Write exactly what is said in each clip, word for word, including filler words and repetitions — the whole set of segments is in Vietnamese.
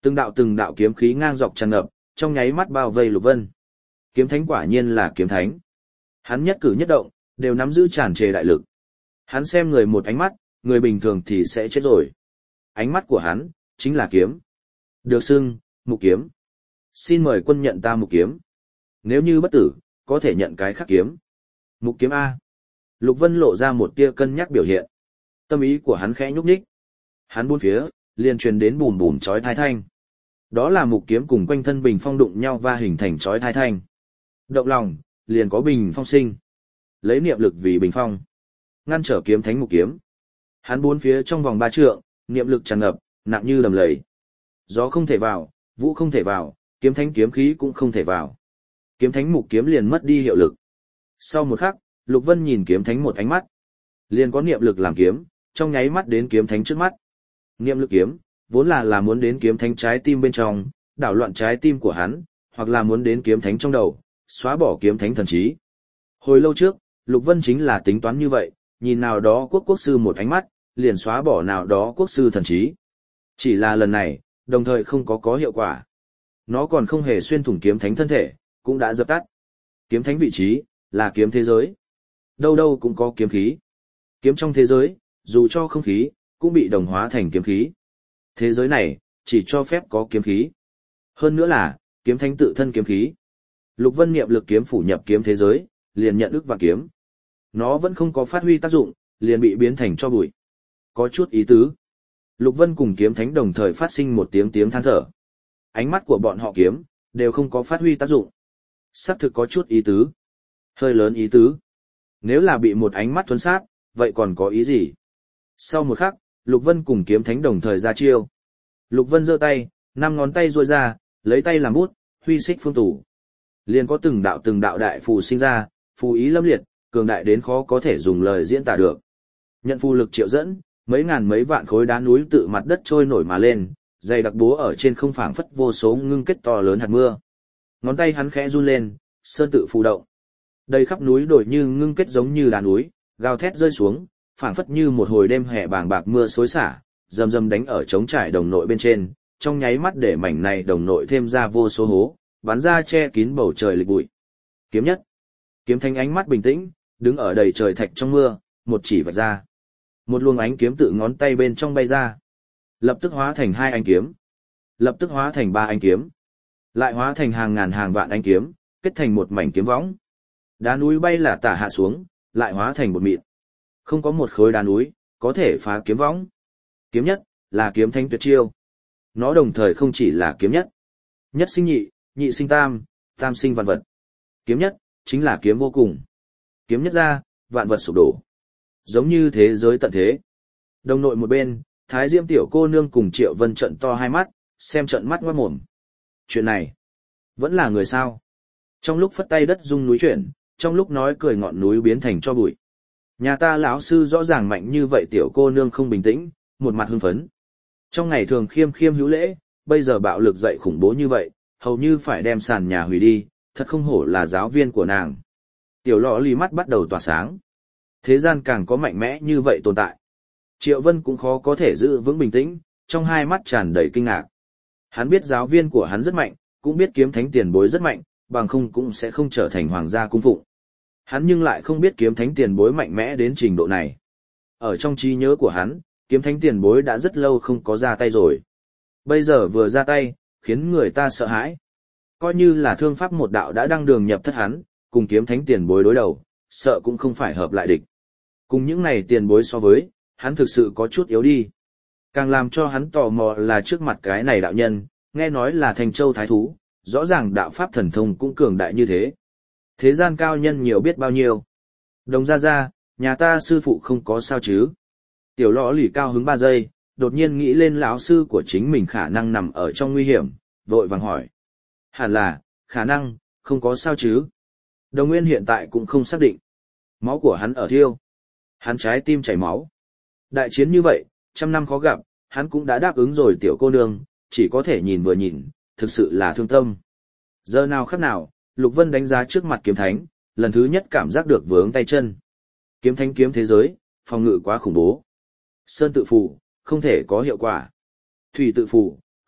Từng đạo từng đạo kiếm khí ngang dọc tràn ngập, trong nháy mắt bao vây Lục Vân. Kiếm thánh quả nhiên là kiếm thánh. Hắn nhất cử nhất động, đều nắm giữ tràn trề đại lực. Hắn xem người một ánh mắt, người bình thường thì sẽ chết rồi. Ánh mắt của hắn, chính là kiếm. Được xưng, mục kiếm. Xin mời quân nhận ta mục kiếm. Nếu như bất tử, có thể nhận cái khác kiếm. Mục kiếm A. Lục Vân lộ ra một tia cân nhắc biểu hiện. Tâm ý của hắn khẽ nhúc nhích. Hắn buôn phía, liền truyền đến bùm bùm chói tai thanh. Đó là mục kiếm cùng quanh thân bình phong đụng nhau và hình thành chói tai thanh. Động lòng, liền có bình phong sinh. Lấy niệm lực vì bình phong. Ngăn trở kiếm thánh mục kiếm. Hắn bốn phía trong vòng ba trượng, niệm lực tràn ngập, nặng như đầm lầy. Gió không thể vào, vũ không thể vào, kiếm thánh kiếm khí cũng không thể vào. Kiếm thánh mục kiếm liền mất đi hiệu lực. Sau một khắc, Lục Vân nhìn kiếm thánh một ánh mắt. Liền có niệm lực làm kiếm, trong nháy mắt đến kiếm thánh trước mắt. Niệm lực kiếm, vốn là là muốn đến kiếm thánh trái tim bên trong, đảo loạn trái tim của hắn, hoặc là muốn đến kiếm thánh trong đầu, xóa bỏ kiếm thánh thần trí. Hồi lâu trước, Lục Vân chính là tính toán như vậy, nhìn nào đó quốc quốc sư một ánh mắt, liền xóa bỏ nào đó quốc sư thần trí. Chỉ là lần này, đồng thời không có có hiệu quả. Nó còn không hề xuyên thủng kiếm thánh thân thể, cũng đã dập tắt. Kiếm thánh vị trí, là kiếm thế giới. Đâu đâu cũng có kiếm khí. Kiếm trong thế giới, dù cho không khí, cũng bị đồng hóa thành kiếm khí. Thế giới này, chỉ cho phép có kiếm khí. Hơn nữa là, kiếm thánh tự thân kiếm khí. Lục Vân niệm lực kiếm phủ nhập kiếm thế giới, liền nhận ức và kiếm. Nó vẫn không có phát huy tác dụng, liền bị biến thành cho bụi. Có chút ý tứ. Lục Vân cùng kiếm thánh đồng thời phát sinh một tiếng tiếng than thở. Ánh mắt của bọn họ kiếm, đều không có phát huy tác dụng. Sắc thực có chút ý tứ. Hơi lớn ý tứ. Nếu là bị một ánh mắt thuấn sát, vậy còn có ý gì? Sau một khắc, Lục Vân cùng kiếm thánh đồng thời ra chiêu. Lục Vân giơ tay, năm ngón tay duỗi ra, lấy tay làm bút, huy xích phương tủ. Liền có từng đạo từng đạo đại phù sinh ra, phù ý lâm liệt, cường đại đến khó có thể dùng lời diễn tả được. Nhận phù lực triệu dẫn, mấy ngàn mấy vạn khối đá núi tự mặt đất trôi nổi mà lên, dày đặc bố ở trên không phảng phất vô số ngưng kết to lớn hạt mưa. Ngón tay hắn khẽ run lên, sơn tự phù động. Đầy khắp núi đồi như ngưng kết giống như đá núi, gào thét rơi xuống, phảng phất như một hồi đêm hè bàng bạc mưa xối xả, rầm rầm đánh ở trống trải đồng nội bên trên, trong nháy mắt để mảnh này đồng nội thêm ra vô số hố, bắn ra che kín bầu trời lịch bụi. Kiếm nhất. Kiếm thánh ánh mắt bình tĩnh, đứng ở đầy trời thạch trong mưa, một chỉ vạch ra. Một luồng ánh kiếm tự ngón tay bên trong bay ra. Lập tức hóa thành hai ánh kiếm. Lập tức hóa thành ba ánh kiếm. Lại hóa thành hàng ngàn hàng vạn ánh kiếm, kết thành một mảnh kiếm võng. Đá núi bay là tả hạ xuống, lại hóa thành một mịn. Không có một khối đá núi, có thể phá kiếm võng. Kiếm nhất, là kiếm thánh tuyệt chiêu. Nó đồng thời không chỉ là kiếm nhất. Nhất sinh nhị, nhị sinh tam, tam sinh vạn vật. Kiếm nhất, chính là kiếm vô cùng. Kiếm nhất ra, vạn vật sụp đổ. Giống như thế giới tận thế. Đồng nội một bên, Thái Diễm tiểu cô nương cùng Triệu Vân trận to hai mắt, xem trận mắt ngoát mồm. Chuyện này, vẫn là người sao? Trong lúc phất tay đất rung núi chuyển, trong lúc nói cười ngọn núi biến thành cho bụi. Nhà ta lão sư rõ ràng mạnh như vậy, tiểu cô nương không bình tĩnh, một mặt hưng phấn. Trong ngày thường khiêm khiêm hữu lễ, bây giờ bạo lực dậy khủng bố như vậy, hầu như phải đem sàn nhà hủy đi, thật không hổ là giáo viên của nàng. Tiểu lọ lì mắt bắt đầu tỏa sáng. Thế gian càng có mạnh mẽ như vậy tồn tại. Triệu Vân cũng khó có thể giữ vững bình tĩnh, trong hai mắt tràn đầy kinh ngạc. Hắn biết giáo viên của hắn rất mạnh, cũng biết kiếm thánh tiền bối rất mạnh, bằng không cũng sẽ không trở thành hoàng gia cung phụng. Hắn nhưng lại không biết kiếm thánh tiền bối mạnh mẽ đến trình độ này. Ở trong trí nhớ của hắn, kiếm thánh tiền bối đã rất lâu không có ra tay rồi. Bây giờ vừa ra tay, khiến người ta sợ hãi. Coi như là thương pháp một đạo đã đăng đường nhập thất hắn, cùng kiếm thánh tiền bối đối đầu, sợ cũng không phải hợp lại địch. Cùng những này tiền bối so với, hắn thực sự có chút yếu đi. Càng làm cho hắn tò mò là trước mặt cái này đạo nhân, nghe nói là Thành Châu Thái Thú, rõ ràng đạo pháp thần thông cũng cường đại như thế. Thế gian cao nhân nhiều biết bao nhiêu. Đồng ra ra, nhà ta sư phụ không có sao chứ. Tiểu lõ lì cao hứng ba giây, đột nhiên nghĩ lên lão sư của chính mình khả năng nằm ở trong nguy hiểm, vội vàng hỏi. Hẳn là, khả năng, không có sao chứ. Đồng Nguyên hiện tại cũng không xác định. Máu của hắn ở thiêu. Hắn trái tim chảy máu. Đại chiến như vậy, trăm năm khó gặp, hắn cũng đã đáp ứng rồi tiểu cô nương, chỉ có thể nhìn vừa nhìn, thực sự là thương tâm. Giờ nào khắc nào, Lục Vân đánh giá trước mặt kiếm thánh, lần thứ nhất cảm giác được vướng tay chân. Kiếm thánh kiếm thế giới, phòng ngự quá khủng bố. Sơn tự phủ, không thể có hiệu quả. Thủy tự phủ,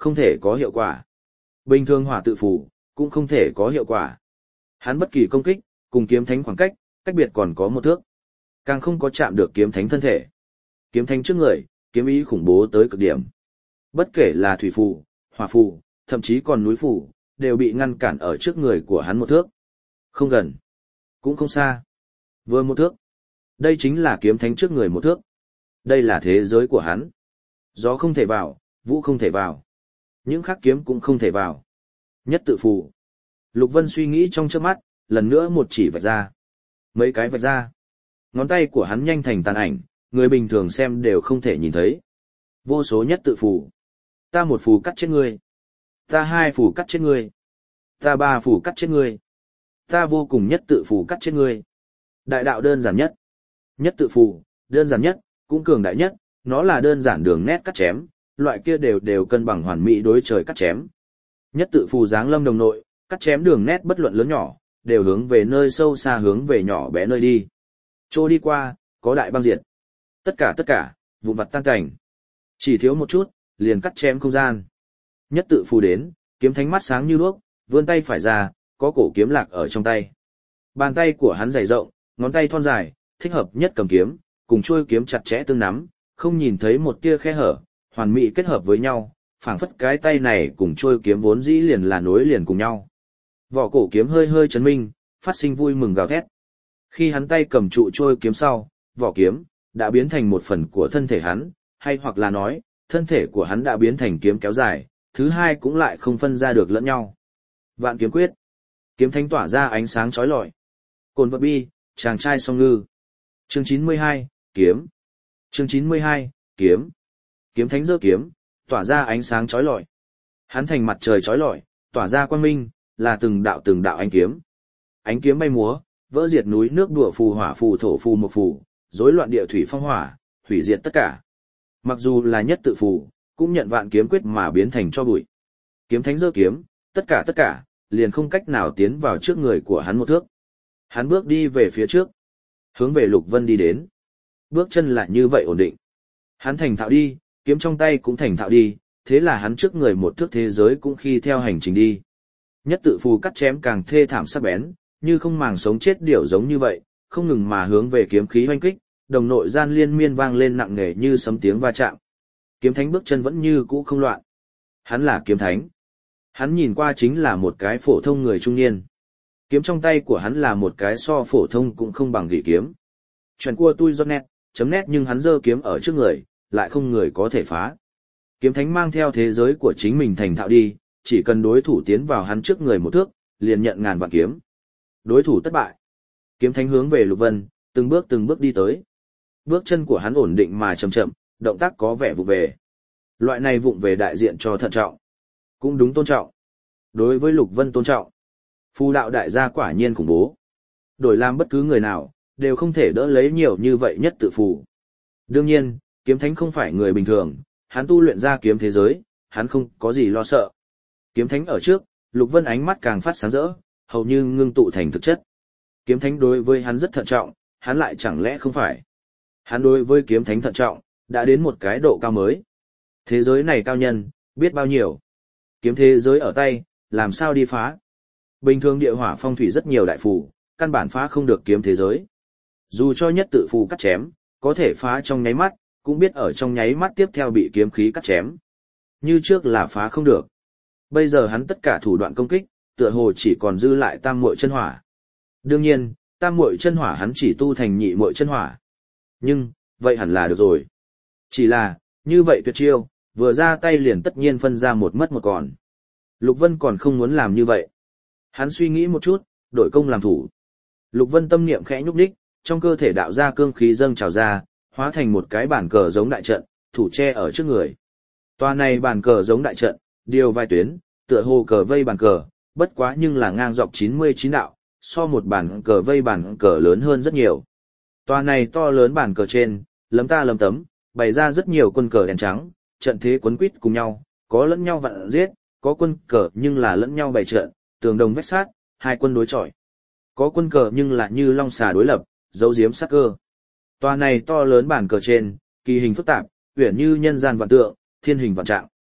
không thể có hiệu quả. Bình thường hỏa tự phù, cũng không thể có hiệu quả. Hắn bất kỳ công kích, cùng kiếm thánh khoảng cách, cách biệt còn có một thước. Càng không có chạm được kiếm thánh thân thể. Kiếm thánh trước người, kiếm ý khủng bố tới cực điểm. Bất kể là thủy phù, hỏa phù, thậm chí còn núi phù, đều bị ngăn cản ở trước người của hắn một thước. Không gần, cũng không xa. Vừa một thước. Đây chính là kiếm thánh trước người một thước. Đây là thế giới của hắn. Gió không thể vào, vũ không thể vào. Những khắc kiếm cũng không thể vào. Nhất tự phù. Lục Vân suy nghĩ trong chớp mắt, lần nữa một chỉ vạch ra. Mấy cái vạch ra. Ngón tay của hắn nhanh thành tàn ảnh, người bình thường xem đều không thể nhìn thấy. Vô số nhất tự phù. Ta một phù cắt chết ngươi. Ta hai phù cắt chết ngươi. Ta ba phù cắt chết ngươi. Ta vô cùng nhất tự phù cắt chết ngươi. Đại đạo đơn giản nhất. Nhất tự phù, đơn giản nhất, cũng cường đại nhất, nó là đơn giản đường nét cắt chém, loại kia đều đều cân bằng hoàn mỹ đối trời cắt chém. Nhất tự phù giáng lâm đồng nội, cắt chém đường nét bất luận lớn nhỏ, đều hướng về nơi sâu xa hướng về nhỏ bé nơi đi. Trôi đi qua, có đại băng diệt. Tất cả tất cả, vụn vặt tan cảnh. Chỉ thiếu một chút, liền cắt chém không gian. Nhất tự phù đến, kiếm thánh mắt sáng như đuốc, vươn tay phải ra, có cổ kiếm lạc ở trong tay. Bàn tay của hắn dày rộng, ngón tay thon dài, thích hợp nhất cầm kiếm, cùng chuôi kiếm chặt chẽ tương nắm, không nhìn thấy một tia khe hở, hoàn mỹ kết hợp với nhau, phảng phất cái tay này cùng chuôi kiếm vốn dĩ liền là nối liền cùng nhau. Vỏ cổ kiếm hơi hơi chấn minh, phát sinh vui mừng gào thét. Khi hắn tay cầm trụ chuôi kiếm sau, vỏ kiếm đã biến thành một phần của thân thể hắn, hay hoặc là nói, thân thể của hắn đã biến thành kiếm kéo dài, thứ hai cũng lại không phân ra được lẫn nhau. Vạn kiếm quyết. Kiếm thánh tỏa ra ánh sáng chói lọi. Cồn vật bi, chàng trai song ngư. Chương chín mươi hai, kiếm. Chương chín mươi hai, kiếm. Kiếm thánh giơ kiếm, tỏa ra ánh sáng chói lọi. Hắn thành mặt trời chói lọi, tỏa ra quang minh, là từng đạo từng đạo ánh kiếm. Ánh kiếm bay múa, vỡ diệt núi nước đùa phù hỏa phù thổ phù một phù, rối loạn địa thủy phong hỏa, hủy diệt tất cả. Mặc dù là nhất tự phù, cũng nhận vạn kiếm quyết mà biến thành cho bụi. Kiếm thánh giơ kiếm, tất cả tất cả, liền không cách nào tiến vào trước người của hắn một thước. Hắn bước đi về phía trước, hướng về Lục Vân đi đến. Bước chân lại như vậy ổn định. Hắn thành thạo đi, kiếm trong tay cũng thành thạo đi, thế là hắn trước người một thước thế giới cũng khi theo hành trình đi. Nhất tự phù cắt chém càng thê thảm sắc bén, như không màng sống chết điểu giống như vậy, không ngừng mà hướng về kiếm khí hoanh kích, đồng nội gian liên miên vang lên nặng nề như sấm tiếng va chạm. Kiếm thánh bước chân vẫn như cũ không loạn. Hắn là kiếm thánh. Hắn nhìn qua chính là một cái phổ thông người trung niên. Kiếm trong tay của hắn là một cái so phổ thông cũng không bằng gỉ kiếm. Chuyện cua tui giọt nét, chấm nét nhưng hắn giơ kiếm ở trước người, lại không người có thể phá. Kiếm thánh mang theo thế giới của chính mình thành thạo đi, chỉ cần đối thủ tiến vào hắn trước người một thước, liền nhận ngàn vạn kiếm. Đối thủ thất bại. Kiếm thánh hướng về Lục Vân, từng bước từng bước đi tới. Bước chân của hắn ổn định mà chậm chậm, động tác có vẻ vụng về. Loại này vụng về đại diện cho thận trọng, cũng đúng tôn trọng. Đối với Lục Vân tôn trọng, phù đạo đại gia quả nhiên khủng bố. Đổi làm bất cứ người nào, đều không thể đỡ lấy nhiều như vậy nhất tự phù. Đương nhiên, kiếm thánh không phải người bình thường, hắn tu luyện ra kiếm thế giới, hắn không có gì lo sợ. Kiếm thánh ở trước, Lục Vân ánh mắt càng phát sáng rỡ, hầu như ngưng tụ thành thực chất. Kiếm thánh đối với hắn rất thận trọng, hắn lại chẳng lẽ không phải. Hắn đối với kiếm thánh thận trọng, đã đến một cái độ cao mới. Thế giới này cao nhân, biết bao nhiêu. Kiếm thế giới ở tay, làm sao đi phá. Bình thường địa hỏa phong thủy rất nhiều đại phù, căn bản phá không được kiếm thế giới. Dù cho nhất tự phù cắt chém, có thể phá trong nháy mắt, cũng biết ở trong nháy mắt tiếp theo bị kiếm khí cắt chém. Như trước là phá không được. Bây giờ hắn tất cả thủ đoạn công kích, tựa hồ chỉ còn dư lại tam muội chân hỏa. Đương nhiên, tam muội chân hỏa hắn chỉ tu thành nhị muội chân hỏa. Nhưng, vậy hẳn là được rồi. Chỉ là, như vậy tuyệt chiêu, vừa ra tay liền tất nhiên phân ra một mất một còn. Lục Vân còn không muốn làm như vậy. Hắn suy nghĩ một chút, đổi công làm thủ. Lục Vân tâm niệm khẽ nhúc nhích, trong cơ thể đạo ra cương khí dâng trào ra, hóa thành một cái bàn cờ giống đại trận, thủ che ở trước người. Tòa này bàn cờ giống đại trận, điều vài tuyến, tựa hồ cờ vây bàn cờ, bất quá nhưng là ngang dọc chín mươi chín đạo, so một bàn cờ vây bàn cờ lớn hơn rất nhiều. Tòa này to lớn bàn cờ trên, lấm ta lấm tấm, bày ra rất nhiều quân cờ đen trắng, trận thế quấn quýt cùng nhau, có lẫn nhau vặn giết, có quân cờ nhưng là lẫn nhau bày trận, tường đồng vách sát, hai quân đối chọi. Có quân cờ nhưng là như long xà đối lập, giấu giếm sát cơ. Tòa này to lớn bàn cờ trên, kỳ hình phức tạp, uyển như nhân gian vạn tượng, thiên hình vạn trạng.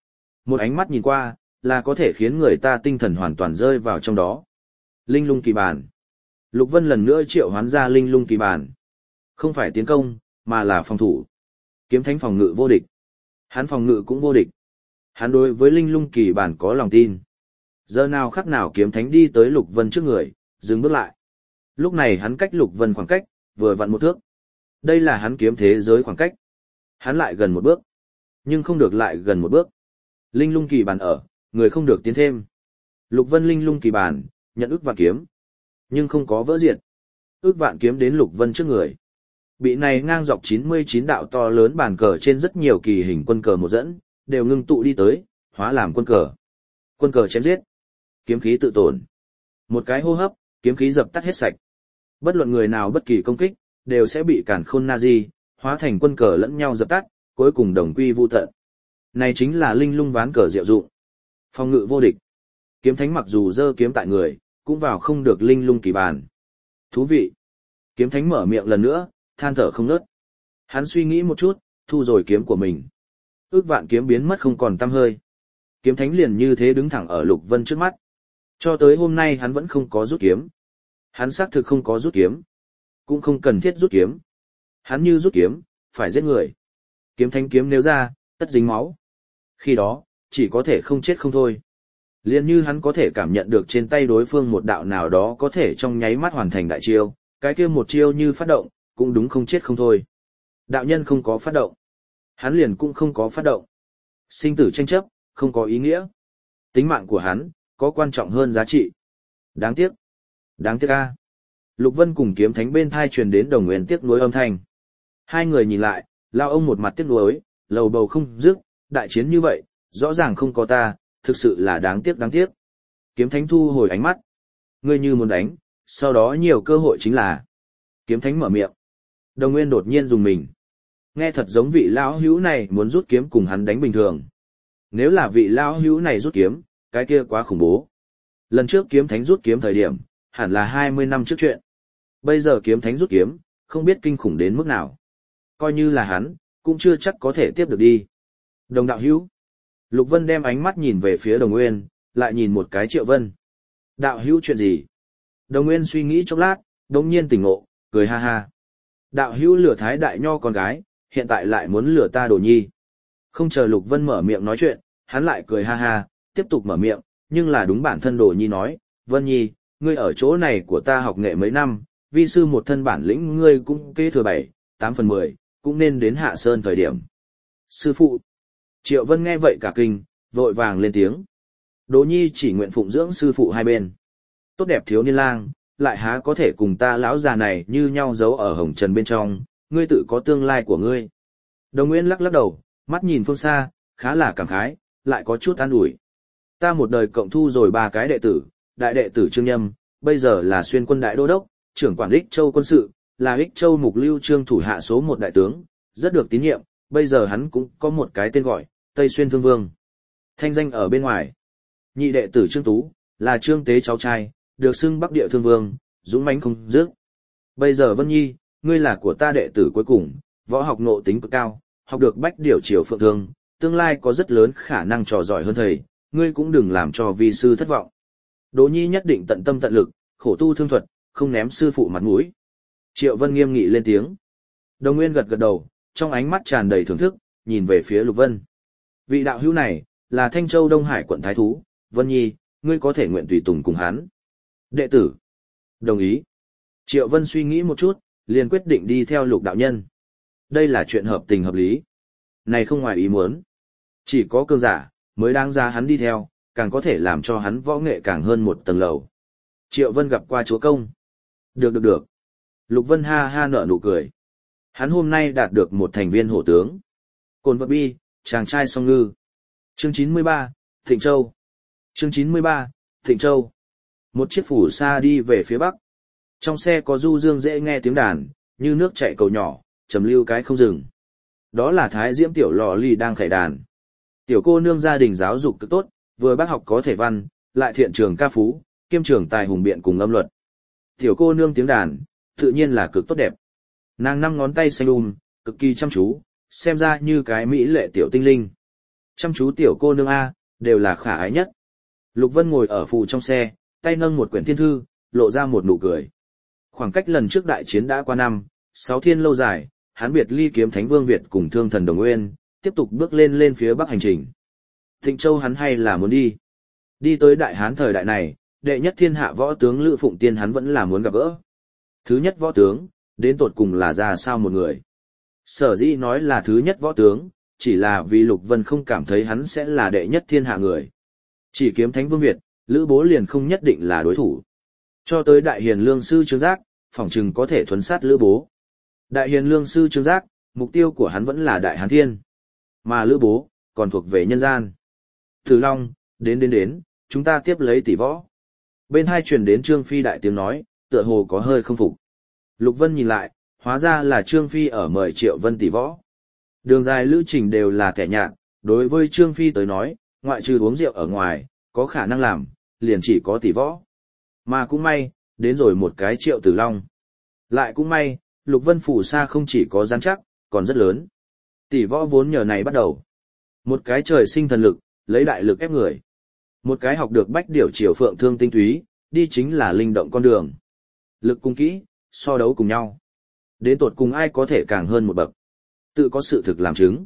Một ánh mắt nhìn qua, là có thể khiến người ta tinh thần hoàn toàn rơi vào trong đó. Linh lung kỳ bàn. Lục Vân lần nữa triệu hoán ra linh lung kỳ bàn. Không phải tiến công, mà là phòng thủ. Kiếm thánh phòng ngự vô địch. Hắn phòng ngự cũng vô địch. Hắn đối với linh lung kỳ bàn có lòng tin. Giờ nào khắc nào kiếm thánh đi tới Lục Vân trước người, dừng bước lại. Lúc này hắn cách Lục Vân khoảng cách, vừa vặn một thước. Đây là hắn kiếm thế giới khoảng cách. Hắn lại gần một bước, nhưng không được lại gần một bước. Linh lung kỳ bàn ở, người không được tiến thêm. Lục Vân linh lung kỳ bàn, nhận ức vạn kiếm, nhưng không có vỡ diệt. Ức vạn kiếm đến Lục Vân trước người. Bị này ngang dọc chín mươi chín đạo to lớn bàn cờ trên rất nhiều kỳ hình quân cờ một dẫn, đều ngưng tụ đi tới, hóa làm quân cờ. Quân cờ chém giết, kiếm khí tự tổn. Một cái hô hấp, kiếm khí dập tắt hết sạch. Bất luận người nào bất kỳ công kích, đều sẽ bị cản khôn Nazi, hóa thành quân cờ lẫn nhau dập tắt, cuối cùng đồng quy vu tận. Này chính là linh lung ván cờ diệu dụng. Phòng ngự vô địch. Kiếm thánh mặc dù giơ kiếm tại người, cũng vào không được linh lung kỳ bàn. Thú vị. Kiếm thánh mở miệng lần nữa, than thở không ngớt. Hắn suy nghĩ một chút, thu rồi kiếm của mình. Ước vạn kiếm biến mất không còn tăm hơi. Kiếm thánh liền như thế đứng thẳng ở Lục Vân trước mắt. Cho tới hôm nay hắn vẫn không có rút kiếm. Hắn xác thực không có rút kiếm. Cũng không cần thiết rút kiếm. Hắn như rút kiếm, phải giết người. Kiếm thánh kiếm nếu ra, tất dính máu. Khi đó, chỉ có thể không chết không thôi. Liên như hắn có thể cảm nhận được trên tay đối phương một đạo nào đó có thể trong nháy mắt hoàn thành đại chiêu, cái kia một chiêu như phát động, cũng đúng không chết không thôi. Đạo nhân không có phát động. Hắn liền cũng không có phát động. Sinh tử tranh chấp, không có ý nghĩa. Tính mạng của hắn, có quan trọng hơn giá trị. Đáng tiếc. Đáng tiếc a. Lục Vân cùng kiếm thánh bên thai truyền đến đồng nguyên tiếc nuối âm thanh. Hai người nhìn lại, lao ông một mặt tiếc nuối, lầu bầu không dứt, đại chiến như vậy, rõ ràng không có ta, thực sự là đáng tiếc đáng tiếc. Kiếm thánh thu hồi ánh mắt. Ngươi như muốn đánh, sau đó nhiều cơ hội chính là. Kiếm thánh mở miệng. Đồng nguyên đột nhiên dùng mình. Nghe thật giống vị lão hữu này muốn rút kiếm cùng hắn đánh bình thường. Nếu là vị lão hữu này rút kiếm, cái kia quá khủng bố. Lần trước kiếm thánh rút kiếm thời điểm, hẳn là hai mươi năm trước chuyện. Bây giờ kiếm thánh rút kiếm, không biết kinh khủng đến mức nào. Coi như là hắn, cũng chưa chắc có thể tiếp được đi. Đồng đạo hữu. Lục Vân đem ánh mắt nhìn về phía Đồng Nguyên, lại nhìn một cái Triệu Vân. Đạo hữu chuyện gì? Đồng Nguyên suy nghĩ chốc lát, đống nhiên tỉnh ngộ, cười ha ha. Đạo hữu lửa Thái Đại Nho con gái, hiện tại lại muốn lửa ta Đồ Nhi. Không chờ Lục Vân mở miệng nói chuyện, hắn lại cười ha ha, tiếp tục mở miệng, nhưng là đúng bản thân Đồ Nhi nói, Vân Nhi, ngươi ở chỗ này của ta học nghệ mấy năm, vi sư một thân bản lĩnh ngươi cũng kế thừa bảy, tám phần mười, cũng nên đến Hạ Sơn thời điểm. Sư phụ. Triệu Vân nghe vậy cả kinh, vội vàng lên tiếng. Đồ Nhi chỉ nguyện phụng dưỡng sư phụ hai bên. Tốt đẹp thiếu niên lang, lại há có thể cùng ta lão già này như nhau giấu ở hồng trần bên trong, ngươi tự có tương lai của ngươi. Đồng Nguyên lắc lắc đầu, mắt nhìn phương xa, khá là cảm khái, lại có chút an ủi. Ta một đời cộng thu rồi ba cái đệ tử, đại đệ tử Trương Nhâm, bây giờ là xuyên quân đại đô đốc, trưởng quản Ích Châu quân sự, là Ích Châu mục lưu trương thủ hạ số một đại tướng, rất được tín nhiệm, bây giờ hắn cũng có một cái tên gọi, Tây Xuyên Thương Vương. Thanh danh ở bên ngoài. Nhị đệ tử Trương Tú, là Trương Tế cháu trai, được xưng Bắc Địa Thương Vương, dũng mãnh không dứt. Bây giờ Vân Nhi, ngươi là của ta đệ tử cuối cùng, võ học nộ tính cực cao, học được bách điểu triều phượng thương, tương lai có rất lớn khả năng trò giỏi hơn thầy, ngươi cũng đừng làm cho vi sư thất vọng. Đỗ Nhi nhất định tận tâm tận lực, khổ tu thương thuật, không ném sư phụ mặt mũi. Triệu Vân nghiêm nghị lên tiếng. Đồng Nguyên gật gật đầu, trong ánh mắt tràn đầy thưởng thức, nhìn về phía Lục Vân. Vị đạo hữu này, là Thanh Châu Đông Hải quận Thái Thú, Vân Nhi, ngươi có thể nguyện tùy tùng cùng hắn. Đệ tử. Đồng ý. Triệu Vân suy nghĩ một chút, liền quyết định đi theo Lục đạo nhân. Đây là chuyện hợp tình hợp lý. Này không ngoài ý muốn. Chỉ có cường giả, mới đáng ra hắn đi theo, càng có thể làm cho hắn võ nghệ càng hơn một tầng lầu. Triệu Vân gặp qua chúa công. Được được được. Lục Vân ha ha nở nụ cười. Hắn hôm nay đạt được một thành viên hổ tướng. Cồn vật bi, chàng trai song ngư. Chương chín mươi ba, Thịnh Châu. Chương chín mươi ba, Thịnh Châu. Một chiếc phủ xa đi về phía bắc. Trong xe có du dương dễ nghe tiếng đàn, như nước chảy cầu nhỏ, trầm lưu cái không dừng. Đó là Thái Diễm tiểu lò ly đang khải đàn. Tiểu cô nương gia đình giáo dục cực tốt, vừa bác học có thể văn, lại thiện trường ca phú, kiêm trường tài hùng biện cùng âm luật. Tiểu cô nương tiếng đàn, tự nhiên là cực tốt đẹp. Nàng năm ngón tay xanh um, cực kỳ chăm chú, xem ra như cái mỹ lệ tiểu tinh linh. Chăm chú tiểu cô nương A, đều là khả ái nhất. Lục Vân ngồi ở phù trong xe, tay nâng một quyển thiên thư, lộ ra một nụ cười. Khoảng cách lần trước đại chiến đã qua năm, sáu thiên lâu dài, hắn biệt ly kiếm thánh Vương Việt cùng thương thần Đồng Nguyên, tiếp tục bước lên lên phía bắc hành trình. Thịnh Châu hắn hay là muốn đi. Đi tới đại hán thời đại này, đệ nhất thiên hạ võ tướng Lữ Phụng Tiên hắn vẫn là muốn gặp gỡ. Thứ nhất võ tướng, đến tột cùng là ra sao một người. Sở dĩ nói là thứ nhất võ tướng, chỉ là vì Lục Vân không cảm thấy hắn sẽ là đệ nhất thiên hạ người. Chỉ kiếm thánh Vương Việt, Lữ Bố liền không nhất định là đối thủ. Cho tới đại hiền lương sư Trương Giác, phỏng chừng có thể thuấn sát Lữ Bố. Đại hiền lương sư Trương Giác, mục tiêu của hắn vẫn là đại hán thiên. Mà Lữ Bố, còn thuộc về nhân gian. Tử Long, đến đến đến, chúng ta tiếp lấy tỷ võ. Bên hai truyền đến Trương Phi đại tiếng nói, tựa hồ có hơi không phục. Lục Vân nhìn lại, hóa ra là Trương Phi ở mời Triệu Vân tỷ võ. Đường dài lữ trình đều là kẻ nhạt, đối với Trương Phi tới nói, ngoại trừ uống rượu ở ngoài, có khả năng làm, liền chỉ có tỷ võ. Mà cũng may, đến rồi một cái Triệu Tử Long. Lại cũng may, Lục Vân phủ xa không chỉ có rắn chắc, còn rất lớn. Tỷ võ vốn nhờ này bắt đầu. Một cái trời sinh thần lực, lấy đại lực ép người. Một cái học được bách điểu triều phượng thương tinh túy, đi chính là linh động con đường. Lực cung kỹ, so đấu cùng nhau. Đến tột cùng ai có thể càng hơn một bậc. Tự có sự thực làm chứng.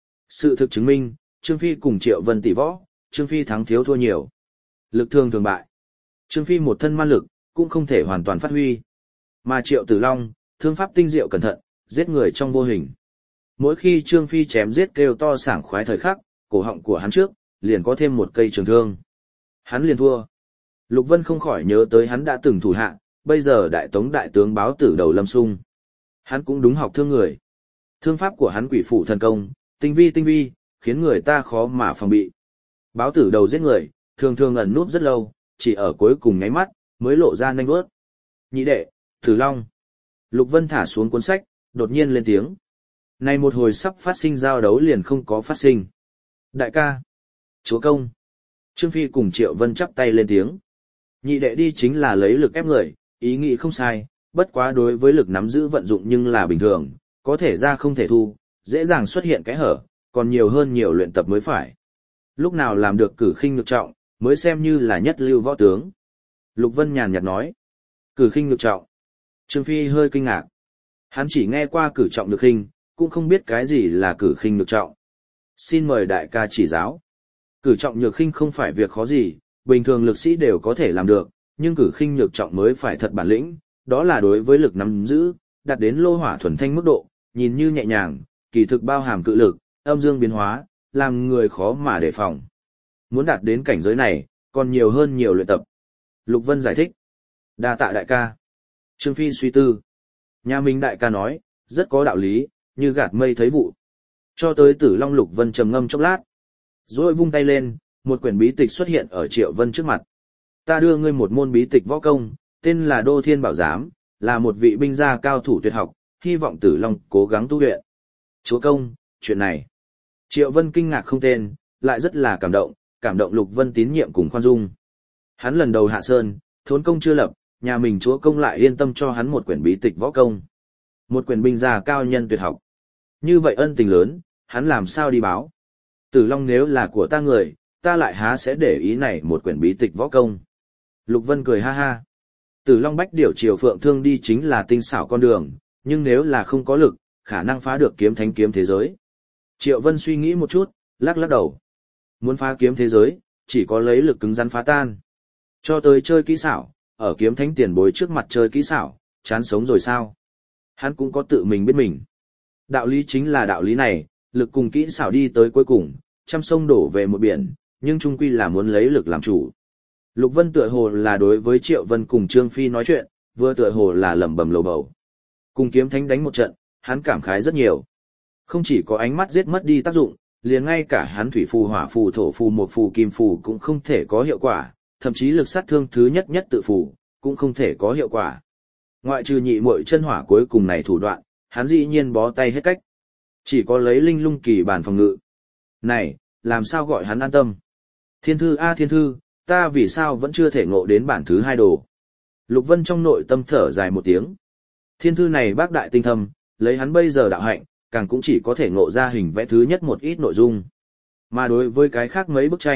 Sự thực chứng minh, Trương Phi cùng Triệu Vân tỷ võ, Trương Phi thắng thiếu thua nhiều. Lực thương thường bại. Trương Phi một thân man lực, cũng không thể hoàn toàn phát huy. Mà Triệu Tử Long, thương pháp tinh diệu cẩn thận, giết người trong vô hình. Mỗi khi Trương Phi chém giết kêu to sảng khoái thời khắc, cổ họng của hắn trước, liền có thêm một cây trường thương. Hắn liền thua. Lục Vân không khỏi nhớ tới hắn đã từng thủ hạ, bây giờ đại tống đại tướng báo tử đầu Lâm Sung. Hắn cũng đúng học thương người. Thương pháp của hắn quỷ phụ thần công, tinh vi tinh vi, khiến người ta khó mà phòng bị. Báo tử đầu giết người, thường thường ẩn núp rất lâu, chỉ ở cuối cùng nháy mắt, mới lộ ra nanh vớt. Nhị đệ, Tử Long. Lục Vân thả xuống cuốn sách, đột nhiên lên tiếng. Này một hồi sắp phát sinh giao đấu liền không có phát sinh. Đại ca. Chúa công. Trương Phi cùng Triệu Vân chắp tay lên tiếng. Nhị đệ đi chính là lấy lực ép người, ý nghĩ không sai, bất quá đối với lực nắm giữ vận dụng nhưng là bình thường, có thể ra không thể thu, dễ dàng xuất hiện cái hở, còn nhiều hơn nhiều luyện tập mới phải. Lúc nào làm được cử khinh nhược trọng, mới xem như là nhất lưu võ tướng. Lục Vân nhàn nhạt nói. Cử khinh nhược trọng. Trương Phi hơi kinh ngạc. Hắn chỉ nghe qua cử trọng nhược khinh, cũng không biết cái gì là cử khinh nhược trọng. Xin mời đại ca chỉ giáo. Cử trọng nhược khinh không phải việc khó gì, bình thường lực sĩ đều có thể làm được, nhưng cử khinh nhược trọng mới phải thật bản lĩnh, đó là đối với lực nắm giữ, đạt đến lô hỏa thuần thanh mức độ, nhìn như nhẹ nhàng, kỳ thực bao hàm cự lực, âm dương biến hóa, làm người khó mà đề phòng. Muốn đạt đến cảnh giới này, còn nhiều hơn nhiều luyện tập. Lục Vân giải thích. Đa tạ đại ca. Trương Phi suy tư. Nhà mình đại ca nói, rất có đạo lý, như gạt mây thấy vụ. Cho tới Tử Long Lục Vân trầm ngâm chốc lát. Rồi vung tay lên, một quyển bí tịch xuất hiện ở Triệu Vân trước mặt. Ta đưa ngươi một môn bí tịch võ công, tên là Đô Thiên Bảo Giám, là một vị binh gia cao thủ tuyệt học, hy vọng Tử Long cố gắng tu luyện. Chúa công, chuyện này. Triệu Vân kinh ngạc không tên, lại rất là cảm động, cảm động Lục Vân tín nhiệm cùng khoan dung. Hắn lần đầu hạ sơn, thốn công chưa lập, nhà mình chúa công lại yên tâm cho hắn một quyển bí tịch võ công. Một quyển binh gia cao nhân tuyệt học. Như vậy ân tình lớn, hắn làm sao đi báo. Tử Long nếu là của ta người, ta lại há sẽ để ý này một quyển bí tịch võ công. Lục Vân cười ha ha. Tử Long bách điểu triều phượng thương đi chính là tinh xảo con đường, nhưng nếu là không có lực, khả năng phá được kiếm thánh kiếm thế giới. Triệu Vân suy nghĩ một chút, lắc lắc đầu. Muốn phá kiếm thế giới, chỉ có lấy lực cứng rắn phá tan. Cho tới chơi kỹ xảo, ở kiếm thánh tiền bối trước mặt chơi kỹ xảo, chán sống rồi sao? Hắn cũng có tự mình biết mình. Đạo lý chính là đạo lý này, lực cùng kỹ xảo đi tới cuối cùng, trăm sông đổ về một biển, nhưng chung quy là muốn lấy lực làm chủ. Lục Vân tựa hồ là đối với Triệu Vân cùng Trương Phi nói chuyện, vừa tựa hồ là lẩm bẩm lầu bầu. Cùng kiếm thánh đánh một trận, hắn cảm khái rất nhiều. Không chỉ có ánh mắt giết mất đi tác dụng, liền ngay cả hắn thủy phù hỏa phù thổ phù một phù kim phù cũng không thể có hiệu quả, thậm chí lực sát thương thứ nhất nhất tự phù cũng không thể có hiệu quả. Ngoại trừ nhị muội chân hỏa cuối cùng này thủ đoạn, hắn dĩ nhiên bó tay hết cách. Chỉ có lấy linh lung kỳ bản phòng ngự. Này, làm sao gọi hắn an tâm? Thiên thư a thiên thư, ta vì sao vẫn chưa thể ngộ đến bản thứ hai đồ? Lục Vân trong nội tâm thở dài một tiếng. Thiên thư này bác đại tinh thâm, lấy hắn bây giờ đạo hạnh, càng cũng chỉ có thể ngộ ra hình vẽ thứ nhất một ít nội dung. Mà đối với cái khác mấy bức tranh,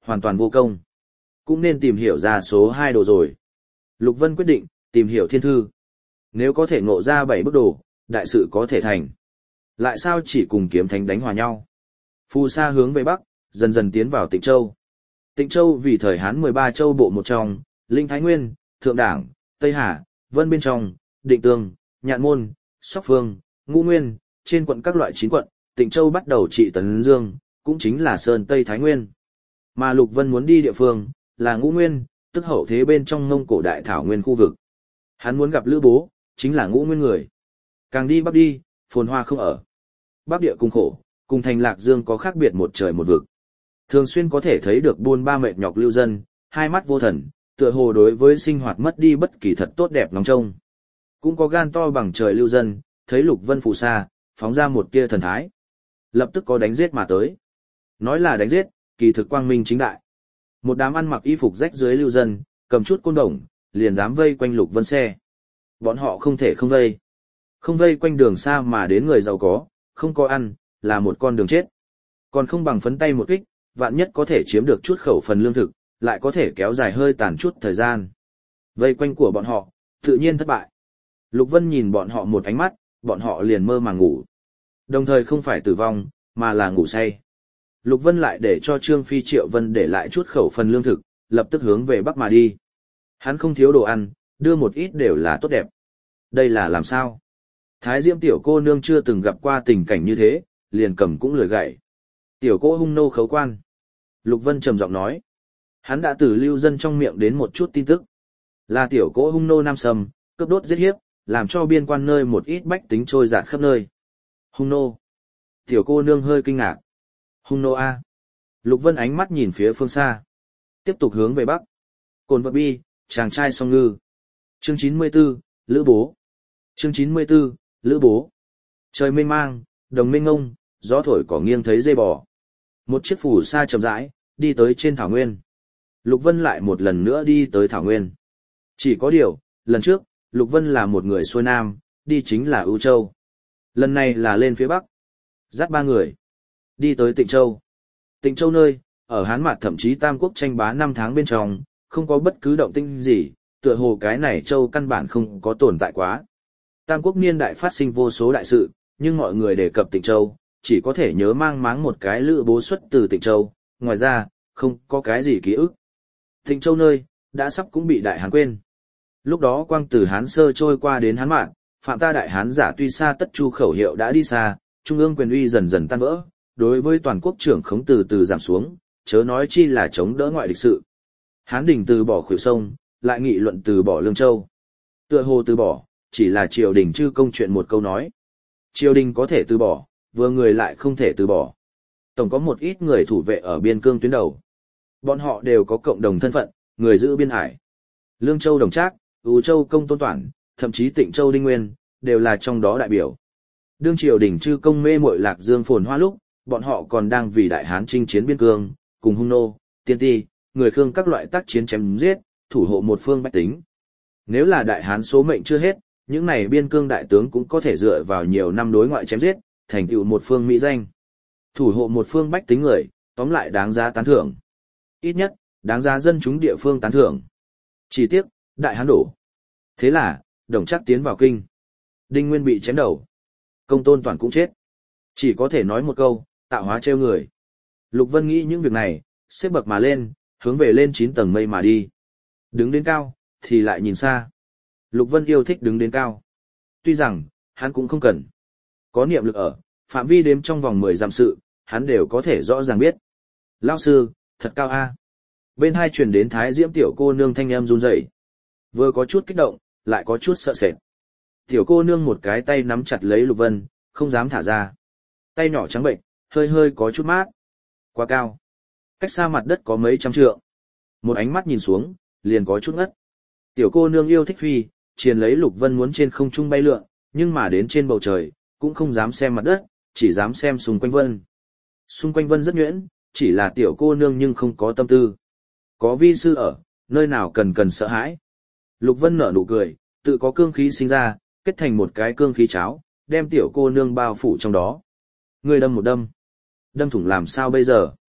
hoàn toàn vô công. Cũng nên tìm hiểu ra số hai đồ rồi. Lục Vân quyết định, tìm hiểu thiên thư. Nếu có thể ngộ ra bảy bức đồ, đại sự có thể thành. Lại sao chỉ cùng kiếm thánh đánh hòa nhau? Phù Sa hướng về bắc, dần dần tiến vào Tịnh Châu. Tịnh Châu vì thời Hán mười ba châu bộ một trong, Linh Thái Nguyên, Thượng Đảng, Tây Hà, Vân bên trong, Định Tương, Nhạn Môn, Sóc Phương, Ngũ Nguyên, trên quận các loại chín quận, Tịnh Châu bắt đầu trị Tấn Dương, cũng chính là Sơn Tây Thái Nguyên. Mà Lục Vân muốn đi địa phương, là Ngũ Nguyên, tức hậu thế bên trong Mông Cổ Đại Thảo Nguyên khu vực. Hắn muốn gặp Lữ Bố, chính là Ngũ Nguyên người. Càng đi bắc đi, phồn hoa không ở. Bắc địa cùng khổ, cùng thành Lạc Dương có khác biệt một trời một vực. Thường xuyên có thể thấy được buôn ba mệt nhọc lưu dân, hai mắt vô thần, tựa hồ đối với sinh hoạt mất đi bất kỳ thật tốt đẹp ngóng trông. Cũng có gan to bằng trời lưu dân, thấy Lục Vân phù sa, phóng ra một tia thần thái. Lập tức có đánh giết mà tới. Nói là đánh giết, kỳ thực quang minh chính đại. Một đám ăn mặc y phục rách dưới lưu dân, cầm chút côn đồng, liền dám vây quanh Lục Vân xe. Bọn họ không thể không vây. Không vây quanh đường xa mà đến người giàu có, không có ăn, là một con đường chết. Còn không bằng phấn tay một kích, vạn nhất có thể chiếm được chút khẩu phần lương thực, lại có thể kéo dài hơi tàn chút thời gian. Vây quanh của bọn họ, tự nhiên thất bại. Lục Vân nhìn bọn họ một ánh mắt, bọn họ liền mơ màng ngủ. Đồng thời không phải tử vong, mà là ngủ say. Lục Vân lại để cho Trương Phi Triệu Vân để lại chút khẩu phần lương thực, lập tức hướng về Bắc mà đi. Hắn không thiếu đồ ăn, đưa một ít đều là tốt đẹp. Đây là làm sao? Thái Diễm tiểu cô nương chưa từng gặp qua tình cảnh như thế, liền cầm cũng lười gậy. Tiểu cô hung nô khấu quan. Lục Vân trầm giọng nói. Hắn đã từ lưu dân trong miệng đến một chút tin tức. Là tiểu cô hung nô nam sầm, cướp đốt giết hiếp, làm cho biên quan nơi một ít bách tính trôi dạt khắp nơi. Hung nô. Tiểu cô nương hơi kinh ngạc. Hung nô A. Lục Vân ánh mắt nhìn phía phương xa. Tiếp tục hướng về bắc. Cồn vật bi, chàng trai song ngư. Chương chín mươi 44, Lữ Bố. Chương chín mươi 44, Lữ Bố. Trời mênh mang, đồng mênh ngông, gió thổi cỏ nghiêng thấy dây bò. Một chiếc phù sa chậm rãi, đi tới trên thảo nguyên. Lục Vân lại một lần nữa đi tới thảo nguyên. Chỉ có điều, lần trước, Lục Vân là một người xuôi nam, đi chính là Ưu Châu. Lần này là lên phía bắc. Dắt ba người. Đi tới Tịnh Châu. Tịnh Châu nơi, ở Hán Mạt thậm chí Tam Quốc tranh bá năm tháng bên trong, không có bất cứ động tĩnh gì, tựa hồ cái này Châu căn bản không có tồn tại quá. Tam Quốc niên đại phát sinh vô số đại sự, nhưng mọi người đề cập Tịnh Châu, chỉ có thể nhớ mang máng một cái Lữ Bố xuất từ Tịnh Châu, ngoài ra, không có cái gì ký ức. Tịnh Châu nơi, đã sắp cũng bị Đại Hán quên. Lúc đó quang từ Hán Sơ trôi qua đến Hán Mạn, phạm ta Đại Hán giả tuy xa tất chu khẩu hiệu đã đi xa, trung ương quyền uy dần dần tan vỡ, đối với toàn quốc trưởng khống từ từ giảm xuống, chớ nói chi là chống đỡ ngoại địch sự. Hán đình từ bỏ Khuỷu Sông, lại nghị luận từ bỏ Lương Châu. Tựa hồ từ bỏ, chỉ là triều đình chư công chuyện một câu nói. Triều đình có thể từ bỏ, vừa người lại không thể từ bỏ. Tổng có một ít người thủ vệ ở biên cương tuyến đầu. Bọn họ đều có cộng đồng thân phận, người giữ biên hải. Lương Châu Đồng Trác, Ú Châu Công Tôn Toản, thậm chí Tịnh Châu Đinh Nguyên, đều là trong đó đại biểu. Đương triều đình chư công mê muội Lạc Dương phồn hoa lúc, bọn họ còn đang vì Đại Hán chinh chiến biên cương, cùng hung nô, tiên ti, người Khương các loại tác chiến chém giết, thủ hộ một phương bách tính. Nếu là Đại Hán số mệnh chưa hết, những này biên cương đại tướng cũng có thể dựa vào nhiều năm đối ngoại chém giết, thành tựu một phương mỹ danh. Thủ hộ một phương bách tính người, tóm lại đáng giá tán thưởng. Ít nhất, đáng giá dân chúng địa phương tán thưởng. Chỉ tiếc, Đại Hán đổ. Thế là, Đồng Trác tiến vào kinh. Đinh Nguyên bị chém đầu. Công Tôn Toản cũng chết. Chỉ có thể nói một câu, tạo hóa trêu người. Lục Vân nghĩ những việc này, xếp bậc mà lên, hướng về lên chín tầng mây mà đi. Đứng đến cao, thì lại nhìn xa. Lục Vân yêu thích đứng đến cao. Tuy rằng, hắn cũng không cần. Có niệm lực ở, phạm vi đếm trong vòng mười dặm sự, hắn đều có thể rõ ràng biết. Lão sư, thật cao a. Bên hai truyền đến Thái Diễm tiểu cô nương thanh âm run rẩy. Vừa có chút kích động, lại có chút sợ sệt. Tiểu cô nương một cái tay nắm chặt lấy Lục Vân, không dám thả ra. Tay nhỏ trắng bệnh, hơi hơi có chút mát. Quá cao. Cách xa mặt đất có mấy trăm trượng. Một ánh mắt nhìn xuống, liền có chút ngất. Tiểu cô nương yêu thích phi, triền lấy Lục Vân muốn trên không trung bay lượn, nhưng mà đến trên bầu trời, cũng không dám xem mặt đất, chỉ dám xem xung quanh vân. Xung quanh vân rất nhuyễn, chỉ là tiểu cô nương nhưng không có tâm tư. Có vi sư ở, nơi nào cần cần sợ hãi. Lục Vân nở nụ cười, tự có cương khí sinh ra, kết thành một cái cương khí cháo, đem tiểu cô nương bao phủ trong đó. Người đâm một đâm. Đâm thủng làm sao bây giờ?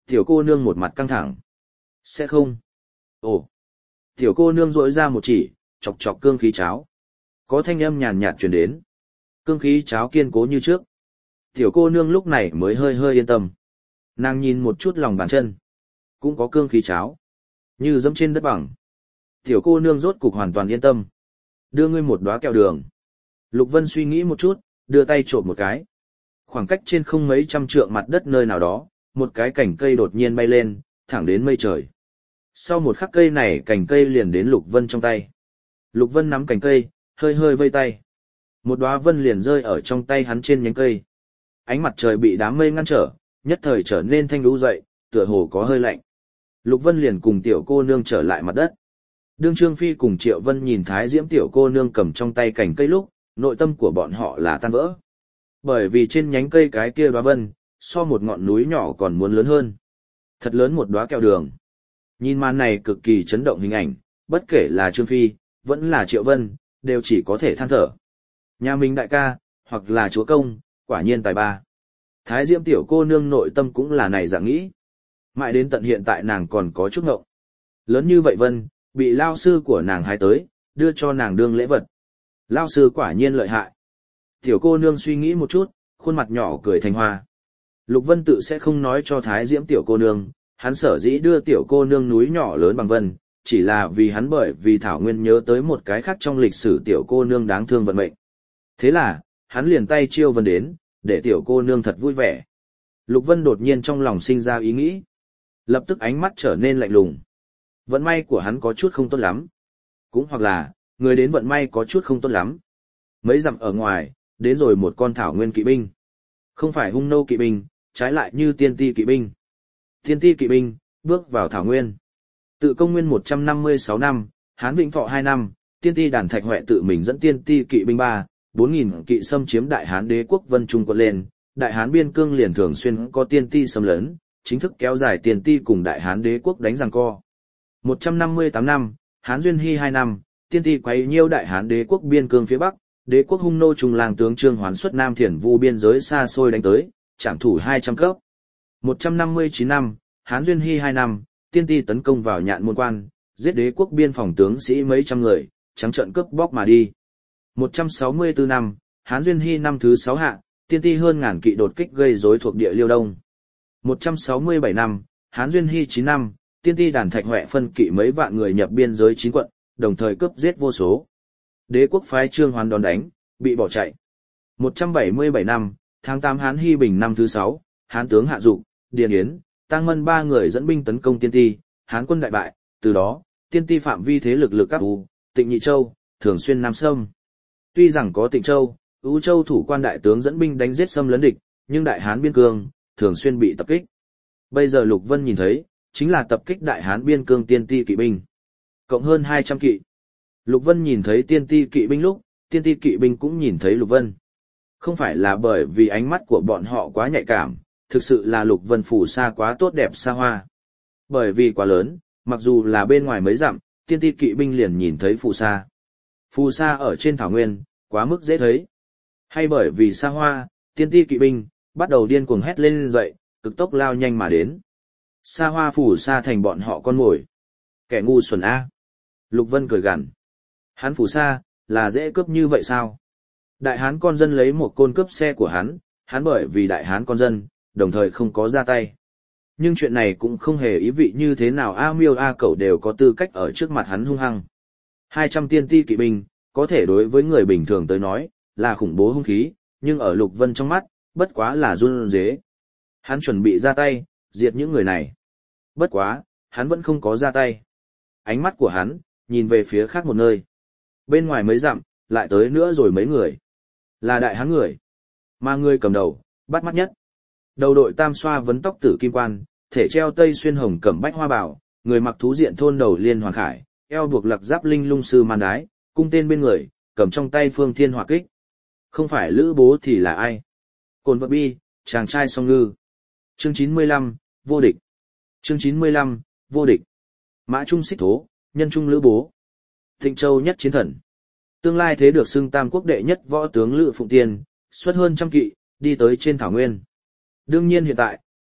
Tiểu cô nương một mặt căng thẳng. Sẽ không. Ồ. Tiểu cô nương rỗi ra một chỉ, chọc chọc cương khí cháo. Có thanh âm nhàn nhạt truyền đến. Cương khí cháo kiên cố như trước. Tiểu cô nương lúc này mới hơi hơi yên tâm. Nàng nhìn một chút lòng bàn chân. Cũng có cương khí cháo. Như dẫm trên đất bằng. Tiểu cô nương rốt cục hoàn toàn yên tâm. Đưa ngươi một đóa kẹo đường. Lục Vân suy nghĩ một chút, đưa tay trộm một cái. Khoảng cách trên không mấy trăm trượng mặt đất nơi nào đó, một cái cành cây đột nhiên bay lên, thẳng đến mây trời. Sau một khắc cây này cành cây liền đến Lục Vân trong tay. Lục Vân nắm cành cây, hơi hơi vây tay. Một đóa vân liền rơi ở trong tay hắn trên nhánh cây. Ánh mặt trời bị đám mây ngăn trở, nhất thời trở nên thanh lũ dậy, tựa hồ có hơi lạnh. Lục Vân liền cùng tiểu cô nương trở lại mặt đất. Đương Trương Phi cùng Triệu Vân nhìn Thái Diễm tiểu cô nương cầm trong tay cành cây lúc, nội tâm của bọn họ là tan vỡ. Bởi vì trên nhánh cây cái kia đóa vân, so một ngọn núi nhỏ còn muốn lớn hơn. Thật lớn một đóa kẹo đường. Nhìn màn này cực kỳ chấn động hình ảnh, bất kể là Trương Phi, vẫn là Triệu Vân, đều chỉ có thể than thở. Nhà mình đại ca, hoặc là chúa công, quả nhiên tài ba. Thái Diễm tiểu cô nương nội tâm cũng là này dạng nghĩ. Mãi đến tận hiện tại nàng còn có chút ngộng. Lớn như vậy vân, bị lao sư của nàng hái tới, đưa cho nàng đương lễ vật. Lao sư quả nhiên lợi hại. Tiểu cô nương suy nghĩ một chút, khuôn mặt nhỏ cười thành hoa. Lục Vân tự sẽ không nói cho Thái Diễm tiểu cô nương, hắn sở dĩ đưa tiểu cô nương núi nhỏ lớn bằng vân, chỉ là vì hắn bởi vì Thảo Nguyên nhớ tới một cái khác trong lịch sử tiểu cô nương đáng thương vận mệnh. Thế là, hắn liền tay chiêu vân đến, để tiểu cô nương thật vui vẻ. Lục Vân đột nhiên trong lòng sinh ra ý nghĩ. Lập tức ánh mắt trở nên lạnh lùng. Vận may của hắn có chút không tốt lắm. Cũng hoặc là, người đến vận may có chút không tốt lắm. Mấy dặm ở ngoài, đến rồi một con Thảo Nguyên kỵ binh. Không phải hung nô kỵ binh, trái lại như tiên ti kỵ binh. Tiên ti kỵ binh, bước vào Thảo Nguyên. Tự công nguyên một trăm năm mươi sáu năm, Hán Vĩnh Thọ hai năm, tiên ti đàn Thạch Huệ tự mình dẫn tiên ti kỵ binh ba, bốn nghìn kỵ xâm chiếm Đại Hán đế quốc Vân Trung quận lên. Đại Hán biên cương liền thường xuyên có tiên ti xâm lấn, chính thức kéo dài tiên ti cùng Đại Hán đế quốc đánh giằng co. một trăm năm mươi tám năm, Hán Duyên Hy hai năm, tiên ti quấy nhiêu Đại Hán đế quốc biên cương phía Bắc, đế quốc hung nô Trung lang tướng Trương Hoán xuất Nam Thiển Vu biên giới xa xôi đánh tới, trảm thủ hai trăm cấp. một trăm năm mươi chín năm, Hán Duyên Hy hai năm, tiên ti tấn công vào Nhạn Môn Quan, giết đế quốc biên phòng tướng sĩ mấy trăm người, trắng trợn cướp bóc mà đi. một trăm sáu mươi tư năm, Hán Duyên Hy năm thứ sáu hạ, tiên ti hơn ngàn kỵ đột kích gây rối thuộc địa Liêu Đông. một trăm sáu mươi bảy năm, Hán Duyên Hy chín năm, tiên ti đàn Thạch Huệ phân kỵ mấy vạn người nhập biên giới chín quận, đồng thời cướp giết vô số. Đế quốc phái Trương Hoán đón đánh, bị bỏ chạy. một trăm bảy mươi bảy năm, tháng tám Hán Hy Bình năm thứ sáu, Hán tướng Hạ Dục, Điền Yến, Tăng Mân ba người dẫn binh tấn công tiên ti, Hán quân đại bại, từ đó, tiên ti phạm vi thế lực lực các U, Tịnh Nhị Châu, thường xuyên Nam Sâm. Tuy rằng có Tịnh Châu, U Châu thủ quan đại tướng dẫn binh đánh giết xâm lấn địch, nhưng Đại Hán biên cương, thường xuyên bị tập kích. Bây giờ Lục Vân nhìn thấy, chính là tập kích Đại Hán biên cương tiên ti kỵ binh. Cộng hơn hai trăm kỵ. Lục Vân nhìn thấy tiên ti kỵ binh lúc, tiên ti kỵ binh cũng nhìn thấy Lục Vân. Không phải là bởi vì ánh mắt của bọn họ quá nhạy cảm, thực sự là Lục Vân phù sa quá tốt đẹp xa hoa. Bởi vì quá lớn, mặc dù là bên ngoài mấy dặm, tiên ti kỵ binh liền nhìn thấy phù sa. Phù sa ở trên thảo nguyên, quá mức dễ thấy. Hay bởi vì xa hoa, tiên ti kỵ binh, bắt đầu điên cuồng hét lên dậy, cực tốc lao nhanh mà đến. Xa hoa phù sa thành bọn họ con mồi. Kẻ ngu xuẩn A. Lục Vân cười gằn. Hắn phù sa, là dễ cướp như vậy sao? Đại Hán con dân lấy một côn cướp xe của hắn, hắn bởi vì Đại Hán con dân, đồng thời không có ra tay. Nhưng chuyện này cũng không hề ý vị như thế nào A Miêu A Cẩu đều có tư cách ở trước mặt hắn hung hăng. hai trăm tiên ti kỵ binh, có thể đối với người bình thường tới nói, là khủng bố hung khí, nhưng ở Lục Vân trong mắt, bất quá là run rế. Hắn chuẩn bị ra tay, diệt những người này. Bất quá, hắn vẫn không có ra tay. Ánh mắt của hắn, nhìn về phía khác một nơi. Bên ngoài mấy dặm, lại tới nữa rồi mấy người. Là Đại Hán người. Mà người cầm đầu, bắt mắt nhất. Đầu đội tam xoa vấn tóc tử kim quan, thể treo tây xuyên hồng cẩm bách hoa bảo, người mặc thú diện thôn đầu liên hoàng khải, eo buộc lặc giáp linh lung sư man đái, cung tên bên người, cầm trong tay phương thiên hỏa kích. Không phải Lữ Bố thì là ai? Cồn vật bi, chàng trai song ngư. Chương chín mươi lăm, vô địch. Chương chín mươi lăm, vô địch. Mã Trung Xích Thố, nhân trung Lữ Bố. Thịnh Châu nhất chiến thần. Tương lai thế được xưng tam quốc đệ nhất võ tướng Lữ Phụng Tiên, xuất hơn trăm kỵ, đi tới trên thảo nguyên. Đương nhiên hiện tại,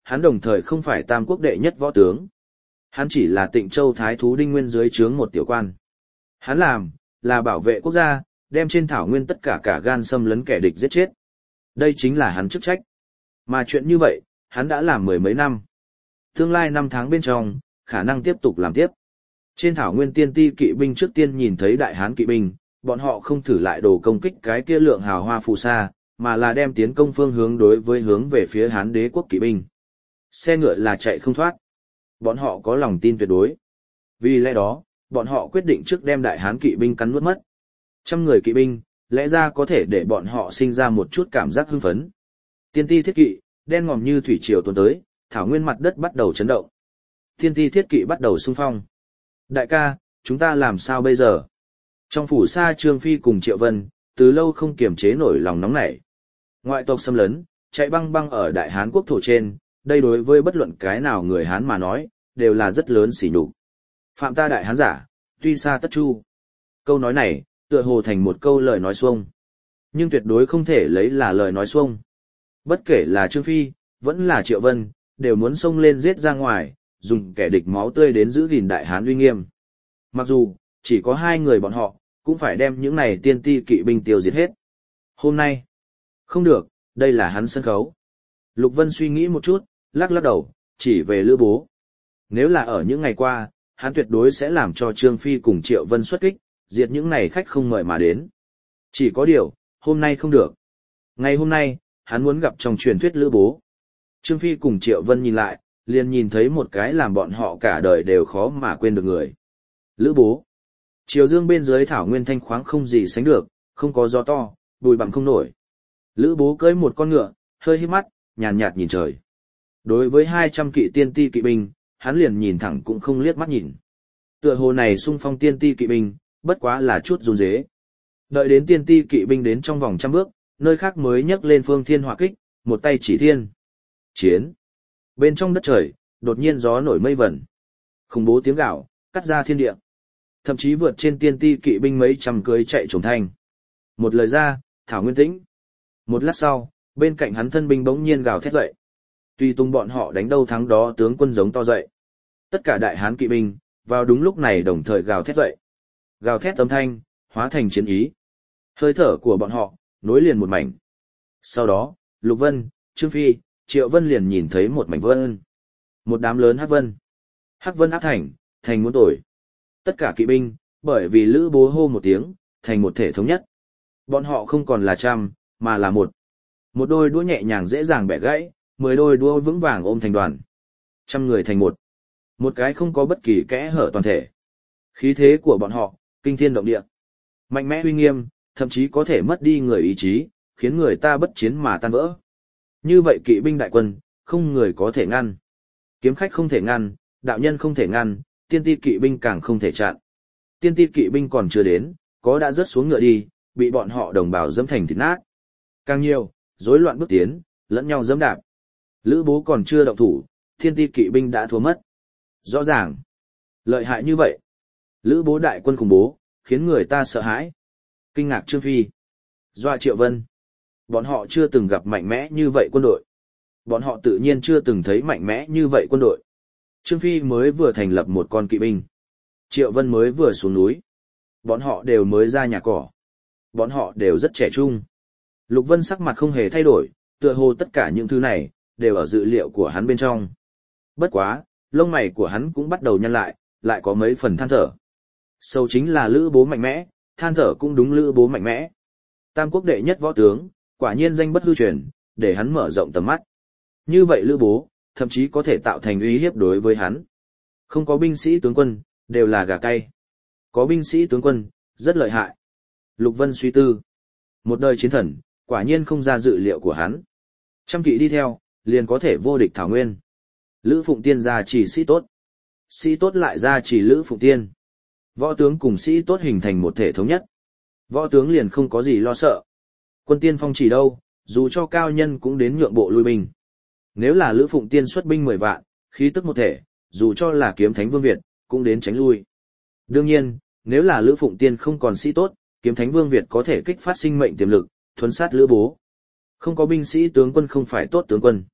hắn đồng thời không phải tam quốc đệ nhất võ tướng. Hắn chỉ là Tịnh Châu Thái thú Đinh Nguyên dưới trướng một tiểu quan. Hắn làm, là bảo vệ quốc gia, đem trên thảo nguyên tất cả cả gan xâm lấn kẻ địch giết chết. Đây chính là hắn chức trách. Mà chuyện như vậy, hắn đã làm mười mấy năm. Tương lai năm tháng bên trong, khả năng tiếp tục làm tiếp. Trên thảo nguyên tiên ti kỵ binh trước tiên nhìn thấy đại hán kỵ binh, bọn họ không thử lại đồ công kích cái kia lượng hào hoa phù sa, mà là đem tiến công phương hướng đối với hướng về phía hán đế quốc kỵ binh. Xe ngựa là chạy không thoát. Bọn họ có lòng tin tuyệt đối. Vì lẽ đó, bọn họ quyết định trước đem đại hán kỵ binh cắn nuốt mất. Trăm người kỵ binh, lẽ ra có thể để bọn họ sinh ra một chút cảm giác hưng phấn. Tiên ti thiết kỵ, đen ngòm như thủy triều tuôn tới, thảo nguyên mặt đất bắt đầu chấn động. Tiên ti thiết kỵ bắt đầu xung phong. Đại ca, chúng ta làm sao bây giờ? Trong phủ sa Trương Phi cùng Triệu Vân, từ lâu không kiềm chế nổi lòng nóng nảy. Ngoại tộc xâm lấn, chạy băng băng ở Đại Hán quốc thổ trên, đây đối với bất luận cái nào người Hán mà nói, đều là rất lớn sỉ nhục. Phạm ta Đại Hán giả, tuy xa tất chu. Câu nói này, tựa hồ thành một câu lời nói xuông. Nhưng tuyệt đối không thể lấy là lời nói xuông. Bất kể là Trương Phi, vẫn là Triệu Vân, đều muốn xông lên giết ra ngoài, dùng kẻ địch máu tươi đến giữ gìn Đại Hán uy nghiêm. Mặc dù, chỉ có hai người bọn họ, cũng phải đem những này tiên ti kỵ binh tiêu diệt hết. Hôm nay, không được, đây là hắn sân khấu. Lục Vân suy nghĩ một chút, lắc lắc đầu, chỉ về Lữ Bố. Nếu là ở những ngày qua, hắn tuyệt đối sẽ làm cho Trương Phi cùng Triệu Vân xuất kích, diệt những này khách không mời mà đến. Chỉ có điều, hôm nay không được. Ngày hôm nay, hắn muốn gặp trong truyền thuyết Lữ Bố. Trương Phi cùng Triệu Vân nhìn lại, liền nhìn thấy một cái làm bọn họ cả đời đều khó mà quên được người. Lữ Bố. Triều dương bên dưới thảo nguyên thanh khoáng không gì sánh được, không có gió to, bụi bặm không nổi. Lữ Bố cưỡi một con ngựa, hơi híp mắt, nhàn nhạt nhìn trời. Đối với hai trăm kỵ tiên ti kỵ binh, hắn liền nhìn thẳng cũng không liếc mắt nhìn. Tựa hồ này xung phong tiên ti kỵ binh, bất quá là chút run rế. Đợi đến tiên ti kỵ binh đến trong vòng trăm bước, nơi khác mới nhấc lên phương thiên hỏa kích, một tay chỉ thiên. Chiến. Bên trong đất trời, đột nhiên gió nổi mây vẩn. Khủng bố tiếng gào, cắt ra thiên địa. Thậm chí vượt trên tiên ti kỵ binh mấy trăm cưới chạy trùng thanh. Một lời ra, thảo nguyên tĩnh. Một lát sau, bên cạnh hắn thân binh bỗng nhiên gào thét dậy. Tuy tung bọn họ đánh đâu thắng đó tướng quân giống to dậy. Tất cả đại hán kỵ binh, vào đúng lúc này đồng thời gào thét dậy. Gào thét âm thanh, hóa thành chiến ý. Hơi thở của bọn họ, nối liền một mảnh. Sau đó, Lục Vân, Trương Phi, Triệu Vân liền nhìn thấy một mảnh vân. Một đám lớn hắc vân. Hắc vân áp thành, thành muốn tồi. Tất cả kỵ binh, bởi vì Lữ Bố hô một tiếng, thành một thể thống nhất. Bọn họ không còn là trăm, mà là một. Một đôi đũa nhẹ nhàng dễ dàng bẻ gãy, mười đôi đũa vững vàng ôm thành đoàn. Trăm người thành một. Một cái không có bất kỳ kẽ hở toàn thể. Khí thế của bọn họ, kinh thiên động địa. Mạnh mẽ uy nghiêm, thậm chí có thể mất đi người ý chí, khiến người ta bất chiến mà tan vỡ. Như vậy kỵ binh đại quân, không người có thể ngăn. Kiếm khách không thể ngăn, đạo nhân không thể ngăn, tiên ti kỵ binh càng không thể chặn. Tiên ti kỵ binh còn chưa đến, có đã rớt xuống ngựa đi, bị bọn họ đồng bào dẫm thành thịt nát. Càng nhiều, rối loạn bước tiến, lẫn nhau dẫm đạp. Lữ Bố còn chưa động thủ, tiên ti kỵ binh đã thua mất. Rõ ràng, lợi hại như vậy. Lữ Bố đại quân khủng bố, khiến người ta sợ hãi. Kinh ngạc Trương Phi, dọa Triệu Vân. Bọn họ chưa từng gặp mạnh mẽ như vậy quân đội. Bọn họ tự nhiên chưa từng thấy mạnh mẽ như vậy quân đội. Trương Phi mới vừa thành lập một con kỵ binh. Triệu Vân mới vừa xuống núi. Bọn họ đều mới ra nhà cỏ. Bọn họ đều rất trẻ trung. Lục Vân sắc mặt không hề thay đổi, tựa hồ tất cả những thứ này, đều ở dự liệu của hắn bên trong. Bất quá, lông mày của hắn cũng bắt đầu nhăn lại, lại có mấy phần than thở. Sâu chính là Lữ Bố mạnh mẽ, than thở cũng đúng Lữ Bố mạnh mẽ. Tam quốc đệ nhất võ tướng, quả nhiên danh bất hư truyền, để hắn mở rộng tầm mắt. Như vậy Lữ Bố, thậm chí có thể tạo thành uy hiếp đối với hắn. Không có binh sĩ tướng quân, đều là gà cay. Có binh sĩ tướng quân, rất lợi hại. Lục Vân suy tư. Một đời chiến thần, quả nhiên không ra dự liệu của hắn. Trăm kỵ đi theo, liền có thể vô địch thảo nguyên. Lữ Phụng Tiên ra chỉ sĩ tốt. Sĩ tốt lại ra chỉ Lữ Phụng Tiên. Võ tướng cùng sĩ tốt hình thành một thể thống nhất. Võ tướng liền không có gì lo sợ. Quân tiên phong chỉ đâu, dù cho cao nhân cũng đến nhượng bộ lui binh. Nếu là Lữ Phụng Tiên xuất binh mười vạn, khí tức một thể, dù cho là kiếm thánh Vương Việt, cũng đến tránh lui. Đương nhiên, nếu là Lữ Phụng Tiên không còn sĩ tốt, kiếm thánh Vương Việt có thể kích phát sinh mệnh tiềm lực, thuấn sát Lữ Bố. Không có binh sĩ tướng quân không phải tốt tướng quân.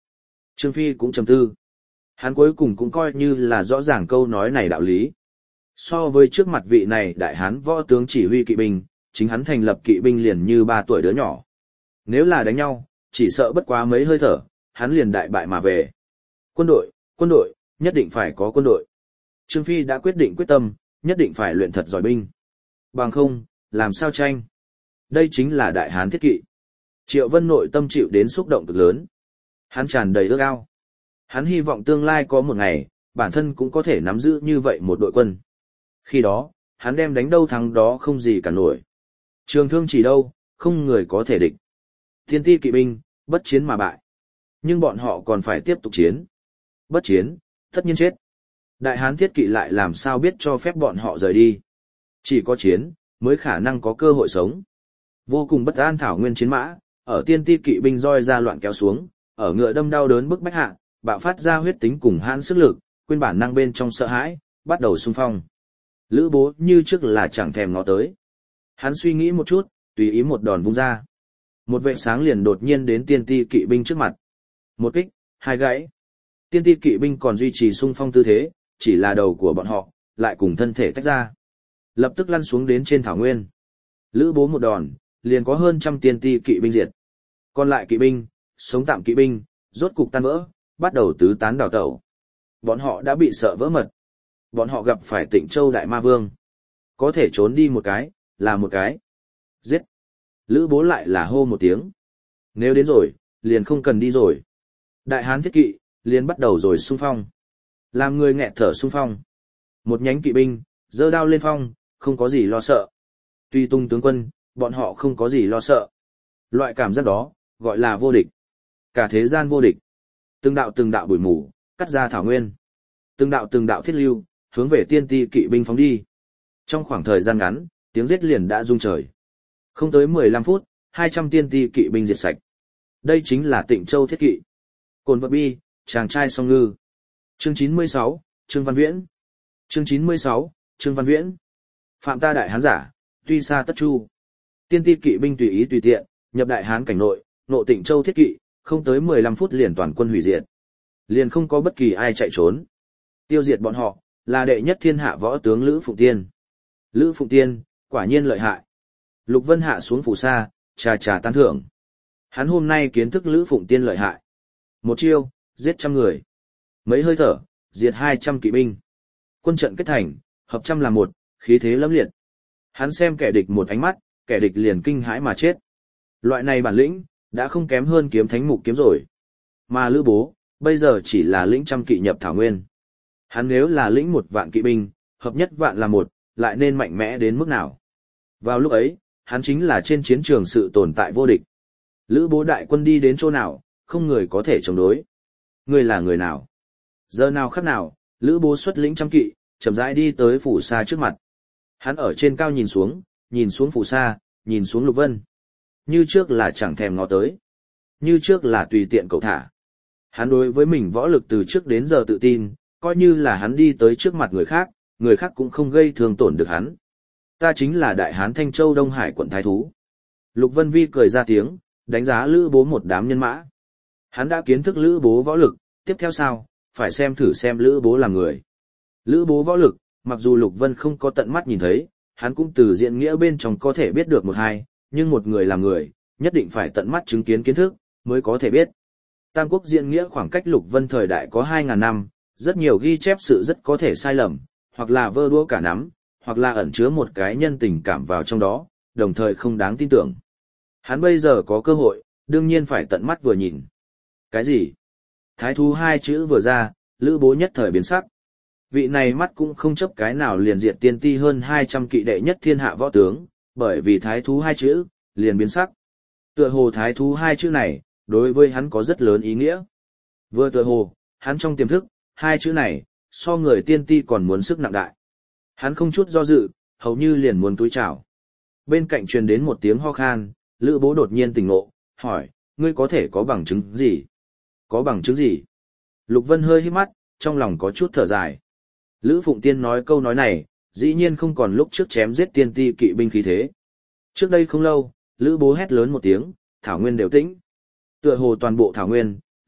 Trương Phi cũng trầm tư. Hắn cuối cùng cũng coi như là rõ ràng câu nói này đạo lý. So với trước mặt vị này đại hán võ tướng chỉ huy kỵ binh, chính hắn thành lập kỵ binh liền như ba tuổi đứa nhỏ. Nếu là đánh nhau, chỉ sợ bất quá mấy hơi thở, hắn liền đại bại mà về. Quân đội, quân đội, nhất định phải có quân đội. Trương Phi đã quyết định quyết tâm, nhất định phải luyện thật giỏi binh. Bằng không, làm sao tranh? Đây chính là đại hán thiết kỵ. Triệu Vân nội tâm chịu đến xúc động cực lớn. Hắn tràn đầy ước ao. Hắn hy vọng tương lai có một ngày, bản thân cũng có thể nắm giữ như vậy một đội quân. Khi đó, hắn đem đánh đâu thắng đó không gì cả nổi. Trường thương chỉ đâu, không người có thể địch. Thiên ti kỵ binh, bất chiến mà bại. Nhưng bọn họ còn phải tiếp tục chiến. Bất chiến, tất nhiên chết. Đại hán thiết kỵ lại làm sao biết cho phép bọn họ rời đi. Chỉ có chiến, mới khả năng có cơ hội sống. Vô cùng bất an thảo nguyên chiến mã, ở tiên ti kỵ binh roi ra loạn kéo xuống, ở ngựa đâm đau đớn bức bách hạ, bạo phát ra huyết tính cùng hãn sức lực, quên bản năng bên trong sợ hãi, bắt đầu xung phong. Lữ Bố như trước là chẳng thèm ngó tới. Hắn suy nghĩ một chút, tùy ý một đòn vung ra. Một vệ sáng liền đột nhiên đến tiên ti kỵ binh trước mặt. Một kích, hai gãy. Tiên ti kỵ binh còn duy trì xung phong tư thế, chỉ là đầu của bọn họ, lại cùng thân thể tách ra. Lập tức lăn xuống đến trên thảo nguyên. Lữ Bố một đòn, liền có hơn trăm tiên ti kỵ binh diệt. Còn lại kỵ binh, sống tạm kỵ binh, rốt cục tan vỡ, bắt đầu tứ tán đào tẩu. Bọn họ đã bị sợ vỡ mật. Bọn họ gặp phải Tịnh Châu Đại Ma Vương. Có thể trốn đi một cái, là một cái. Giết. Lữ Bố lại là hô một tiếng. Nếu đến rồi, liền không cần đi rồi. Đại hán thiết kỵ, liền bắt đầu rồi xung phong. Làm người nghẹt thở xung phong. Một nhánh kỵ binh, giơ đao lên phong, không có gì lo sợ. Tuy tung tướng quân, bọn họ không có gì lo sợ. Loại cảm giác đó, gọi là vô địch. Cả thế gian vô địch. Từng đạo từng đạo bụi mù, cắt ra thảo nguyên. Từng đạo từng đạo thiết lưu, hướng về tiên ti kỵ binh phóng đi. Trong khoảng thời gian ngắn, tiếng giết liền đã rung trời. Không tới mười lăm phút, hai trăm tiên ti kỵ binh diệt sạch. Đây chính là Tịnh Châu thiết kỵ. Cồn vật bi, chàng trai song ngư. Chương chín mươi sáu, Trương Văn Viễn. Chương chín mươi sáu, Trương Văn Viễn. Phạm ta đại hán giả, tuy xa tất chu. Tiên ti kỵ binh tùy ý tùy tiện, nhập đại hán cảnh nội, nộ Tịnh Châu thiết kỵ, không tới mười lăm phút liền toàn quân hủy diệt. Liền không có bất kỳ ai chạy trốn. Tiêu diệt bọn họ, là đệ nhất thiên hạ võ tướng Lữ Phụng Tiên. Lữ Phụng Tiên, quả nhiên lợi hại. Lục Vân hạ xuống phủ xa, trà trà tán thưởng. Hắn hôm nay kiến thức Lữ Phụng Tiên lợi hại. Một chiêu, giết trăm người. Mấy hơi thở, diệt hai trăm kỵ binh. Quân trận kết thành, hợp trăm làm một, khí thế lẫm liệt. Hắn xem kẻ địch một ánh mắt, kẻ địch liền kinh hãi mà chết. Loại này bản lĩnh, đã không kém hơn kiếm thánh mục kiếm rồi. Mà Lữ Bố, bây giờ chỉ là lĩnh trăm kỵ nhập thảo nguyên. Hắn nếu là lĩnh một vạn kỵ binh, hợp nhất vạn là một, lại nên mạnh mẽ đến mức nào. Vào lúc ấy, hắn chính là trên chiến trường sự tồn tại vô địch. Lữ Bố đại quân đi đến chỗ nào, không người có thể chống đối. Ngươi là người nào? Giờ nào khắc nào, Lữ Bố xuất lĩnh trăm kỵ, chậm rãi đi tới phủ xa trước mặt. Hắn ở trên cao nhìn xuống, nhìn xuống phủ xa, nhìn xuống Lục Vân. Như trước là chẳng thèm ngó tới. Như trước là tùy tiện cậu thả. Hắn đối với mình võ lực từ trước đến giờ tự tin, coi như là hắn đi tới trước mặt người khác, người khác cũng không gây thương tổn được hắn. Ta chính là đại hán Thanh Châu Đông Hải quận Thái Thú. Lục Vân Vi cười ra tiếng, đánh giá Lữ Bố một đám nhân mã. Hắn đã kiến thức Lữ Bố võ lực, tiếp theo sao, phải xem thử xem Lữ Bố là người. Lữ Bố võ lực, mặc dù Lục Vân không có tận mắt nhìn thấy, hắn cũng từ diện nghĩa bên trong có thể biết được một hai, nhưng một người là người, nhất định phải tận mắt chứng kiến kiến thức, mới có thể biết. Tam Quốc diện nghĩa khoảng cách Lục Vân thời đại có hai ngàn năm, rất nhiều ghi chép sự rất có thể sai lầm, hoặc là vơ đũa cả nắm, hoặc là ẩn chứa một cái nhân tình cảm vào trong đó, đồng thời không đáng tin tưởng. Hắn bây giờ có cơ hội, đương nhiên phải tận mắt vừa nhìn. Cái gì? Thái Thú hai chữ vừa ra, Lữ Bố nhất thời biến sắc. Vị này mắt cũng không chấp cái nào liền diệt tiên ti hơn hai trăm kỵ đệ nhất thiên hạ võ tướng, bởi vì Thái Thú hai chữ, liền biến sắc. Tựa hồ Thái Thú hai chữ này, đối với hắn có rất lớn ý nghĩa. Vừa tựa hồ, hắn trong tiềm thức, hai chữ này, so người tiên ti còn muốn sức nặng đại. Hắn không chút do dự, hầu như liền muốn túi chảo. Bên cạnh truyền đến một tiếng ho khan, Lữ Bố đột nhiên tỉnh ngộ, hỏi, ngươi có thể có bằng chứng gì? Có bằng chứng gì? Lục Vân hơi hít mắt, trong lòng có chút thở dài. Lữ Phụng Tiên nói câu nói này, dĩ nhiên không còn lúc trước chém giết tiên ti kỵ binh khí thế. Trước đây không lâu, Lữ Bố hét lớn một tiếng, thảo nguyên đều tĩnh. Tựa hồ toàn bộ thảo nguyên,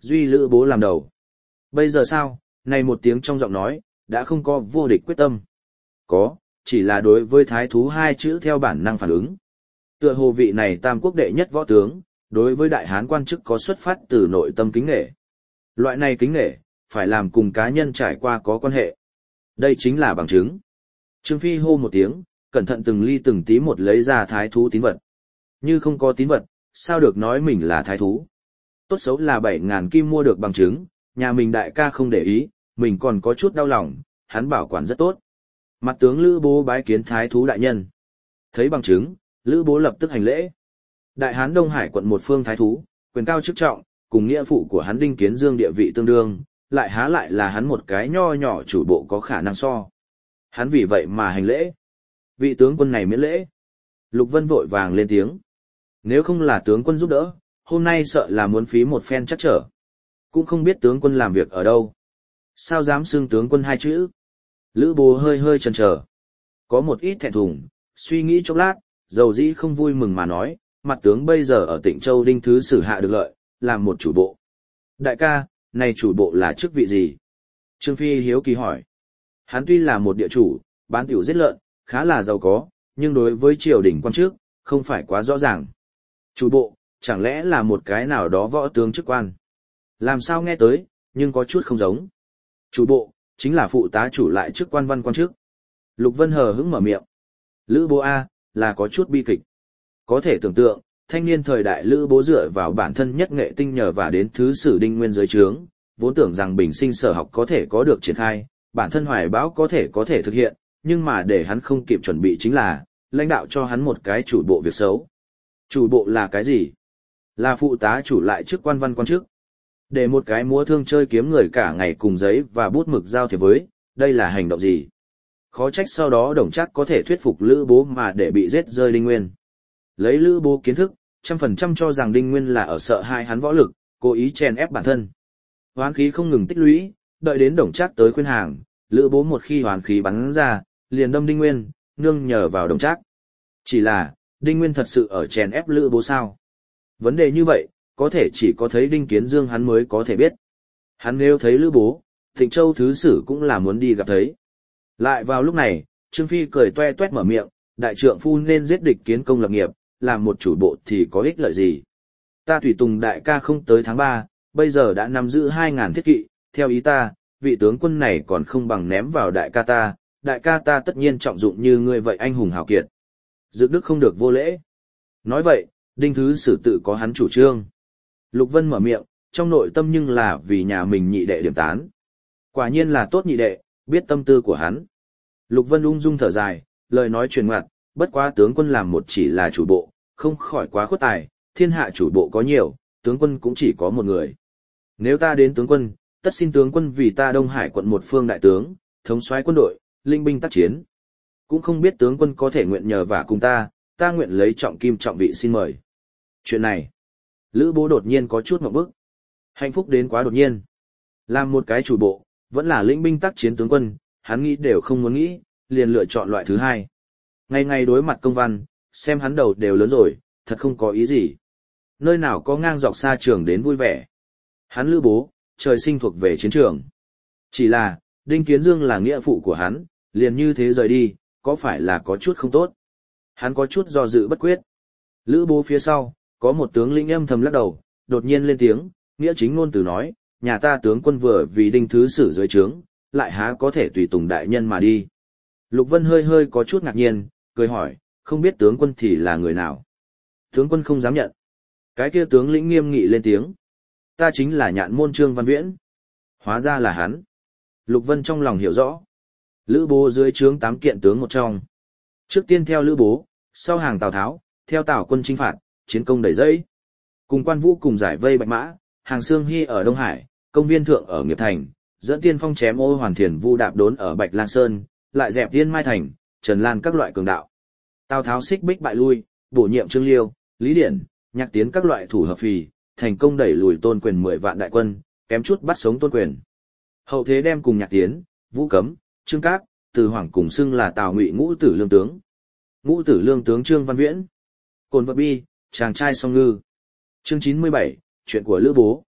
Duy Lữ Bố làm đầu. Bây giờ sao, này một tiếng trong giọng nói, đã không có vô địch quyết tâm. Có, chỉ là đối với thái thú hai chữ theo bản năng phản ứng. Tựa hồ vị này tam quốc đệ nhất võ tướng, đối với đại hán quan chức có xuất phát từ nội tâm kính nghệ. Loại này kính nghệ, phải làm cùng cá nhân trải qua có quan hệ. Đây chính là bằng chứng. Trương Phi hô một tiếng, cẩn thận từng ly từng tí một lấy ra thái thú tín vật. Như không có tín vật, sao được nói mình là thái thú. Tốt xấu là bảy ngàn kim mua được bằng chứng, nhà mình đại ca không để ý, mình còn có chút đau lòng, hắn bảo quản rất tốt. Mặt tướng Lữ Bố bái kiến thái thú đại nhân. Thấy bằng chứng, Lữ Bố lập tức hành lễ. Đại hán Đông Hải quận một phương thái thú, quyền cao chức trọng, cùng nghĩa phụ của hắn Đinh Kiến Dương địa vị tương đương, lại há lại là hắn một cái nho nhỏ chủ bộ có khả năng so. Hắn vì vậy mà hành lễ. Vị tướng quân này miễn lễ. Lục Vân vội vàng lên tiếng. Nếu không là tướng quân giúp đỡ, hôm nay sợ là muốn phí một phen chắc trở. Cũng không biết tướng quân làm việc ở đâu. Sao dám xưng tướng quân hai chữ? Lữ Bố hơi hơi chần chờ. Có một ít thẹn thùng, suy nghĩ chốc lát, dầu dĩ không vui mừng mà nói, mặt tướng bây giờ ở Tịnh Châu Đinh Thứ Sử hạ được lợi, làm một chủ bộ. Đại ca, này chủ bộ là chức vị gì? Trương Phi hiếu kỳ hỏi. Hắn tuy là một địa chủ, bán tiểu giết lợn, khá là giàu có, nhưng đối với triều đình quan chức, không phải quá rõ ràng. Chủ bộ, chẳng lẽ là một cái nào đó võ tướng chức quan? Làm sao nghe tới, nhưng có chút không giống. Chủ bộ, chính là phụ tá chủ lại chức quan văn quan chức. Lục Vân hờ hững mở miệng. Lữ Bố A, là có chút bi kịch. Có thể tưởng tượng, thanh niên thời đại Lữ Bố dựa vào bản thân nhất nghệ tinh nhờ và đến thứ sử Đinh Nguyên dưới trướng, vốn tưởng rằng bình sinh sở học có thể có được triển khai, bản thân hoài bão có thể có thể thực hiện, nhưng mà để hắn không kịp chuẩn bị chính là, lãnh đạo cho hắn một cái chủ bộ việc xấu. Chủ bộ là cái gì? Là phụ tá chủ lại chức quan văn quan chức. Để một cái múa thương chơi kiếm người cả ngày cùng giấy và bút mực giao thiệp với, đây là hành động gì? Khó trách sau đó Đồng Trác có thể thuyết phục Lữ Bố mà để bị giết rơi Đinh Nguyên. Lấy Lữ Bố kiến thức, trăm phần trăm cho rằng Đinh Nguyên là ở sợ hai hắn võ lực, cố ý chèn ép bản thân. Hoán khí không ngừng tích lũy, đợi đến Đồng Trác tới khuyên hàng, Lữ Bố một khi hoán khí bắn ra, liền đâm Đinh Nguyên, nương nhờ vào Đồng Trác. Chỉ là, Đinh Nguyên thật sự ở chèn ép Lữ Bố sao? Vấn đề như vậy, có thể chỉ có thấy Đinh Kiến Dương hắn mới có thể biết. Hắn nếu thấy Lữ Bố, Thịnh Châu thứ sử cũng là muốn đi gặp thấy. Lại vào lúc này, Trương Phi cười toe toét mở miệng, đại trượng phu nên giết địch kiến công lập nghiệp, làm một chủ bộ thì có ích lợi gì? Ta tùy tùng đại ca không tới tháng ba, bây giờ đã nắm giữ hai ngàn thiết kỵ, theo ý ta, vị tướng quân này còn không bằng ném vào đại ca ta, đại ca ta tất nhiên trọng dụng như ngươi vậy anh hùng hào kiệt. Dự đức không được vô lễ. Nói vậy, Đinh Thứ Sử tự có hắn chủ trương. Lục Vân mở miệng, trong nội tâm nhưng là vì nhà mình nhị đệ điểm tán. Quả nhiên là tốt nhị đệ, biết tâm tư của hắn. Lục Vân ung dung thở dài, lời nói truyền ngoặt, bất quá tướng quân làm một chỉ là chủ bộ, không khỏi quá khuất tài, thiên hạ chủ bộ có nhiều, tướng quân cũng chỉ có một người. Nếu ta đến tướng quân, tất xin tướng quân vì ta Đông Hải quận một phương đại tướng, thống soái quân đội, linh binh tác chiến. Cũng không biết tướng quân có thể nguyện nhờ vả cùng ta, ta nguyện lấy trọng kim trọng vị xin mời. Chuyện này, Lữ Bố đột nhiên có chút ngượng bức. Hạnh phúc đến quá đột nhiên. Làm một cái chủ bộ, vẫn là lĩnh binh tác chiến tướng quân, hắn nghĩ đều không muốn nghĩ, liền lựa chọn loại thứ hai. Ngày ngày đối mặt công văn, xem hắn đầu đều lớn rồi, thật không có ý gì. Nơi nào có ngang dọc xa trường đến vui vẻ. Hắn Lữ Bố, trời sinh thuộc về chiến trường. Chỉ là, Đinh Kiến Dương là nghĩa phụ của hắn, liền như thế rời đi, có phải là có chút không tốt. Hắn có chút do dự bất quyết. Lữ Bố phía sau, có một tướng lĩnh âm thầm lắc đầu, đột nhiên lên tiếng, nghĩa chính ngôn từ nói, nhà ta tướng quân vừa vì Đinh Thứ Sử dưới trướng, lại há có thể tùy tùng đại nhân mà đi. Lục Vân hơi hơi có chút ngạc nhiên, cười hỏi, không biết tướng quân thì là người nào? Tướng quân không dám nhận. Cái kia tướng lĩnh nghiêm nghị lên tiếng. Ta chính là Nhạn môn Trương Văn Viễn. Hóa ra là hắn. Lục Vân trong lòng hiểu rõ. Lữ Bố dưới trướng tám kiện tướng một trong. Trước tiên theo Lữ Bố, sau hàng Tào Tháo, theo Tào quân chinh phạt, chiến công đầy dẫy. Cùng Quan Vũ cùng giải vây Bạch Mã, hàng Sương Hy ở Đông Hải, công viên thượng ở Nghiệp Thành, dẫn tiên phong chém Ô Hoàn Thiền Vu đạp đốn ở Bạch Lang Sơn, lại dẹp Tiên Mai Thành, Trần Lan các loại cường đạo. Tào Tháo xích bích bại lui, bổ nhiệm Trương Liêu, Lý Điển, Nhạc Tiến các loại thủ hợp phì, thành công đẩy lùi Tôn Quyền mười vạn đại quân, kém chút bắt sống Tôn Quyền. Hậu thế đem cùng Nhạc Tiến, Vũ Cấm, Trương Cáp, Từ Hoàng cùng xưng là Tào Ngụy ngũ tử lương tướng. Ngũ tử lương tướng Trương Văn Viễn. Cồn vật bi, chàng trai song ngư. Chương chín mươi bảy, chuyện của Lữ Bố.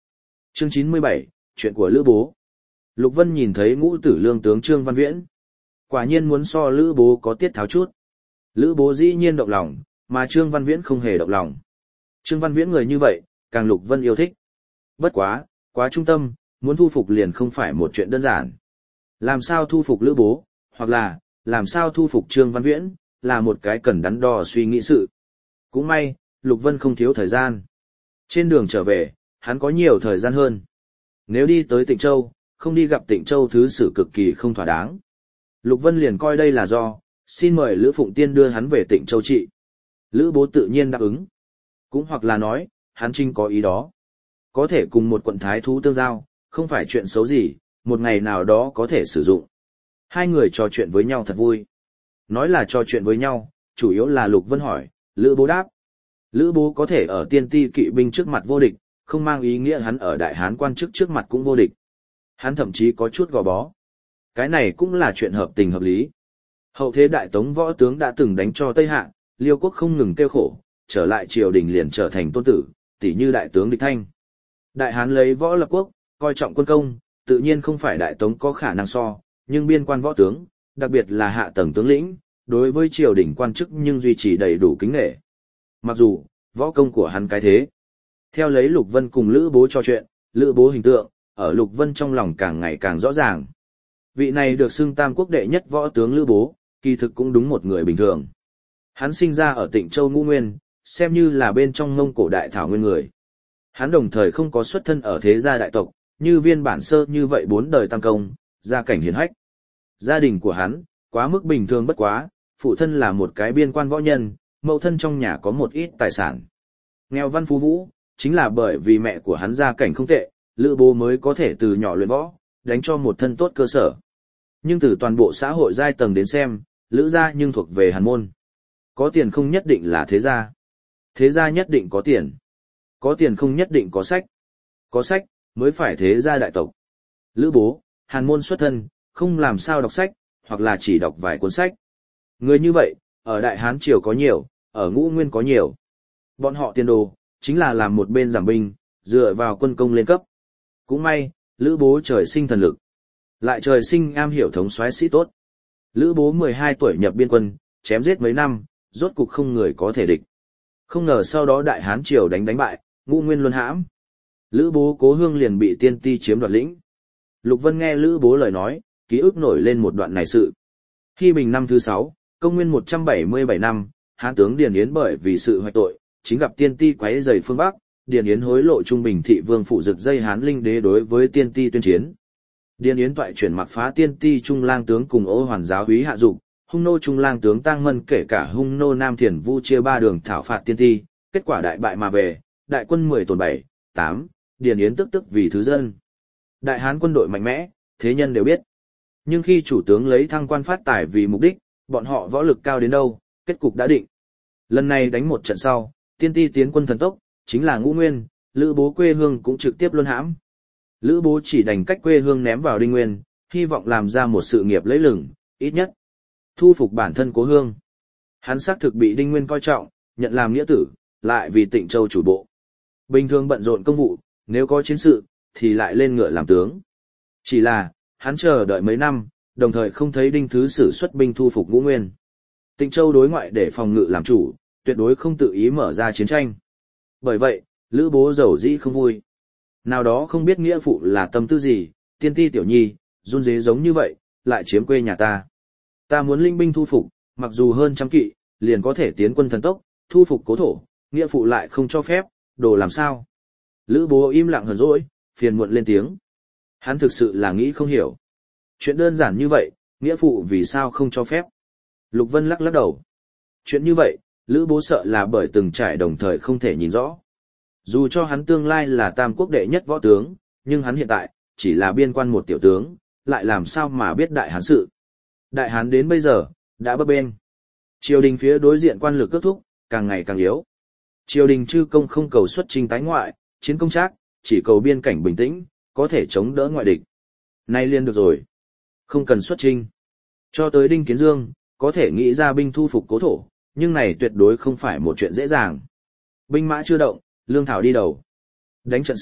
Chương chín mươi bảy, chuyện của Lữ Bố. Lục Vân nhìn thấy ngũ tử lương tướng Trương Văn Viễn. Quả nhiên muốn so Lữ Bố có tiết tháo chút. Lữ Bố dĩ nhiên động lòng, mà Trương Văn Viễn không hề động lòng. Trương Văn Viễn người như vậy, càng Lục Vân yêu thích. Bất quá, quá trung tâm, muốn thu phục liền không phải một chuyện đơn giản. Làm sao thu phục Lữ Bố, hoặc là, làm sao thu phục Trương Văn Viễn, là một cái cần đắn đo suy nghĩ sự. Cũng may, Lục Vân không thiếu thời gian. Trên đường trở về, hắn có nhiều thời gian hơn. Nếu đi tới Tịnh Châu, không đi gặp Tịnh Châu thứ sử cực kỳ không thỏa đáng. Lục Vân liền coi đây là do, xin mời Lữ Phụng Tiên đưa hắn về Tịnh Châu trị. Lữ Bố tự nhiên đáp ứng. Cũng hoặc là nói, hắn trinh có ý đó. Có thể cùng một quận thái thú tương giao, không phải chuyện xấu gì, một ngày nào đó có thể sử dụng. Hai người trò chuyện với nhau thật vui. Nói là trò chuyện với nhau, chủ yếu là Lục Vân hỏi, Lữ Bố đáp. Lữ Bố có thể ở tiên ti kỵ binh trước mặt vô địch, không mang ý nghĩa hắn ở đại hán quan chức trước mặt cũng vô địch. Hắn thậm chí có chút gò bó. Cái này cũng là chuyện hợp tình hợp lý. Hậu thế đại tống võ tướng đã từng đánh cho Tây Hạ, Liêu quốc không ngừng kêu khổ, trở lại triều đình liền trở thành tôn tử, tỷ như đại tướng Địch Thanh. Đại hán lấy võ lập quốc, coi trọng quân công, tự nhiên không phải đại tống có khả năng so, nhưng biên quan võ tướng, đặc biệt là hạ tầng tướng lĩnh, đối với triều đình quan chức nhưng duy trì đầy đủ kính nể. Mặc dù, võ công của hắn cái thế. Theo lấy Lục Vân cùng Lữ Bố trò chuyện, Lữ Bố hình tượng, ở Lục Vân trong lòng càng ngày càng rõ ràng. Vị này được xưng tam quốc đệ nhất võ tướng Lữ Bố, kỳ thực cũng đúng một người bình thường. Hắn sinh ra ở Tịnh Châu Ngũ Nguyên, xem như là bên trong Mông Cổ đại thảo nguyên người. Hắn đồng thời không có xuất thân ở thế gia đại tộc, như Viên Bản Sơ như vậy bốn đời tam công, gia cảnh hiển hách. Gia đình của hắn, quá mức bình thường bất quá, phụ thân là một cái biên quan võ nhân, mẫu thân trong nhà có một ít tài sản. Nghèo văn phú vũ, chính là bởi vì mẹ của hắn gia cảnh không tệ, Lữ Bố mới có thể từ nhỏ luyện võ, đánh cho một thân tốt cơ sở. Nhưng từ toàn bộ xã hội giai tầng đến xem, Lữ gia nhưng thuộc về Hàn môn. Có tiền không nhất định là thế gia. Thế gia nhất định có tiền. Có tiền không nhất định có sách. Có sách, mới phải thế gia đại tộc. Lữ Bố, Hàn môn xuất thân, không làm sao đọc sách, hoặc là chỉ đọc vài cuốn sách. Người như vậy, ở Đại Hán Triều có nhiều, ở Ngũ Nguyên có nhiều. Bọn họ tiền đồ, chính là làm một bên giảm binh, dựa vào quân công lên cấp. Cũng may, Lữ Bố trời sinh thần lực. Lại trời sinh am hiểu thống soái sĩ tốt. Lữ Bố mười hai tuổi nhập biên quân, chém giết mấy năm, rốt cục không người có thể địch. Không ngờ sau đó Đại Hán Triều đánh đánh bại, Ngũ Nguyên luân hãm. Lữ Bố cố hương liền bị tiên ti chiếm đoạt lĩnh. Lục Vân nghe Lữ Bố lời nói, ký ức nổi lên một đoạn này sự. Khi bình năm thứ sáu, công nguyên một trăm bảy mươi bảy năm, Hán tướng Điền Yến bởi vì sự hoại tội, chính gặp tiên ti quấy rầy phương Bắc, Điền Yến hối lộ Trung Bình thị vương phụ rực dây Hán linh đế đối với tiên ti tuyên chiến. Điền Yến toại chuyển mặc phá tiên ti trung lang tướng cùng Ô Hoàn giáo úy hạ dục, hung nô trung lang tướng Tăng Mân kể cả hung nô Nam Thiền Vu chia ba đường thảo phạt tiên ti, kết quả đại bại mà về, đại quân mười tổn bảy, tám, Điền Yến tức tức vì thứ dân. Đại Hán quân đội mạnh mẽ, thế nhân đều biết. Nhưng khi chủ tướng lấy thăng quan phát tài vì mục đích, bọn họ võ lực cao đến đâu, kết cục đã định. Lần này đánh một trận sau, tiên ti tiến quân thần tốc, chính là Ngũ Nguyên, Lữ Bố quê hương cũng trực tiếp luân hãm. Lữ Bố chỉ đành cách quê hương ném vào Đinh Nguyên, hy vọng làm ra một sự nghiệp lấy lừng, ít nhất thu phục bản thân cố hương. Hắn xác thực bị Đinh Nguyên coi trọng, nhận làm nghĩa tử, lại vì Tịnh Châu chủ bộ. Bình thường bận rộn công vụ, nếu có chiến sự, thì lại lên ngựa làm tướng. Chỉ là, hắn chờ đợi mấy năm, đồng thời không thấy Đinh Thứ Sử xuất binh thu phục Ngũ Nguyên. Tịnh Châu đối ngoại để phòng ngự làm chủ, tuyệt đối không tự ý mở ra chiến tranh. Bởi vậy, Lữ Bố dầu dĩ không vui. Nào đó không biết nghĩa phụ là tâm tư gì, tiên ti tiểu nhi, run rế giống như vậy, lại chiếm quê nhà ta. Ta muốn linh binh thu phục, mặc dù hơn trăm kỵ, liền có thể tiến quân thần tốc, thu phục cố thổ, nghĩa phụ lại không cho phép, đồ làm sao. Lữ Bố im lặng hờn dỗi, phiền muộn lên tiếng. Hắn thực sự là nghĩ không hiểu. Chuyện đơn giản như vậy, nghĩa phụ vì sao không cho phép. Lục Vân lắc lắc đầu. Chuyện như vậy, Lữ Bố sợ là bởi từng trải đồng thời không thể nhìn rõ. Dù cho hắn tương lai là tam quốc đệ nhất võ tướng, nhưng hắn hiện tại, chỉ là biên quan một tiểu tướng, lại làm sao mà biết đại hán sự. Đại hán đến bây giờ, đã bấp bênh. Triều đình phía đối diện quan lực kết thúc, càng ngày càng yếu. Triều đình chư công không cầu xuất chinh tái ngoại, chiến công trác, chỉ cầu biên cảnh bình tĩnh, có thể chống đỡ ngoại địch. Nay liên được rồi. Không cần xuất chinh. Cho tới Đinh Kiến Dương, có thể nghĩ ra binh thu phục cố thổ, nhưng này tuyệt đối không phải một chuyện dễ dàng. Binh mã chưa động, lương thảo đi đầu. Đánh trận sự,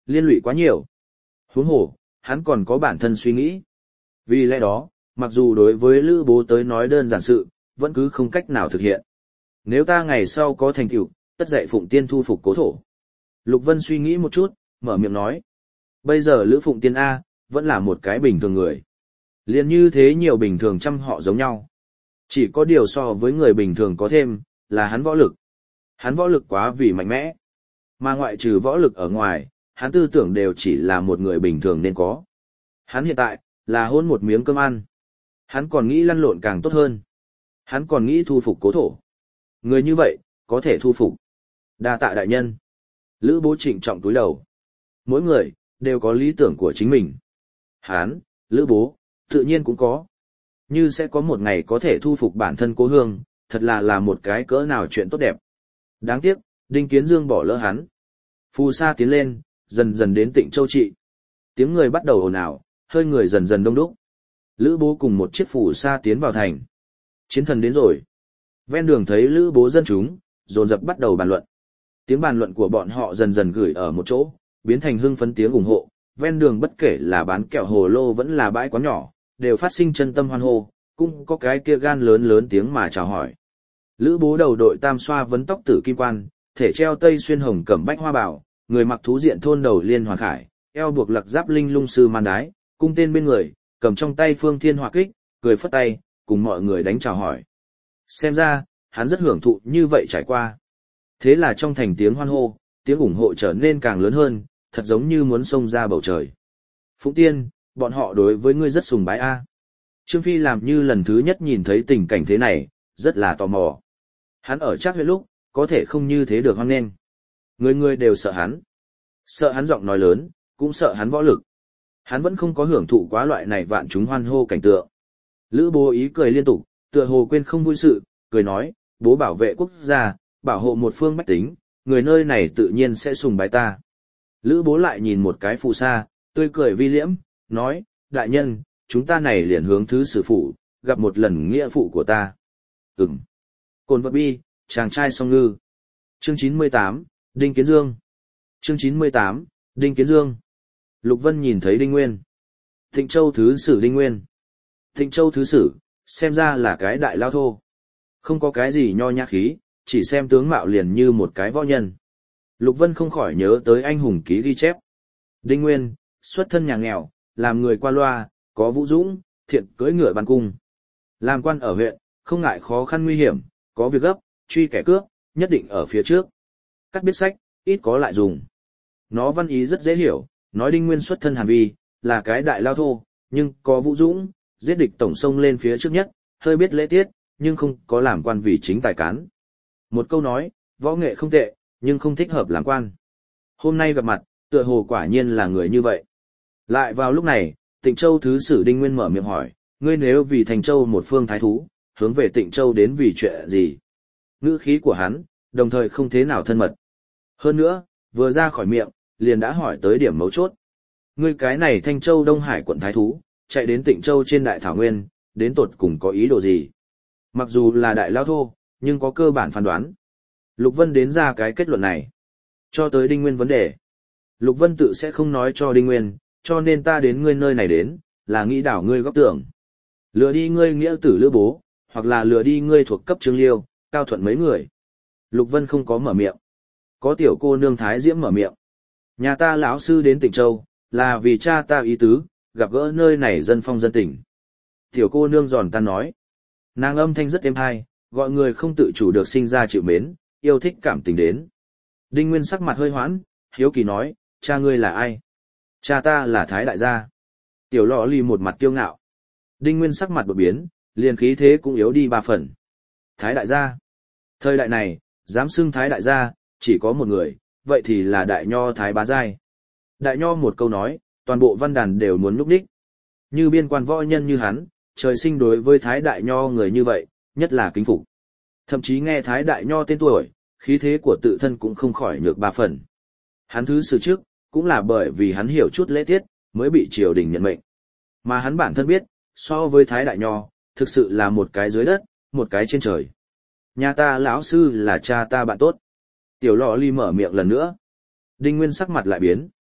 liên lụy quá nhiều. Huống hồ, hắn còn có bản thân suy nghĩ. Vì lẽ đó, mặc dù đối với Lữ Bố tới nói đơn giản sự, vẫn cứ không cách nào thực hiện. Nếu ta ngày sau có thành tựu, tất dạy Phụng Tiên thu phục Cố Thổ. Lục Vân suy nghĩ một chút, mở miệng nói. Bây giờ Lữ Phụng Tiên A, vẫn là một cái bình thường người. Liên như thế nhiều bình thường trăm họ giống nhau. Chỉ có điều so với người bình thường có thêm, là hắn võ lực. Hắn võ lực quá vì mạnh mẽ. Mà ngoại trừ võ lực ở ngoài, hắn tư tưởng đều chỉ là một người bình thường nên có. Hắn hiện tại, là hôn một miếng cơm ăn. Hắn còn nghĩ lăn lộn càng tốt hơn. Hắn còn nghĩ thu phục Cố Thổ. Người như vậy, có thể thu phục. Đa tạ đại nhân. Lữ Bố trịnh trọng túi đầu. Mỗi người, đều có lý tưởng của chính mình. Hắn, Lữ Bố, tự nhiên cũng có. Như sẽ có một ngày có thể thu phục bản thân Cố Hương, thật là là một cái cỡ nào chuyện tốt đẹp. Đáng tiếc, Đinh Kiến Dương bỏ lỡ hắn. Phù sa tiến lên, dần dần đến Tịnh Châu trị. Tiếng người bắt đầu ồn ào, hơi người dần dần đông đúc. Lữ Bố cùng một chiếc phù sa tiến vào thành. Chiến thần đến rồi. Ven đường thấy Lữ Bố dân chúng, dồn dập bắt đầu bàn luận. Tiếng bàn luận của bọn họ dần dần gửi ở một chỗ, biến thành hưng phấn tiếng ủng hộ. Ven đường bất kể là bán kẹo hồ lô vẫn là bãi quán nhỏ, đều phát sinh chân tâm hoan hô, cũng có cái kia gan lớn lớn tiếng mà chào hỏi. Lữ Bố đầu đội tam xoa vấn tóc tử kim quan, thể treo tây xuyên hồng cẩm bách hoa bảo, người mặc thú diện thôn đầu liên hoàn khải, eo buộc lặc giáp linh lung sư man đái, cung tên bên người, cầm trong tay phương thiên hỏa kích, cười phất tay, cùng mọi người đánh chào hỏi. Xem ra, hắn rất hưởng thụ như vậy trải qua. Thế là trong thành tiếng hoan hô, tiếng ủng hộ trở nên càng lớn hơn, thật giống như muốn xông ra bầu trời. Phụng Tiên, bọn họ đối với ngươi rất sùng bái a. Trương Phi làm như lần thứ nhất nhìn thấy tình cảnh thế này, rất là tò mò. Hắn ở Trác Huyện lúc, có thể không như thế được hoan nghênh. Người người đều sợ hắn. Sợ hắn giọng nói lớn, cũng sợ hắn võ lực. Hắn vẫn không có hưởng thụ quá loại này vạn chúng hoan hô cảnh tượng. Lữ Bố ý cười liên tục, tựa hồ quên không vui sự, cười nói, bố bảo vệ quốc gia, bảo hộ một phương bách tính, người nơi này tự nhiên sẽ sùng bái ta. Lữ Bố lại nhìn một cái phù sa, tươi cười vi liễm, nói, đại nhân, chúng ta này liền hướng thứ sử phụ, gặp một lần nghĩa phụ của ta. Ừm. Cồn vật bi, chàng trai song ngư. Chương chín mươi tám, Đinh Kiến Dương. Chương chín mươi tám, Đinh Kiến Dương. Lục Vân nhìn thấy Đinh Nguyên. Thịnh Châu thứ sử Đinh Nguyên. Thịnh Châu thứ sử, xem ra là cái đại lao thô. Không có cái gì nho nhã khí, chỉ xem tướng mạo liền như một cái võ nhân. Lục Vân không khỏi nhớ tới anh hùng ký ghi chép. Đinh Nguyên, xuất thân nhà nghèo, làm người qua loa, có vũ dũng, thiện cưỡi ngựa bắn cung. Làm quan ở huyện, không ngại khó khăn nguy hiểm, có việc gấp, truy kẻ cướp, nhất định ở phía trước. Cắt biết sách, ít có lại dùng. Nó văn ý rất dễ hiểu, nói Đinh Nguyên xuất thân Hàn Vi, là cái đại lao thô, nhưng có vũ dũng, giết địch tổng sông lên phía trước nhất, hơi biết lễ tiết, nhưng không có làm quan vì chính tài cán. Một câu nói, võ nghệ không tệ, nhưng không thích hợp làm quan. Hôm nay gặp mặt, tựa hồ quả nhiên là người như vậy. Lại vào lúc này, Tịnh Châu thứ sử Đinh Nguyên mở miệng hỏi, ngươi nếu vì Thành Châu một phương thái thú, hướng về Tịnh Châu đến vì chuyện gì? Ngữ khí của hắn, đồng thời không thế nào thân mật. Hơn nữa, vừa ra khỏi miệng, liền đã hỏi tới điểm mấu chốt. Ngươi cái này Thanh Châu Đông Hải quận thái thú, chạy đến Tịnh Châu trên đại thảo nguyên, đến tột cùng có ý đồ gì? Mặc dù là đại lao thô, nhưng có cơ bản phán đoán. Lục Vân đến ra cái kết luận này. Cho tới Đinh Nguyên vấn đề. Lục Vân tự sẽ không nói cho Đinh Nguyên, cho nên ta đến ngươi nơi này đến, là nghĩ đảo ngươi góp tưởng. Lừa đi ngươi nghĩa tử Lữ Bố, hoặc là lừa đi ngươi thuộc cấp Trương Liêu, Cao Thuận mấy người. Lục Vân không có mở miệng. Có tiểu cô nương Thái Diễm mở miệng. Nhà ta lão sư đến Tịnh Châu, là vì cha ta ý tứ, gặp gỡ nơi này dân phong dân tỉnh. Tiểu cô nương giòn tan nói. Nàng âm thanh rất êm hai, gọi người không tự chủ được sinh ra chịu mến, yêu thích cảm tình đến. Đinh Nguyên sắc mặt hơi hoãn, hiếu kỳ nói, cha ngươi là ai? Cha ta là Thái đại gia. Tiểu lọ lì một mặt kiêu ngạo. Đinh Nguyên sắc mặt đột biến, liền khí thế cũng yếu đi ba phần. Thái đại gia. Thời đại này, dám xưng Thái đại gia, chỉ có một người, vậy thì là đại nho Thái bá giai. Đại nho một câu nói, toàn bộ văn đàn đều muốn núp đích. Như biên quan võ nhân như hắn, trời sinh đối với Thái đại nho người như vậy, nhất là kính phục. Thậm chí nghe Thái đại nho tên tuổi, khí thế của tự thân cũng không khỏi nhược ba phần. Hắn thứ sử trước, cũng là bởi vì hắn hiểu chút lễ tiết, mới bị triều đình nhận mệnh. Mà hắn bản thân biết, so với Thái đại nho, thực sự là một cái dưới đất, một cái trên trời. Nhà ta lão sư là cha ta bạn tốt. Tiểu lọ ly mở miệng lần nữa. Đinh Nguyên sắc mặt lại biến.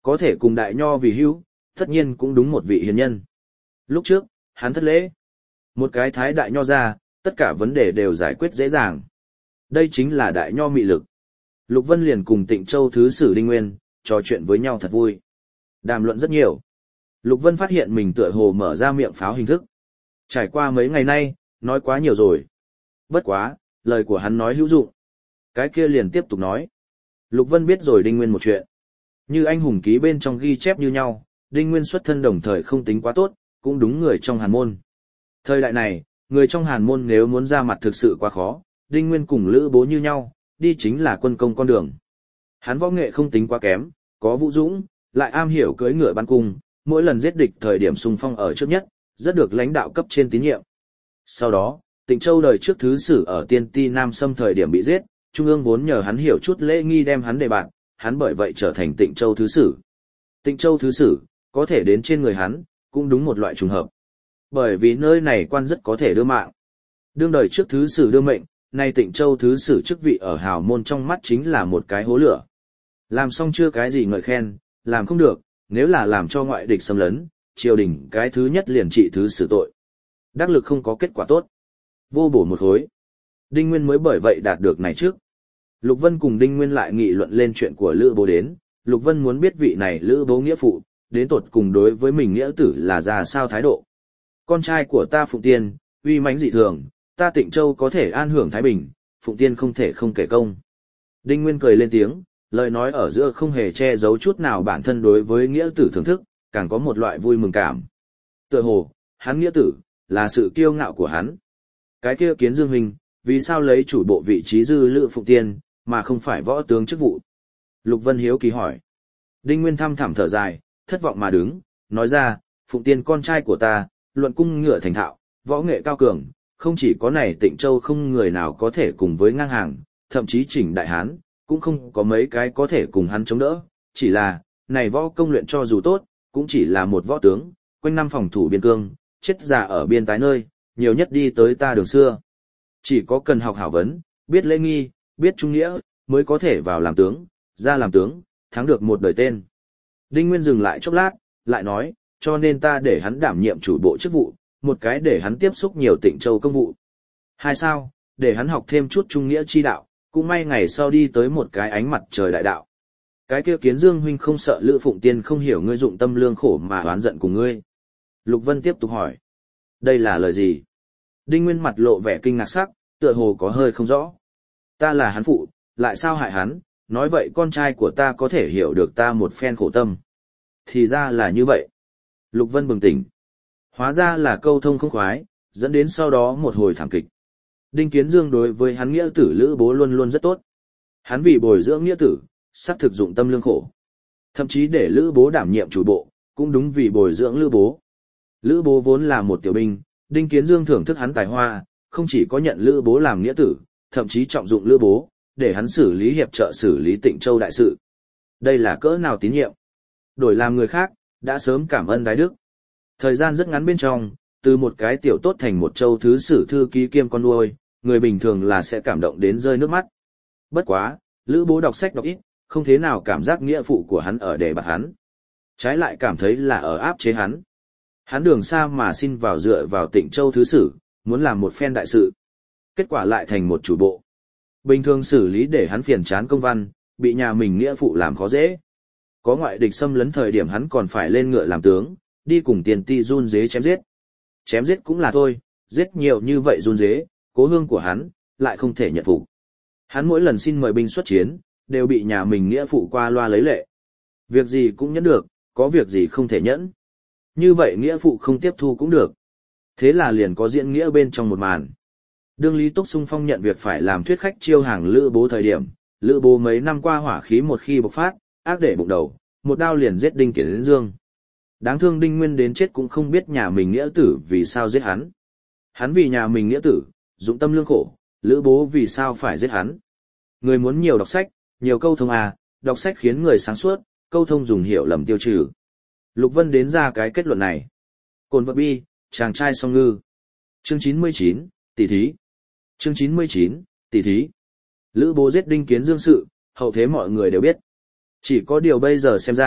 Có thể cùng đại nho vì hữu, tất nhiên cũng đúng một vị hiền nhân. Lúc trước, hắn thất lễ. Một cái thái đại nho ra, tất cả vấn đề đều giải quyết dễ dàng. Đây chính là đại nho mị lực. Lục Vân liền cùng Tịnh Châu Thứ Sử Đinh Nguyên, trò chuyện với nhau thật vui. Đàm luận rất nhiều. Lục Vân phát hiện mình tựa hồ mở ra miệng pháo hình thức. Trải qua mấy ngày nay, nói quá nhiều rồi. Bất quá, lời của hắn nói hữu dụng. Cái kia liền tiếp tục nói. Lục Vân biết rồi Đinh Nguyên một chuyện. Như anh hùng ký bên trong ghi chép như nhau, Đinh Nguyên xuất thân đồng thời không tính quá tốt, cũng đúng người trong Hàn môn. Thời đại này, người trong Hàn môn nếu muốn ra mặt thực sự quá khó, Đinh Nguyên cùng Lữ Bố như nhau, đi chính là quân công con đường. Hắn võ nghệ không tính quá kém, có vũ dũng, lại am hiểu cưỡi ngựa bắn cung, mỗi lần giết địch thời điểm xung phong ở trước nhất, rất được lãnh đạo cấp trên tín nhiệm. Sau đó, Tịnh Châu đời trước thứ sử ở Tiên Ti Nam Sâm thời điểm bị giết, Trung ương vốn nhờ hắn hiểu chút lễ nghi đem hắn đề bạt, hắn bởi vậy trở thành Tịnh Châu thứ sử. Tịnh Châu thứ sử, có thể đến trên người hắn, cũng đúng một loại trùng hợp. Bởi vì nơi này quan rất có thể đưa mạng. Đương đời trước thứ sử đưa mệnh, nay Tịnh Châu thứ sử chức vị ở hào môn trong mắt chính là một cái hố lửa. Làm xong chưa cái gì ngợi khen, làm không được, nếu là làm cho ngoại địch xâm lấn, triều đình cái thứ nhất liền trị thứ sử tội. Đắc lực không có kết quả tốt. Vô bổ một khối. Đinh Nguyên mới bởi vậy đạt được này trước. Lục Vân cùng Đinh Nguyên lại nghị luận lên chuyện của Lữ Bố đến, Lục Vân muốn biết vị này Lữ Bố nghĩa phụ, đến tột cùng đối với mình nghĩa tử là ra sao thái độ. Con trai của ta Phụng Tiên, uy mãnh dị thường, ta Tịnh Châu có thể an hưởng thái bình, Phụng Tiên không thể không kể công. Đinh Nguyên cười lên tiếng, lời nói ở giữa không hề che giấu chút nào bản thân đối với nghĩa tử thưởng thức, càng có một loại vui mừng cảm. Tựa hồ, hắn nghĩa tử, là sự kiêu ngạo của hắn. Cái kia Kiến Dương huynh, vì sao lấy chủ bộ vị trí dư Lữ Phụng Tiên, mà không phải võ tướng chức vụ? Lục Vân hiếu kỳ hỏi. Đinh Nguyên thăm thẳm thở dài, thất vọng mà đứng, nói ra, Phụng Tiên con trai của ta, luận cung ngựa thành thạo, võ nghệ cao cường, không chỉ có này Tịnh Châu không người nào có thể cùng với ngang hàng, thậm chí chỉnh đại hán, cũng không có mấy cái có thể cùng hắn chống đỡ, chỉ là, này võ công luyện cho dù tốt, cũng chỉ là một võ tướng, quanh năm phòng thủ biên cương, chết già ở biên tái nơi, nhiều nhất đi tới ta đường xưa. Chỉ có cần học hảo vấn, biết lễ nghi, biết trung nghĩa, mới có thể vào làm tướng, ra làm tướng, thắng được một đời tên. Đinh Nguyên dừng lại chốc lát, lại nói, cho nên ta để hắn đảm nhiệm chủ bộ chức vụ, một cái để hắn tiếp xúc nhiều Tịnh Châu công vụ. Hai sao, để hắn học thêm chút trung nghĩa chi đạo, cũng may ngày sau đi tới một cái ánh mặt trời đại đạo. Cái kia Kiến Dương huynh không sợ Lữ Phụng Tiên không hiểu ngươi dụng tâm lương khổ mà oán giận cùng ngươi. Lục Vân tiếp tục hỏi. Đây là lời gì? Đinh Nguyên mặt lộ vẻ kinh ngạc sắc, tựa hồ có hơi không rõ. Ta là hắn phụ, lại sao hại hắn, nói vậy con trai của ta có thể hiểu được ta một phen khổ tâm. Thì ra là như vậy. Lục Vân bừng tỉnh. Hóa ra là câu thông không khoái, dẫn đến sau đó một hồi thảm kịch. Đinh Kiến Dương đối với hắn nghĩa tử Lữ Bố luôn luôn rất tốt. Hắn vì bồi dưỡng nghĩa tử, sắp thực dụng tâm lương khổ. Thậm chí để Lữ Bố đảm nhiệm chủ bộ, cũng đúng vì bồi dưỡng Lữ Bố. Lữ Bố vốn là một tiểu binh, Đinh Kiến Dương thưởng thức hắn tài hoa, không chỉ có nhận Lữ Bố làm nghĩa tử, thậm chí trọng dụng Lữ Bố, để hắn xử lý hiệp trợ xử lý Tịnh Châu đại sự. Đây là cỡ nào tín nhiệm. Đổi làm người khác, đã sớm cảm ơn đái đức. Thời gian rất ngắn bên trong, từ một cái tiểu tốt thành một châu thứ sử thư ký kiêm con nuôi, người bình thường là sẽ cảm động đến rơi nước mắt. Bất quá, Lữ Bố đọc sách đọc ít, không thế nào cảm giác nghĩa phụ của hắn ở đề bạt hắn. Trái lại cảm thấy là ở áp chế hắn. Hắn đường xa mà xin vào dựa vào Tịnh Châu thứ sử, muốn làm một phen đại sự. Kết quả lại thành một chủ bộ. Bình thường xử lý để hắn phiền chán công văn, bị nhà mình nghĩa phụ làm khó dễ. Có ngoại địch xâm lấn thời điểm hắn còn phải lên ngựa làm tướng, đi cùng Tiền Ti run dế chém giết. Chém giết cũng là thôi, giết nhiều như vậy run dế, cố hương của hắn, lại không thể nhận phục. Hắn mỗi lần xin mời binh xuất chiến, đều bị nhà mình nghĩa phụ qua loa lấy lệ. Việc gì cũng nhẫn được, có việc gì không thể nhẫn. Như vậy nghĩa phụ không tiếp thu cũng được. Thế là liền có diễn nghĩa bên trong một màn. Đương Lý Túc Xung Phong nhận việc phải làm thuyết khách chiêu hàng Lữ Bố thời điểm, Lữ Bố mấy năm qua hỏa khí một khi bộc phát, ác để bụng đầu, một đao liền giết Đinh Kiến Dương. Đáng thương Đinh Nguyên đến chết cũng không biết nhà mình nghĩa tử vì sao giết hắn. Hắn vì nhà mình nghĩa tử, dụng tâm lương khổ, Lữ Bố vì sao phải giết hắn. Người muốn nhiều đọc sách, nhiều câu thông à, đọc sách khiến người sáng suốt, câu thông dùng hiểu lầm tiêu trừ. Lục Vân đến ra cái kết luận này. Cồn vật bi, chàng trai song ngư. Chương chín mươi chín, tỷ thí. Chương chín mươi chín, tỷ thí. Lữ Bố giết Đinh Kiến Dương sự, hậu thế mọi người đều biết. Chỉ có điều bây giờ xem ra,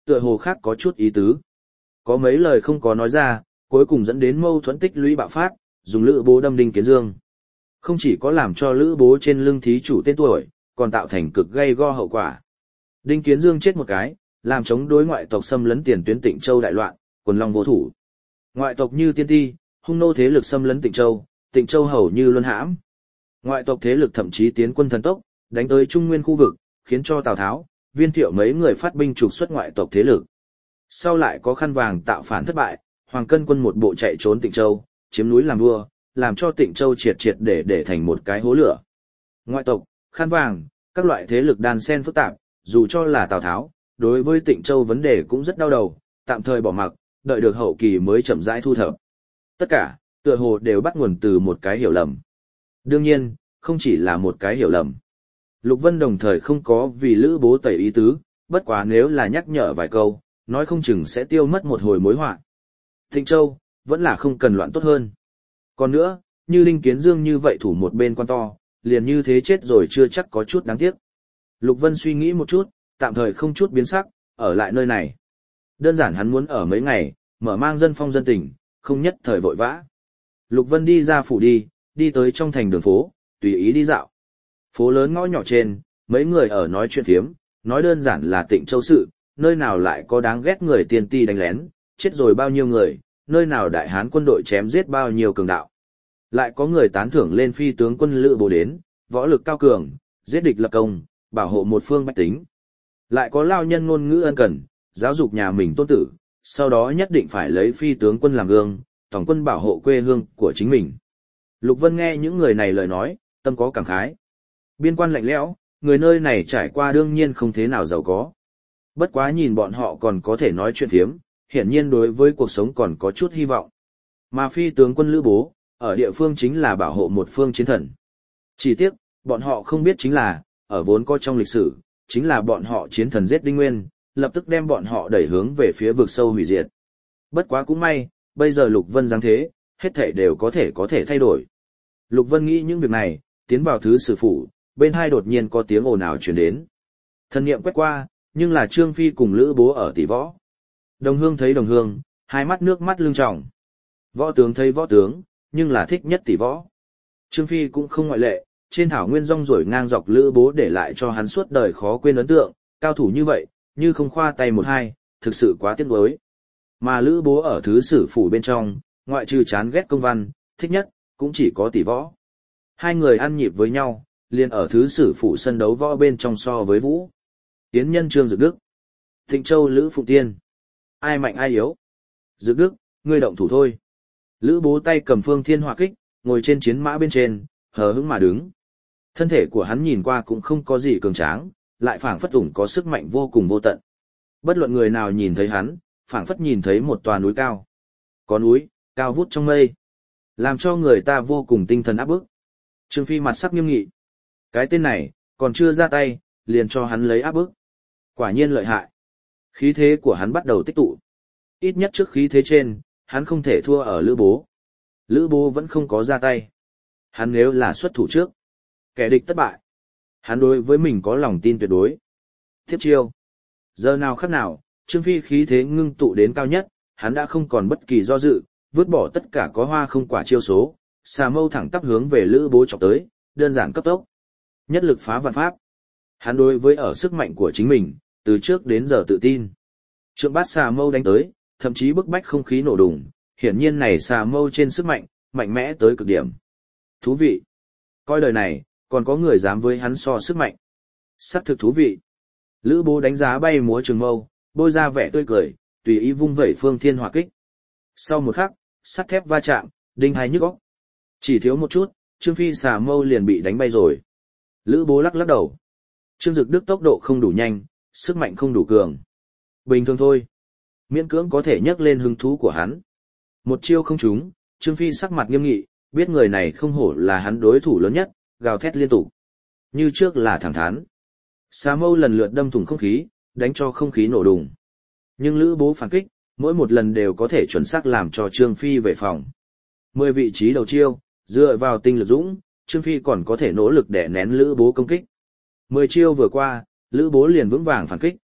tựa hồ khác có chút ý tứ. Có mấy lời không có nói ra, cuối cùng dẫn đến mâu thuẫn tích lũy bạo phát, dùng Lữ Bố đâm Đinh Kiến Dương. Không chỉ có làm cho Lữ Bố trên lưng thí chủ tên tuổi, còn tạo thành cực gây go hậu quả. Đinh Kiến Dương chết một cái, làm chống đối ngoại tộc xâm lấn tiền tuyến Tịnh Châu đại loạn, quần long vô thủ. Ngoại tộc như Tiên Ti, hung nô thế lực xâm lấn Tịnh Châu, Tịnh Châu hầu như luân hãm. Ngoại tộc thế lực thậm chí tiến quân thần tốc, đánh tới Trung Nguyên khu vực, khiến cho Tào Tháo, Viên Thiệu mấy người phát binh trục xuất ngoại tộc thế lực. Sau lại có Khăn Vàng tạo phản thất bại, Hoàng Cân quân một bộ chạy trốn Tịnh Châu, chiếm núi làm vua, làm cho Tịnh Châu triệt triệt để để thành một cái hố lửa. Ngoại tộc, Khăn Vàng, các loại thế lực đan xen phức tạp, dù cho là Tào Tháo, đối với Tịnh Châu vấn đề cũng rất đau đầu, tạm thời bỏ mặc, đợi được hậu kỳ mới chậm rãi thu thập. Tất cả, tựa hồ đều bắt nguồn từ một cái hiểu lầm. Đương nhiên, không chỉ là một cái hiểu lầm. Lục Vân đồng thời không có vì Lữ Bố tẩy ý tứ, bất quá nếu là nhắc nhở vài câu, nói không chừng sẽ tiêu mất một hồi mối họa. Tịnh Châu, vẫn là không cần loạn tốt hơn. Còn nữa, như Đinh Kiến Dương như vậy thủ một bên quan to, liền như thế chết rồi chưa chắc có chút đáng tiếc. Lục Vân suy nghĩ một chút, tạm thời không chút biến sắc, ở lại nơi này. Đơn giản hắn muốn ở mấy ngày, mở mang dân phong dân tình, không nhất thời vội vã. Lục Vân đi ra phủ đi, đi tới trong thành đường phố, tùy ý đi dạo. Phố lớn ngõ nhỏ trên, mấy người ở nói chuyện phiếm, nói đơn giản là Tịnh Châu sự, nơi nào lại có đáng ghét người tiên ti đánh lén, chết rồi bao nhiêu người, nơi nào đại hán quân đội chém giết bao nhiêu cường đạo. Lại có người tán thưởng lên phi tướng quân Lữ Bố đến, võ lực cao cường, giết địch lập công, bảo hộ một phương bách tính. Lại có lao nhân ngôn ngữ ân cần, giáo dục nhà mình tôn tử, sau đó nhất định phải lấy phi tướng quân làm gương, tổng quân bảo hộ quê hương của chính mình. Lục Vân nghe những người này lời nói, tâm có cảm khái. Biên quan lạnh lẽo, người nơi này trải qua đương nhiên không thế nào giàu có. Bất quá nhìn bọn họ còn có thể nói chuyện phiếm, hiển nhiên đối với cuộc sống còn có chút hy vọng. Mà phi tướng quân Lữ Bố, ở địa phương chính là bảo hộ một phương chiến thần. Chỉ tiếc, bọn họ không biết chính là, ở vốn có trong lịch sử, chính là bọn họ chiến thần giết Đinh Nguyên, lập tức đem bọn họ đẩy hướng về phía vực sâu hủy diệt. Bất quá cũng may, bây giờ Lục Vân giáng thế, hết thảy đều có thể có thể thay đổi. Lục Vân nghĩ những việc này, tiến vào thứ sử phủ, bên hai đột nhiên có tiếng ồn ào truyền đến. Thần niệm quét qua, nhưng là Trương Phi cùng Lữ Bố ở tỷ võ. Đồng Hương thấy Đồng Hương, hai mắt nước mắt lưng tròng. Võ tướng thấy võ tướng, nhưng là thích nhất tỷ võ. Trương Phi cũng không ngoại lệ, trên thảo nguyên rong ruổi ngang dọc Lữ Bố để lại cho hắn suốt đời khó quên ấn tượng, cao thủ như vậy, như không khoa tay một hai, thực sự quá tiếc nuối. Mà Lữ Bố ở thứ sử phủ bên trong, ngoại trừ chán ghét công văn, thích nhất, cũng chỉ có tỷ võ. Hai người ăn nhịp với nhau, liền ở thứ sử phủ sân đấu võ bên trong so với vũ. Tiến nhân Trương Dực Đức, Tịnh Châu Lữ Phụng Tiên. Ai mạnh ai yếu? Dực Đức, ngươi động thủ thôi. Lữ Bố tay cầm phương thiên hỏa kích, ngồi trên chiến mã bên trên, hờ hững mà đứng. Thân thể của hắn nhìn qua cũng không có gì cường tráng, lại phảng phất ủng có sức mạnh vô cùng vô tận. Bất luận người nào nhìn thấy hắn, phảng phất nhìn thấy một tòa núi cao. Có núi, cao vút trong mây, làm cho người ta vô cùng tinh thần áp bức. Trương Phi mặt sắc nghiêm nghị. Cái tên này, còn chưa ra tay, liền cho hắn lấy áp bức. Quả nhiên lợi hại. Khí thế của hắn bắt đầu tích tụ. Ít nhất trước khí thế trên, hắn không thể thua ở Lữ Bố. Lữ Bố vẫn không có ra tay. Hắn nếu là xuất thủ trước, kẻ địch thất bại. Hắn đối với mình có lòng tin tuyệt đối. Tiếp chiêu. Giờ nào khắc nào, Trương Phi khí thế ngưng tụ đến cao nhất, hắn đã không còn bất kỳ do dự, vứt bỏ tất cả có hoa không quả chiêu số, xà mâu thẳng tắp hướng về Lữ Bố chọc tới, đơn giản cấp tốc. Nhất lực phá vạn pháp. Hắn đối với ở sức mạnh của chính mình, từ trước đến giờ tự tin. Trượng bát xà mâu đánh tới, thậm chí bức bách không khí nổ đùng, hiển nhiên này xà mâu trên sức mạnh, mạnh mẽ tới cực điểm. Thú vị. Coi đời này, còn có người dám với hắn so sức mạnh. Sắc thực thú vị. Lữ Bố đánh giá bay múa trường mâu, bôi ra vẻ tươi cười, tùy ý vung vẩy phương thiên hỏa kích. Sau một khắc, sắt thép va chạm, đinh hai nhức óc. Chỉ thiếu một chút, Trương Phi xà mâu liền bị đánh bay rồi. Lữ Bố lắc lắc đầu. Trương Dực Đức tốc độ không đủ nhanh, sức mạnh không đủ cường. Bình thường thôi. Miễn cưỡng có thể nhấc lên hứng thú của hắn. Một chiêu không trúng, Trương Phi sắc mặt nghiêm nghị, biết người này không hổ là hắn đối thủ lớn nhất, gào thét liên tục. Như trước là thẳng thắn. Xà mâu lần lượt đâm thủng không khí, đánh cho không khí nổ đùng. Nhưng Lữ Bố phản kích, mỗi một lần đều có thể chuẩn xác làm cho Trương Phi về phòng. Mười vị trí đầu chiêu, dựa vào tinh lực dũng, Trương Phi còn có thể nỗ lực để nén Lữ Bố công kích. Mười chiêu vừa qua, Lữ Bố liền vững vàng phản kích.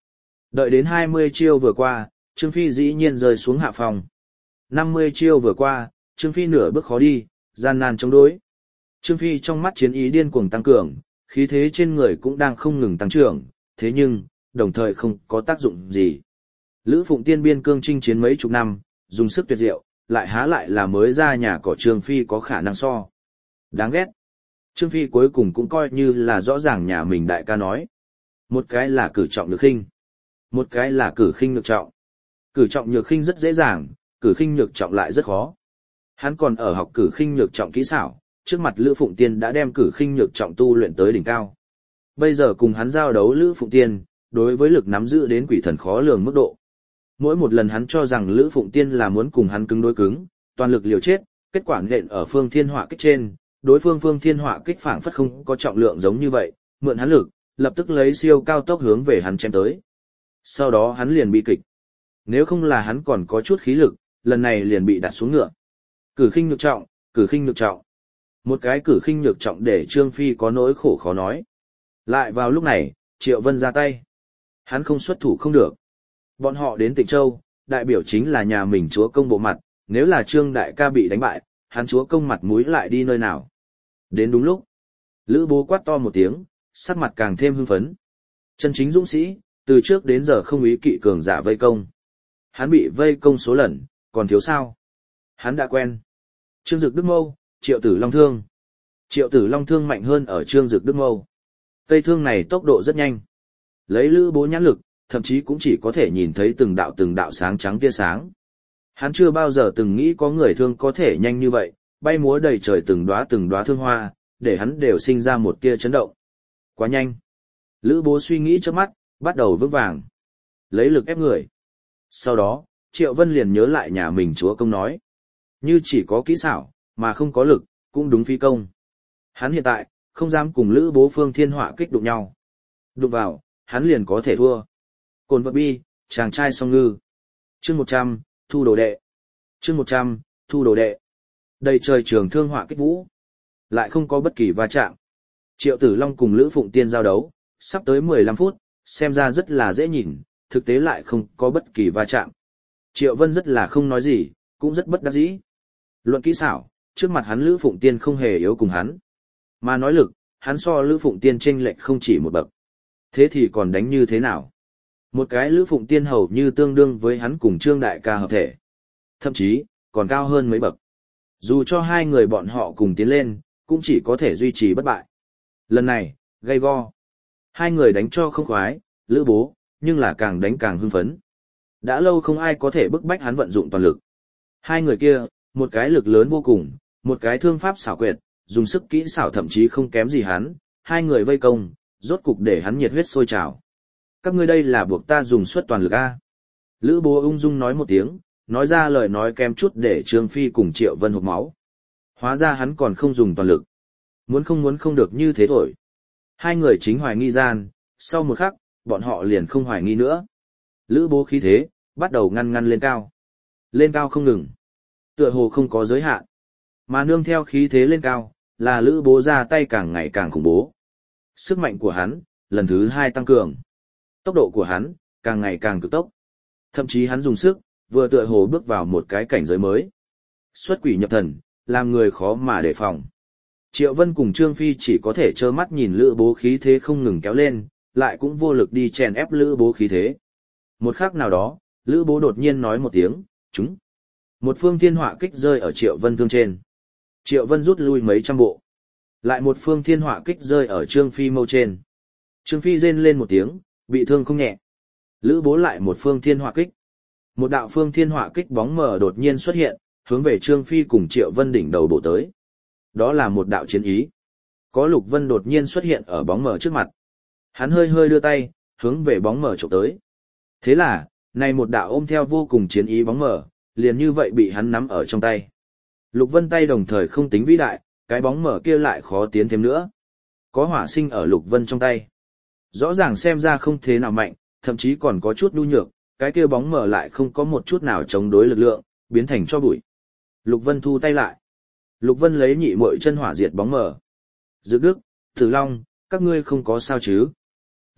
Đợi đến hai mươi chiêu vừa qua, Trương Phi dĩ nhiên rơi xuống hạ phòng. năm mươi chiêu vừa qua, Trương Phi nửa bước khó đi, gian nan chống đối. Trương Phi trong mắt chiến ý điên cuồng tăng cường, khí thế trên người cũng đang không ngừng tăng trưởng, thế nhưng, đồng thời không có tác dụng gì. Lữ Phụng Tiên biên cương chinh chiến mấy chục năm, dùng sức tuyệt diệu, lại há lại là mới ra nhà cỏ Trương Phi có khả năng so. Đáng ghét. Trương Phi cuối cùng cũng coi như là rõ ràng nhà mình đại ca nói. Một cái là cử trọng nhược khinh, một cái là cử khinh nhược trọng. Cử trọng nhược khinh rất dễ dàng, cử khinh nhược trọng lại rất khó. Hắn còn ở học cử khinh nhược trọng kỹ xảo, trước mặt Lữ Phụng Tiên đã đem cử khinh nhược trọng tu luyện tới đỉnh cao. Bây giờ cùng hắn giao đấu Lữ Phụng Tiên, đối với lực nắm giữ đến quỷ thần khó lường mức độ. Mỗi một lần hắn cho rằng Lữ Phụng Tiên là muốn cùng hắn cứng đối cứng, toàn lực liều chết, kết quả nện ở phương thiên họa kích trên, đối phương phương thiên họa kích phảng phất không có trọng lượng giống như vậy, mượn hắn lực, lập tức lấy siêu cao tốc hướng về hắn chém tới. Sau đó hắn liền bị kịch. Nếu không là hắn còn có chút khí lực, lần này liền bị đặt xuống ngựa. Cử khinh nhược trọng, cử khinh nhược trọng. Một cái cử khinh nhược trọng để Trương Phi có nỗi khổ khó nói. Lại vào lúc này, Triệu Vân ra tay. Hắn không xuất thủ không được. Bọn họ đến Tịnh Châu, đại biểu chính là nhà mình chúa công bộ mặt, nếu là Trương đại ca bị đánh bại, hắn chúa công mặt mũi lại đi nơi nào. Đến đúng lúc, Lữ Bố quát to một tiếng, sắc mặt càng thêm hưng phấn. Chân chính dũng sĩ, từ trước đến giờ không ý kỵ cường giả vây công. Hắn bị vây công số lần, còn thiếu sao? Hắn đã quen. Trương Dực Đức Mâu, Triệu Tử Long Thương. Triệu Tử Long Thương mạnh hơn ở Trương Dực Đức Mâu. Cây thương này tốc độ rất nhanh. Lấy Lữ Bố nhãn lực, thậm chí cũng chỉ có thể nhìn thấy từng đạo từng đạo sáng trắng tia sáng. Hắn chưa bao giờ từng nghĩ có người thương có thể nhanh như vậy, bay múa đầy trời từng đóa từng đóa thương hoa, để hắn đều sinh ra một tia chấn động. Quá nhanh. Lữ Bố suy nghĩ trước mắt, bắt đầu vững vàng. Lấy lực ép người. Sau đó, Triệu Vân liền nhớ lại nhà mình chúa công nói. Như chỉ có kỹ xảo, mà không có lực, cũng đúng phi công. Hắn hiện tại, không dám cùng Lữ Bố phương thiên họa kích đụng nhau. Đụng vào, hắn liền có thể thua. Cồn vật bi, chàng trai song ngư. Chương một trăm, thu đồ đệ. Chương một trăm, thu đồ đệ. Đầy trời trường thương họa kích vũ. Lại không có bất kỳ va chạm. Triệu Tử Long cùng Lữ Phụng Tiên giao đấu, sắp tới mười lăm phút, xem ra rất là dễ nhìn, thực tế lại không có bất kỳ va chạm. Triệu Vân rất là không nói gì, cũng rất bất đắc dĩ. Luận kỹ xảo, trước mặt hắn Lữ Phụng Tiên không hề yếu cùng hắn. Mà nói lực, hắn so Lữ Phụng Tiên chênh lệch không chỉ một bậc. Thế thì còn đánh như thế nào? Một cái Lữ Phụng Tiên hầu như tương đương với hắn cùng Trương đại ca hợp thể. Thậm chí, còn cao hơn mấy bậc. Dù cho hai người bọn họ cùng tiến lên, cũng chỉ có thể duy trì bất bại. Lần này, gay go. Hai người đánh cho không khoái, Lữ Bố, nhưng là càng đánh càng hưng phấn. Đã lâu không ai có thể bức bách hắn vận dụng toàn lực. Hai người kia, một cái lực lớn vô cùng, một cái thương pháp xảo quyệt, dùng sức kỹ xảo thậm chí không kém gì hắn, hai người vây công, rốt cục để hắn nhiệt huyết sôi trào. Các ngươi đây là buộc ta dùng suất toàn lực a? Lữ Bố ung dung nói một tiếng, nói ra lời nói kém chút để Trương Phi cùng Triệu Vân hộc máu. Hóa ra hắn còn không dùng toàn lực. Muốn không muốn không được như thế thôi. Hai người chính hoài nghi gian, sau một khắc, bọn họ liền không hoài nghi nữa. Lữ Bố khí thế, bắt đầu ngăn ngăn lên cao. Lên cao không ngừng. Tựa hồ không có giới hạn. Mà nương theo khí thế lên cao, là Lữ Bố ra tay càng ngày càng khủng bố. Sức mạnh của hắn, lần thứ hai tăng cường. Tốc độ của hắn, càng ngày càng cực tốc. Thậm chí hắn dùng sức, vừa tựa hồ bước vào một cái cảnh giới mới. Xuất quỷ nhập thần, làm người khó mà đề phòng. Triệu Vân cùng Trương Phi chỉ có thể trơ mắt nhìn Lữ Bố khí thế không ngừng kéo lên, lại cũng vô lực đi chèn ép Lữ Bố khí thế. Một khắc nào đó, Lữ Bố đột nhiên nói một tiếng, chúng. Một phương thiên họa kích rơi ở Triệu Vân thương trên. Triệu Vân rút lui mấy trăm bộ. Lại một phương thiên họa kích rơi ở Trương Phi mâu trên. Trương Phi rên lên một tiếng, bị thương không nhẹ. Lữ Bố lại một phương thiên họa kích. Một đạo phương thiên họa kích bóng mờ đột nhiên xuất hiện, hướng về Trương Phi cùng Triệu Vân đỉnh đầu bổ tới. Đó là một đạo chiến ý. Có Lục Vân đột nhiên xuất hiện ở bóng mờ trước mặt. Hắn hơi hơi đưa tay, hướng về bóng mờ chụp tới. Thế là, này một đạo ôm theo vô cùng chiến ý bóng mờ, liền như vậy bị hắn nắm ở trong tay. Lục Vân tay đồng thời không tính vĩ đại, cái bóng mờ kia lại khó tiến thêm nữa. Có hỏa sinh ở Lục Vân trong tay. Rõ ràng xem ra không thế nào mạnh, thậm chí còn có chút nhu nhược, cái kia bóng mờ lại không có một chút nào chống đối lực lượng, biến thành cho bụi. Lục Vân thu tay lại. Lục Vân lấy nhị muội chân hỏa diệt bóng mờ. Dực Đức, Tử Long, các ngươi không có sao chứ?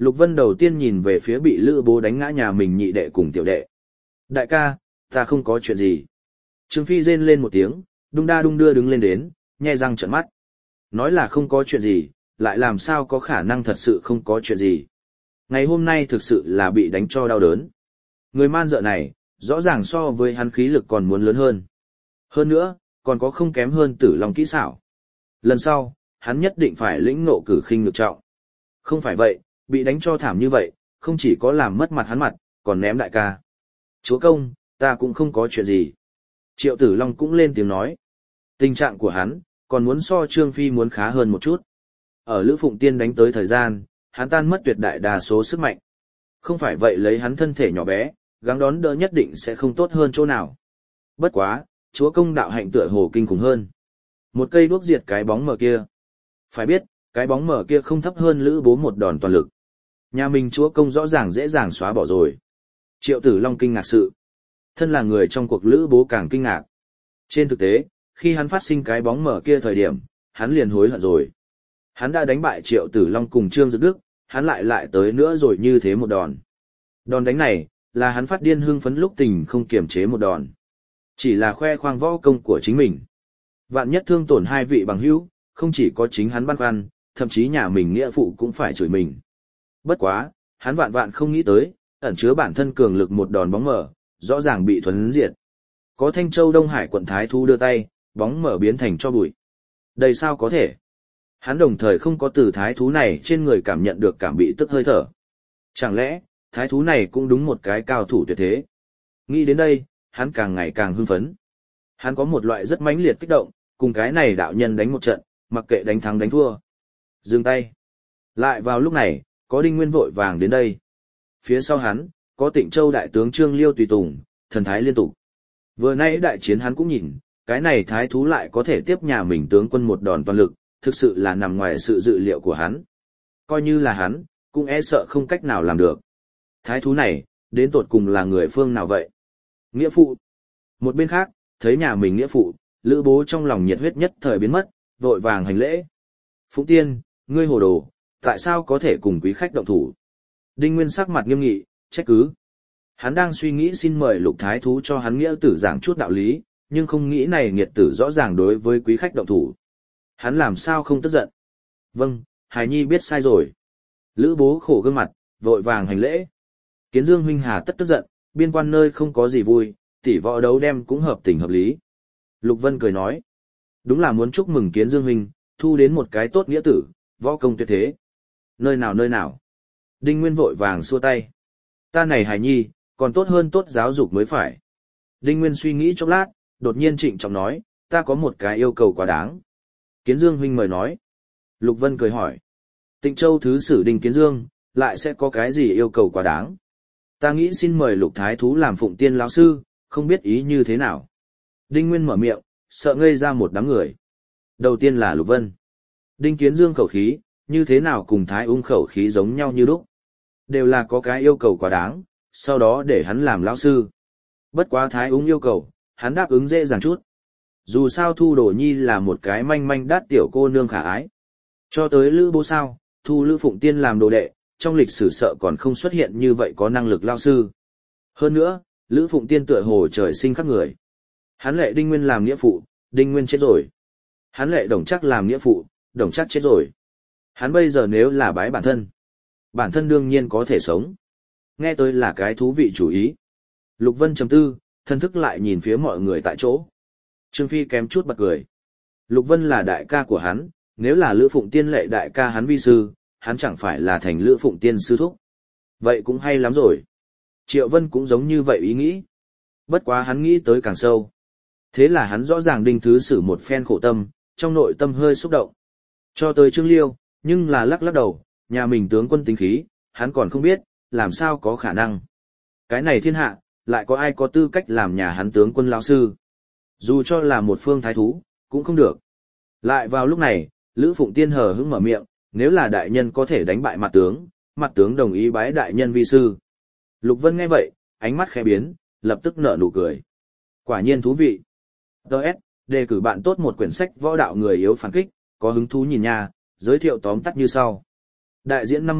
Lục Vân đầu tiên nhìn về phía bị Lữ Bố đánh ngã nhà mình nhị đệ cùng tiểu đệ. Đại ca, ta không có chuyện gì. Trương Phi rên lên một tiếng, đung đa đung đưa đứng lên đến, nhe răng trợn mắt. Nói là không có chuyện gì, lại làm sao có khả năng thật sự không có chuyện gì. Ngày hôm nay thực sự là bị đánh cho đau đớn. Người man dợ này, rõ ràng so với hắn khí lực còn muốn lớn hơn. Hơn nữa, còn có không kém hơn Tử Long kỹ xảo. Lần sau, hắn nhất định phải lĩnh nộ cử khinh ngược trọng. Không phải vậy, bị đánh cho thảm như vậy, không chỉ có làm mất mặt hắn mặt, còn ném đại ca. Chúa công, ta cũng không có chuyện gì. Triệu Tử Long cũng lên tiếng nói. Tình trạng của hắn, còn muốn so Trương Phi muốn khá hơn một chút. Ở Lữ Phụng Tiên đánh tới thời gian, hắn tan mất tuyệt đại đa số sức mạnh. Không phải vậy lấy hắn thân thể nhỏ bé, gắng đón đỡ nhất định sẽ không tốt hơn chỗ nào. Bất quá, chúa công đạo hạnh tựa hồ kinh khủng hơn. Một cây đuốc diệt cái bóng mờ kia. Phải biết, cái bóng mờ kia không thấp hơn Lữ Bố một đòn toàn lực. Nhà mình chúa công rõ ràng dễ dàng xóa bỏ rồi. Triệu Tử Long kinh ngạc sự. Thân là người trong cuộc Lữ Bố càng kinh ngạc. Trên thực tế, khi hắn phát sinh cái bóng mờ kia thời điểm, hắn liền hối hận rồi. Hắn đã đánh bại Triệu Tử Long cùng Trương Dực Đức, hắn lại lại tới nữa rồi như thế một đòn. Đòn đánh này, là hắn phát điên hưng phấn lúc tình không kiềm chế một đòn. Chỉ là khoe khoang võ công của chính mình. Vạn nhất thương tổn hai vị bằng hữu, không chỉ có chính hắn băn khoăn, thậm chí nhà mình nghĩa phụ cũng phải chửi mình. Bất quá, hắn vạn vạn không nghĩ tới, ẩn chứa bản thân cường lực một đòn bóng mở, rõ ràng bị thuấn diệt. Có Thanh Châu Đông Hải quận Thái Thú đưa tay, bóng mở biến thành cho bụi. Đây sao có thể? Hắn đồng thời không có từ Thái Thú này trên người cảm nhận được cảm bị tức hơi thở. Chẳng lẽ, Thái Thú này cũng đúng một cái cao thủ tuyệt thế? Nghĩ đến đây, hắn càng ngày càng hưng phấn. Hắn có một loại rất mãnh liệt kích động, cùng cái này đạo nhân đánh một trận, mặc kệ đánh thắng đánh thua. Dừng tay. Lại vào lúc này, có Đinh Nguyên vội vàng đến đây. Phía sau hắn, có Tịnh Châu đại tướng Trương Liêu tùy tùng, thần thái liên tục. Vừa nãy đại chiến hắn cũng nhìn, cái này Thái Thú lại có thể tiếp nhà mình tướng quân một đòn toàn lực, thực sự là nằm ngoài sự dự liệu của hắn. Coi như là hắn, cũng e sợ không cách nào làm được. Thái Thú này, đến tột cùng là người phương nào vậy? Nghĩa phụ. Một bên khác, thấy nhà mình nghĩa phụ, Lữ Bố trong lòng nhiệt huyết nhất thời biến mất, vội vàng hành lễ. Phụng Tiên, ngươi hồ đồ, tại sao có thể cùng quý khách động thủ? Đinh Nguyên sắc mặt nghiêm nghị, trách cứ. Hắn đang suy nghĩ xin mời Lục Thái Thú cho hắn nghĩa tử giảng chút đạo lý, nhưng không nghĩ này nghiệt tử rõ ràng đối với quý khách động thủ. Hắn làm sao không tức giận? Vâng, Hải Nhi biết sai rồi. Lữ Bố khổ gương mặt, vội vàng hành lễ. Kiến Dương huynh hà tất tức giận, biên quan nơi không có gì vui, tỷ võ đấu đem cũng hợp tình hợp lý. Lục Vân cười nói, đúng là muốn chúc mừng Kiến Dương huynh, thu đến một cái tốt nghĩa tử, võ công tuyệt thế. Nơi nào nơi nào? Đinh Nguyên vội vàng xua tay. Ta này Hải Nhi, còn tốt hơn tốt giáo dục mới phải. Đinh Nguyên suy nghĩ chốc lát, đột nhiên trịnh trọng nói, ta có một cái yêu cầu quá đáng. Kiến Dương huynh mời nói. Lục Vân cười hỏi. Tịnh Châu thứ sử Đinh Kiến Dương, lại sẽ có cái gì yêu cầu quá đáng? Ta nghĩ xin mời Lục Thái Thú làm Phụng Tiên lão sư, không biết ý như thế nào. Đinh Nguyên mở miệng, sợ ngây ra một đám người. Đầu tiên là Lục Vân. Đinh Kiến Dương khẩu khí, như thế nào cùng Thái Ung khẩu khí giống nhau như lúc. Đều là có cái yêu cầu quá đáng, sau đó để hắn làm lão sư. Bất quá Thái Ung yêu cầu, hắn đáp ứng dễ dàng chút. Dù sao Thu Đồ Nhi là một cái manh manh đát tiểu cô nương khả ái. Cho tới Lữ Bố sao, thu Lữ Phụng Tiên làm đồ đệ, trong lịch sử sợ còn không xuất hiện như vậy có năng lực lao sư. Hơn nữa, Lữ Phụng Tiên tựa hồ trời sinh khắc người. Hắn lệ Đinh Nguyên làm nghĩa phụ, Đinh Nguyên chết rồi. Hắn lệ Đồng Trác làm nghĩa phụ, Đồng Trác chết rồi. Hắn bây giờ nếu là bái bản thân, bản thân đương nhiên có thể sống. Nghe tới là cái thú vị chủ ý. Lục Vân trầm tư, thân thức lại nhìn phía mọi người tại chỗ. Trương Phi kém chút bật cười. Lục Vân là đại ca của hắn, nếu là Lữ Phụng Tiên lệ đại ca hắn vi sư, hắn chẳng phải là thành Lữ Phụng Tiên sư thúc. Vậy cũng hay lắm rồi. Triệu Vân cũng giống như vậy ý nghĩ. Bất quá hắn nghĩ tới càng sâu. Thế là hắn rõ ràng Đinh Thứ Sử một phen khổ tâm, trong nội tâm hơi xúc động. Cho tới Trương Liêu, nhưng là lắc lắc đầu, nhà mình tướng quân tính khí, hắn còn không biết, làm sao có khả năng. Cái này thiên hạ, lại có ai có tư cách làm nhà hắn tướng quân lão sư. Dù cho là một phương thái thú, cũng không được. Lại vào lúc này, Lữ Phụng Tiên hờ hững mở miệng, nếu là đại nhân có thể đánh bại mặt tướng, mặt tướng đồng ý bái đại nhân vi sư. Lục Vân nghe vậy, ánh mắt khẽ biến, lập tức nở nụ cười. Quả nhiên thú vị. Đợt, đề cử bạn tốt một quyển sách võ đạo người yếu phản kích, có hứng thú nhìn nha, giới thiệu tóm tắt như sau. Đại diễn năm mươi,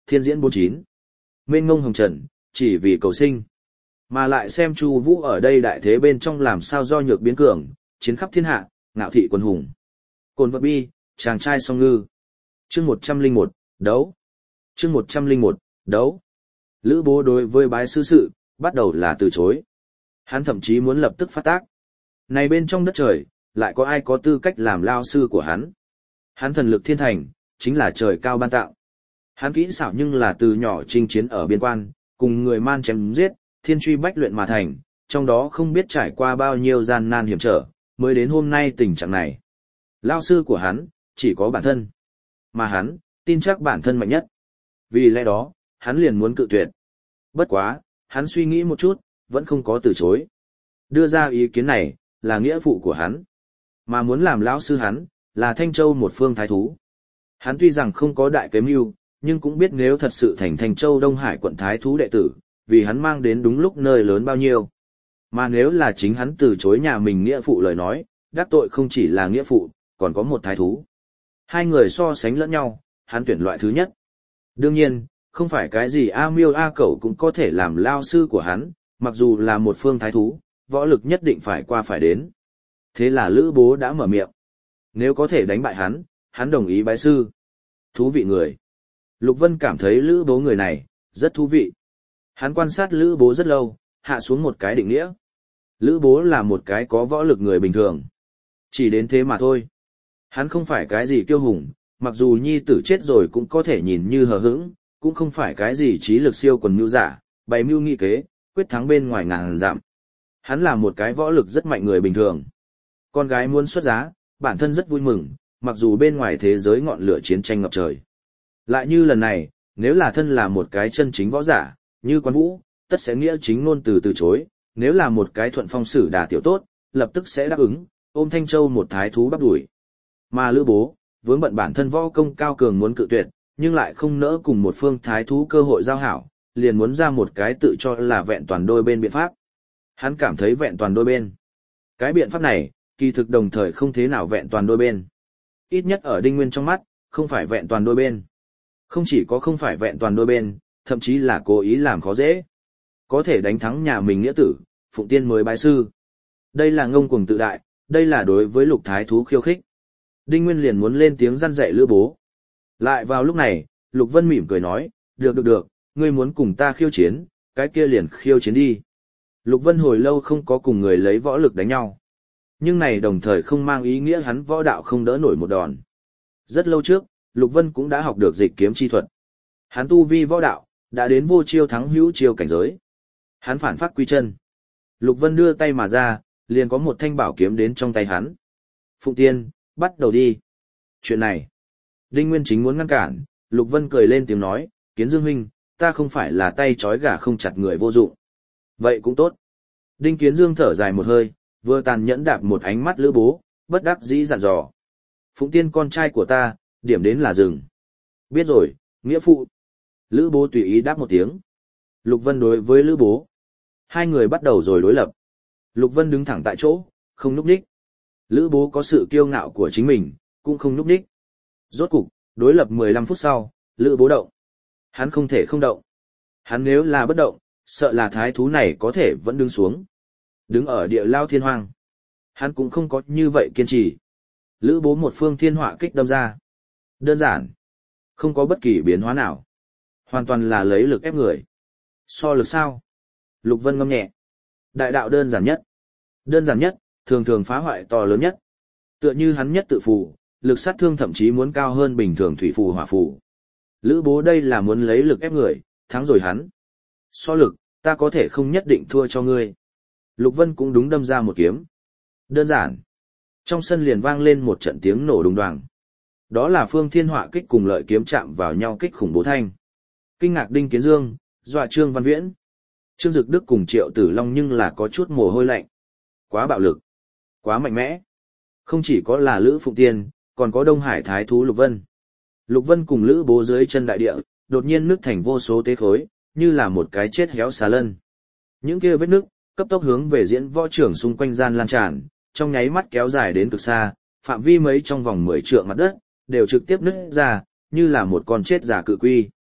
thiên diễn bốn chín. Mênh ngông hồng trần, chỉ vì cầu sinh. Mà lại xem Chu Vũ ở đây đại thế bên trong làm sao do nhược biến cường, chiến khắp thiên hạ, ngạo thị quân hùng. Cồn vật bi, chàng trai song ngư. Chương một trăm lẻ một, đấu. Chương một trăm lẻ một, đấu. Lữ Bố đối với bái sư sự, bắt đầu là từ chối. Hắn thậm chí muốn lập tức phát tác. Này bên trong đất trời, lại có ai có tư cách làm lao sư của hắn? Hắn thần lực thiên thành, chính là trời cao ban tạo. Hắn kỹ xảo nhưng là từ nhỏ chinh chiến ở biên quan, cùng người man chém giết, thiên truy bách luyện mà thành, trong đó không biết trải qua bao nhiêu gian nan hiểm trở, mới đến hôm nay tình trạng này. Lao sư của hắn, chỉ có bản thân. Mà hắn, tin chắc bản thân mạnh nhất. Vì lẽ đó, hắn liền muốn cự tuyệt. Bất quá, hắn suy nghĩ một chút, vẫn không có từ chối. Đưa ra ý kiến này, là nghĩa phụ của hắn. Mà muốn làm lão sư hắn, là Thanh Châu một phương thái thú. Hắn tuy rằng không có đại kế mưu, nhưng cũng biết nếu thật sự thành Thanh Châu Đông Hải quận thái thú đệ tử, vì hắn mang đến đúng lúc nơi lớn bao nhiêu. Mà nếu là chính hắn từ chối nhà mình nghĩa phụ lời nói, đắc tội không chỉ là nghĩa phụ, còn có một thái thú. Hai người so sánh lẫn nhau, hắn tuyển loại thứ nhất. Đương nhiên, không phải cái gì A Miêu A Cẩu cũng có thể làm lao sư của hắn, mặc dù là một phương thái thú, võ lực nhất định phải qua phải đến. Thế là Lữ Bố đã mở miệng. Nếu có thể đánh bại hắn, hắn đồng ý bái sư. Thú vị người. Lục Vân cảm thấy Lữ Bố người này, rất thú vị. Hắn quan sát Lữ Bố rất lâu, hạ xuống một cái định nghĩa. Lữ Bố là một cái có võ lực người bình thường. Chỉ đến thế mà thôi. Hắn không phải cái gì kiêu hùng, mặc dù nhi tử chết rồi cũng có thể nhìn như hờ hững, cũng không phải cái gì trí lực siêu quần mưu giả, bày mưu nghị kế, quyết thắng bên ngoài ngàn dặm. Hắn là một cái võ lực rất mạnh người bình thường. Con gái muốn xuất giá, bản thân rất vui mừng, mặc dù bên ngoài thế giới ngọn lửa chiến tranh ngập trời. Lại như lần này, nếu là thân là một cái chân chính võ giả, như Quan Vũ, tất sẽ nghĩa chính ngôn từ từ chối, nếu là một cái thuận phong sử đà tiểu tốt, lập tức sẽ đáp ứng, ôm Thanh Châu một thái thú bắt đuổi. Mà Lữ Bố, vướng bận bản thân võ công cao cường muốn cự tuyệt, nhưng lại không nỡ cùng một phương thái thú cơ hội giao hảo, liền muốn ra một cái tự cho là vẹn toàn đôi bên biện pháp. Hắn cảm thấy vẹn toàn đôi bên. Cái biện pháp này, kỳ thực đồng thời không thế nào vẹn toàn đôi bên. Ít nhất ở Đinh Nguyên trong mắt, không phải vẹn toàn đôi bên. Không chỉ có không phải vẹn toàn đôi bên, thậm chí là cố ý làm khó dễ. Có thể đánh thắng nhà mình nghĩa tử, Phụng Tiên mới bái sư. Đây là ngông cuồng tự đại, đây là đối với Lục thái thú khiêu khích. Đinh Nguyên liền muốn lên tiếng răn dạy Lữ Bố. Lại vào lúc này, Lục Vân mỉm cười nói, được được được, ngươi muốn cùng ta khiêu chiến, cái kia liền khiêu chiến đi. Lục Vân hồi lâu không có cùng người lấy võ lực đánh nhau. Nhưng này đồng thời không mang ý nghĩa hắn võ đạo không đỡ nổi một đòn. Rất lâu trước, Lục Vân cũng đã học được dịch kiếm chi thuật. Hắn tu vi võ đạo, đã đến vô chiêu thắng hữu chiêu cảnh giới. Hắn phản phát quy chân. Lục Vân đưa tay mà ra, liền có một thanh bảo kiếm đến trong tay hắn. Phụng Tiên, bắt đầu đi. Chuyện này, Đinh Nguyên chính muốn ngăn cản, Lục Vân cười lên tiếng nói, Kiến Dương huynh, ta không phải là tay trói gà không chặt người vô dụng. Vậy cũng tốt. Đinh Kiến Dương thở dài một hơi, vừa tàn nhẫn đạp một ánh mắt Lữ Bố, bất đắc dĩ dặn dò. Phụng Tiên con trai của ta, điểm đến là rừng. Biết rồi, nghĩa phụ. Lữ Bố tùy ý đáp một tiếng. Lục Vân đối với Lữ Bố. Hai người bắt đầu rồi đối lập. Lục Vân đứng thẳng tại chỗ, không núp đích. Lữ Bố có sự kiêu ngạo của chính mình, cũng không núp đích. Rốt cục, đối lập mười lăm phút sau, Lữ Bố động. Hắn không thể không động. Hắn nếu là bất động, sợ là thái thú này có thể vẫn đứng xuống. Đứng ở địa lao thiên hoang. Hắn cũng không có như vậy kiên trì. Lữ Bố một phương thiên họa kích đâm ra. Đơn giản. Không có bất kỳ biến hóa nào. Hoàn toàn là lấy lực ép người. So lực sao? Lục Vân ngâm nhẹ. Đại đạo đơn giản nhất. Đơn giản nhất, thường thường phá hoại to lớn nhất. Tựa như hắn nhất tự phù, lực sát thương thậm chí muốn cao hơn bình thường thủy phù hỏa phù. Lữ Bố đây là muốn lấy lực ép người, thắng rồi hắn. So lực, ta có thể không nhất định thua cho ngươi. Lục Vân cũng đúng đâm ra một kiếm. Đơn giản. Trong sân liền vang lên một trận tiếng nổ đùng đoàng. Đó là Phương Thiên Họa kích cùng lợi kiếm chạm vào nhau kích khủng bố thanh. Kinh ngạc Đinh Kiến Dương, dọa Trương Văn Viễn. Trương Dực Đức cùng Triệu Tử Long nhưng là có chút mồ hôi lạnh. Quá bạo lực. Quá mạnh mẽ. Không chỉ có là Lữ Phụng Tiên, còn có Đông Hải Thái Thú Lục Vân. Lục Vân cùng Lữ Bố dưới chân đại địa, đột nhiên nứt thành vô số tế khối, như là một cái chết héo xà lân. Những kia vết nứt, cấp tốc hướng về diễn võ trưởng xung quanh gian lan tràn, trong nháy mắt kéo dài đến cực xa, phạm vi mấy trong vòng mười trượng mặt đất, đều trực tiếp nứt ra, như là một con chết già cự quy.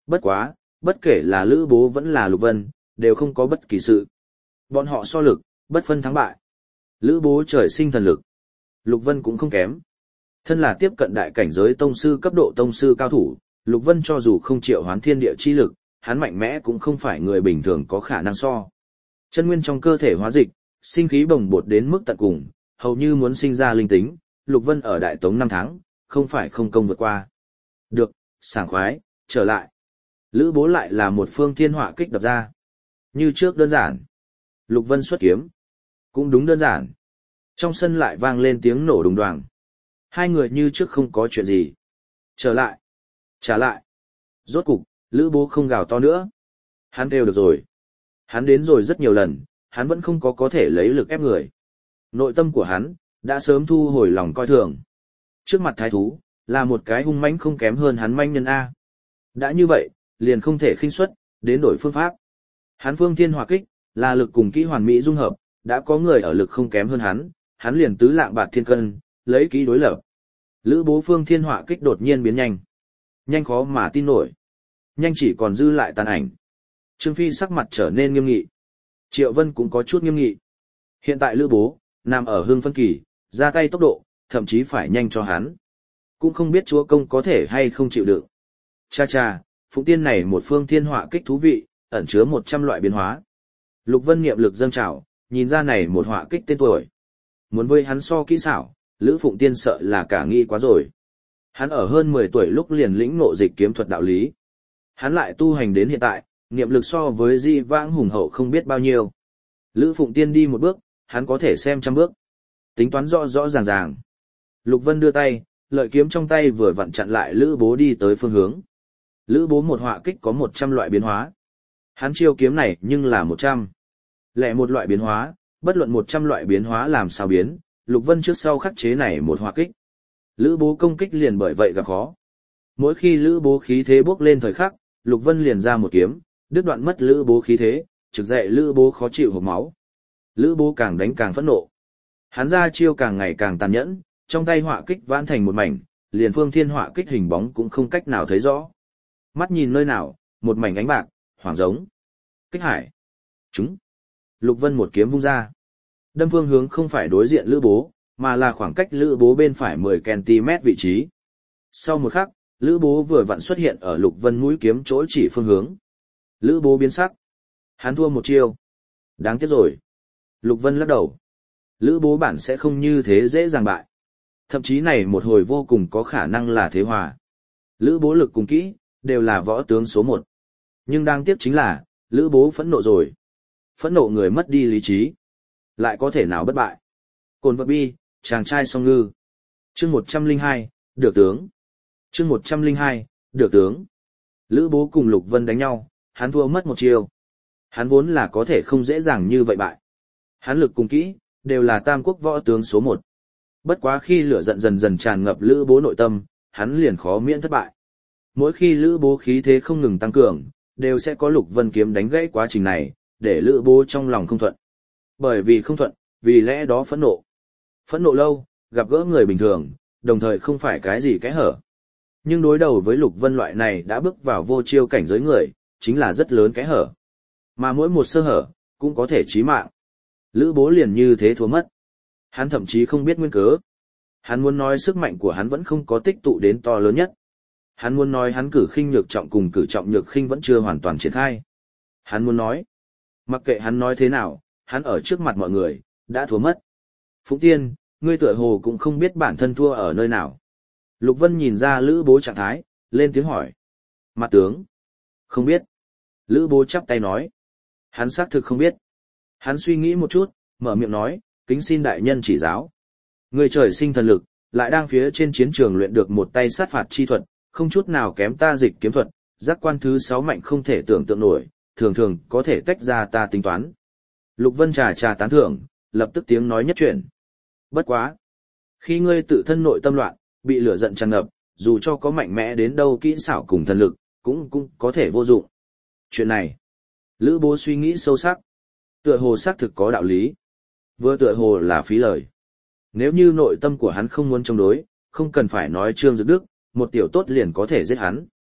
Bất quá, bất kể là Lữ Bố vẫn là Lục Vân, đều không có bất kỳ sự. Bọn họ so lực, bất phân thắng bại. Lữ Bố trời sinh thần lực. Lục Vân cũng không kém. Thân là tiếp cận đại cảnh giới tông sư cấp độ tông sư cao thủ, Lục Vân cho dù không triệu hoán thiên địa chi lực, hắn mạnh mẽ cũng không phải người bình thường có khả năng so. Chân nguyên trong cơ thể hóa dịch, sinh khí bồng bột đến mức tận cùng, hầu như muốn sinh ra linh tính, Lục Vân ở Đại Tống năm tháng, không phải không công vượt qua. Được, sảng khoái, trở lại. Lữ Bố lại là một phương thiên họa kích đập ra. Như trước đơn giản. Lục Vân xuất kiếm. Cũng đúng đơn giản. Trong sân lại vang lên tiếng nổ đùng đoàng. Hai người như trước không có chuyện gì. Trở lại. Trả lại. Rốt cục, Lữ Bố không gào to nữa. Hắn đều được rồi. Hắn đến rồi rất nhiều lần, hắn vẫn không có có thể lấy lực ép người. Nội tâm của hắn, đã sớm thu hồi lòng coi thường. Trước mặt thái thú, là một cái hung mãnh không kém hơn hắn manh nhân A. Đã như vậy, liền không thể khinh suất, đến đổi phương pháp. Hắn phương thiên hỏa kích, là lực cùng kỹ hoàn mỹ dung hợp, đã có người ở lực không kém hơn hắn, hắn liền tứ lạng bạc thiên cân, lấy kỹ đối lập. Lữ Bố phương thiên hỏa kích đột nhiên biến nhanh. Nhanh khó mà tin nổi. Nhanh chỉ còn dư lại tàn ảnh. Trương Phi sắc mặt trở nên nghiêm nghị. Triệu Vân cũng có chút nghiêm nghị. Hiện tại Lữ Bố, nằm ở hương phân kỳ, ra tay tốc độ, thậm chí phải nhanh cho hắn. Cũng không biết chúa công có thể hay không chịu đựng. Cha cha, Phụng Tiên này một phương thiên họa kích thú vị, ẩn chứa một trăm loại biến hóa. Lục Vân niệm lực dâng trào, nhìn ra này một họa kích tên tuổi. Muốn với hắn so kỹ xảo, Lữ Phụng Tiên sợ là cả nghi quá rồi. Hắn ở hơn mười tuổi lúc liền lĩnh ngộ dịch kiếm thuật đạo lý. Hắn lại tu hành đến hiện tại, niệm lực so với Di Vãng hùng hậu không biết bao nhiêu. Lữ Phụng Tiên đi một bước, hắn có thể xem trăm bước. Tính toán rõ rõ ràng ràng. Lục Vân đưa tay, lợi kiếm trong tay vừa vặn chặn lại Lữ Bố đi tới phương hướng. Lữ Bố một họa kích có một trăm loại biến hóa. Hắn chiêu kiếm này nhưng là một trăm. Lẻ một loại biến hóa, bất luận một trăm loại biến hóa làm sao biến, Lục Vân trước sau khắc chế này một họa kích. Lữ Bố công kích liền bởi vậy gặp khó. Mỗi khi Lữ Bố khí thế bốc lên thời khắc, Lục Vân liền ra một kiếm, đứt đoạn mất Lữ Bố khí thế, trực dậy Lữ Bố khó chịu hộc máu. Lữ Bố càng đánh càng phẫn nộ. Hắn ra chiêu càng ngày càng tàn nhẫn, trong tay họa kích vãn thành một mảnh, liền phương thiên họa kích hình bóng cũng không cách nào thấy rõ. Mắt nhìn nơi nào, một mảnh ánh bạc, hoàng giống. Kích hải. Chúng. Lục Vân một kiếm vung ra. Đâm phương hướng không phải đối diện Lữ Bố, mà là khoảng cách Lữ Bố bên phải mười ki lô mét vị trí. Sau một khắc, Lữ Bố vừa vặn xuất hiện ở Lục Vân mũi kiếm chỗ chỉ phương hướng. Lữ Bố biến sắc. Hắn thua một chiêu. Đáng tiếc rồi. Lục Vân lắc đầu. Lữ Bố bản sẽ không như thế dễ dàng bại. Thậm chí này một hồi vô cùng có khả năng là thế hòa. Lữ Bố lực cùng kỹ, đều là võ tướng số một. Nhưng đáng tiếc chính là, Lữ Bố phẫn nộ rồi. Phẫn nộ người mất đi lý trí. Lại có thể nào bất bại. Cồn vật bi, chàng trai song ngư. Chương một trăm lẻ hai, được tướng. Chương một trăm lẻ hai, được tướng. Lữ Bố cùng Lục Vân đánh nhau, hắn thua mất một chiêu. Hắn vốn là có thể không dễ dàng như vậy bại. Hắn lực cùng kỹ, đều là tam quốc võ tướng số một. Bất quá khi lửa giận dần dần tràn ngập Lữ Bố nội tâm, hắn liền khó miễn thất bại. Mỗi khi Lữ Bố khí thế không ngừng tăng cường, đều sẽ có Lục Vân kiếm đánh gãy quá trình này, để Lữ Bố trong lòng không thuận. Bởi vì không thuận, vì lẽ đó phẫn nộ. Phẫn nộ lâu, gặp gỡ người bình thường, đồng thời không phải cái gì cái hở. Nhưng đối đầu với Lục Vân loại này đã bước vào vô chiêu cảnh giới người, chính là rất lớn cái hở. Mà mỗi một sơ hở, cũng có thể chí mạng. Lữ Bố liền như thế thua mất. Hắn thậm chí không biết nguyên cớ. Hắn muốn nói sức mạnh của hắn vẫn không có tích tụ đến to lớn nhất. Hắn muốn nói hắn cử khinh nhược trọng cùng cử trọng nhược khinh vẫn chưa hoàn toàn triển khai. Hắn muốn nói, mặc kệ hắn nói thế nào, hắn ở trước mặt mọi người, đã thua mất. Phụng Tiên, ngươi tựa hồ cũng không biết bản thân thua ở nơi nào. Lục Vân nhìn ra Lữ Bố trạng thái, lên tiếng hỏi. Mặt tướng, không biết. Lữ Bố chắp tay nói. Hắn xác thực không biết. Hắn suy nghĩ một chút, mở miệng nói, kính xin đại nhân chỉ giáo. Người trời sinh thần lực, lại đang phía trên chiến trường luyện được một tay sát phạt chi thuật, không chút nào kém ta dịch kiếm thuật, giác quan thứ sáu mạnh không thể tưởng tượng nổi, thường thường có thể tách ra ta tính toán. Lục Vân trà trà tán thưởng, lập tức tiếng nói nhất chuyển. Bất quá. Khi ngươi tự thân nội tâm loạn, bị lửa giận tràn ngập, dù cho có mạnh mẽ đến đâu kỹ xảo cùng thần lực, cũng cũng có thể vô dụng. Chuyện này, Lữ Bố suy nghĩ sâu sắc. Tựa hồ xác thực có đạo lý. Vừa tựa hồ là phí lời. Nếu như nội tâm của hắn không muốn chống đối, không cần phải nói Trương Dực Đức, một tiểu tốt liền có thể giết hắn.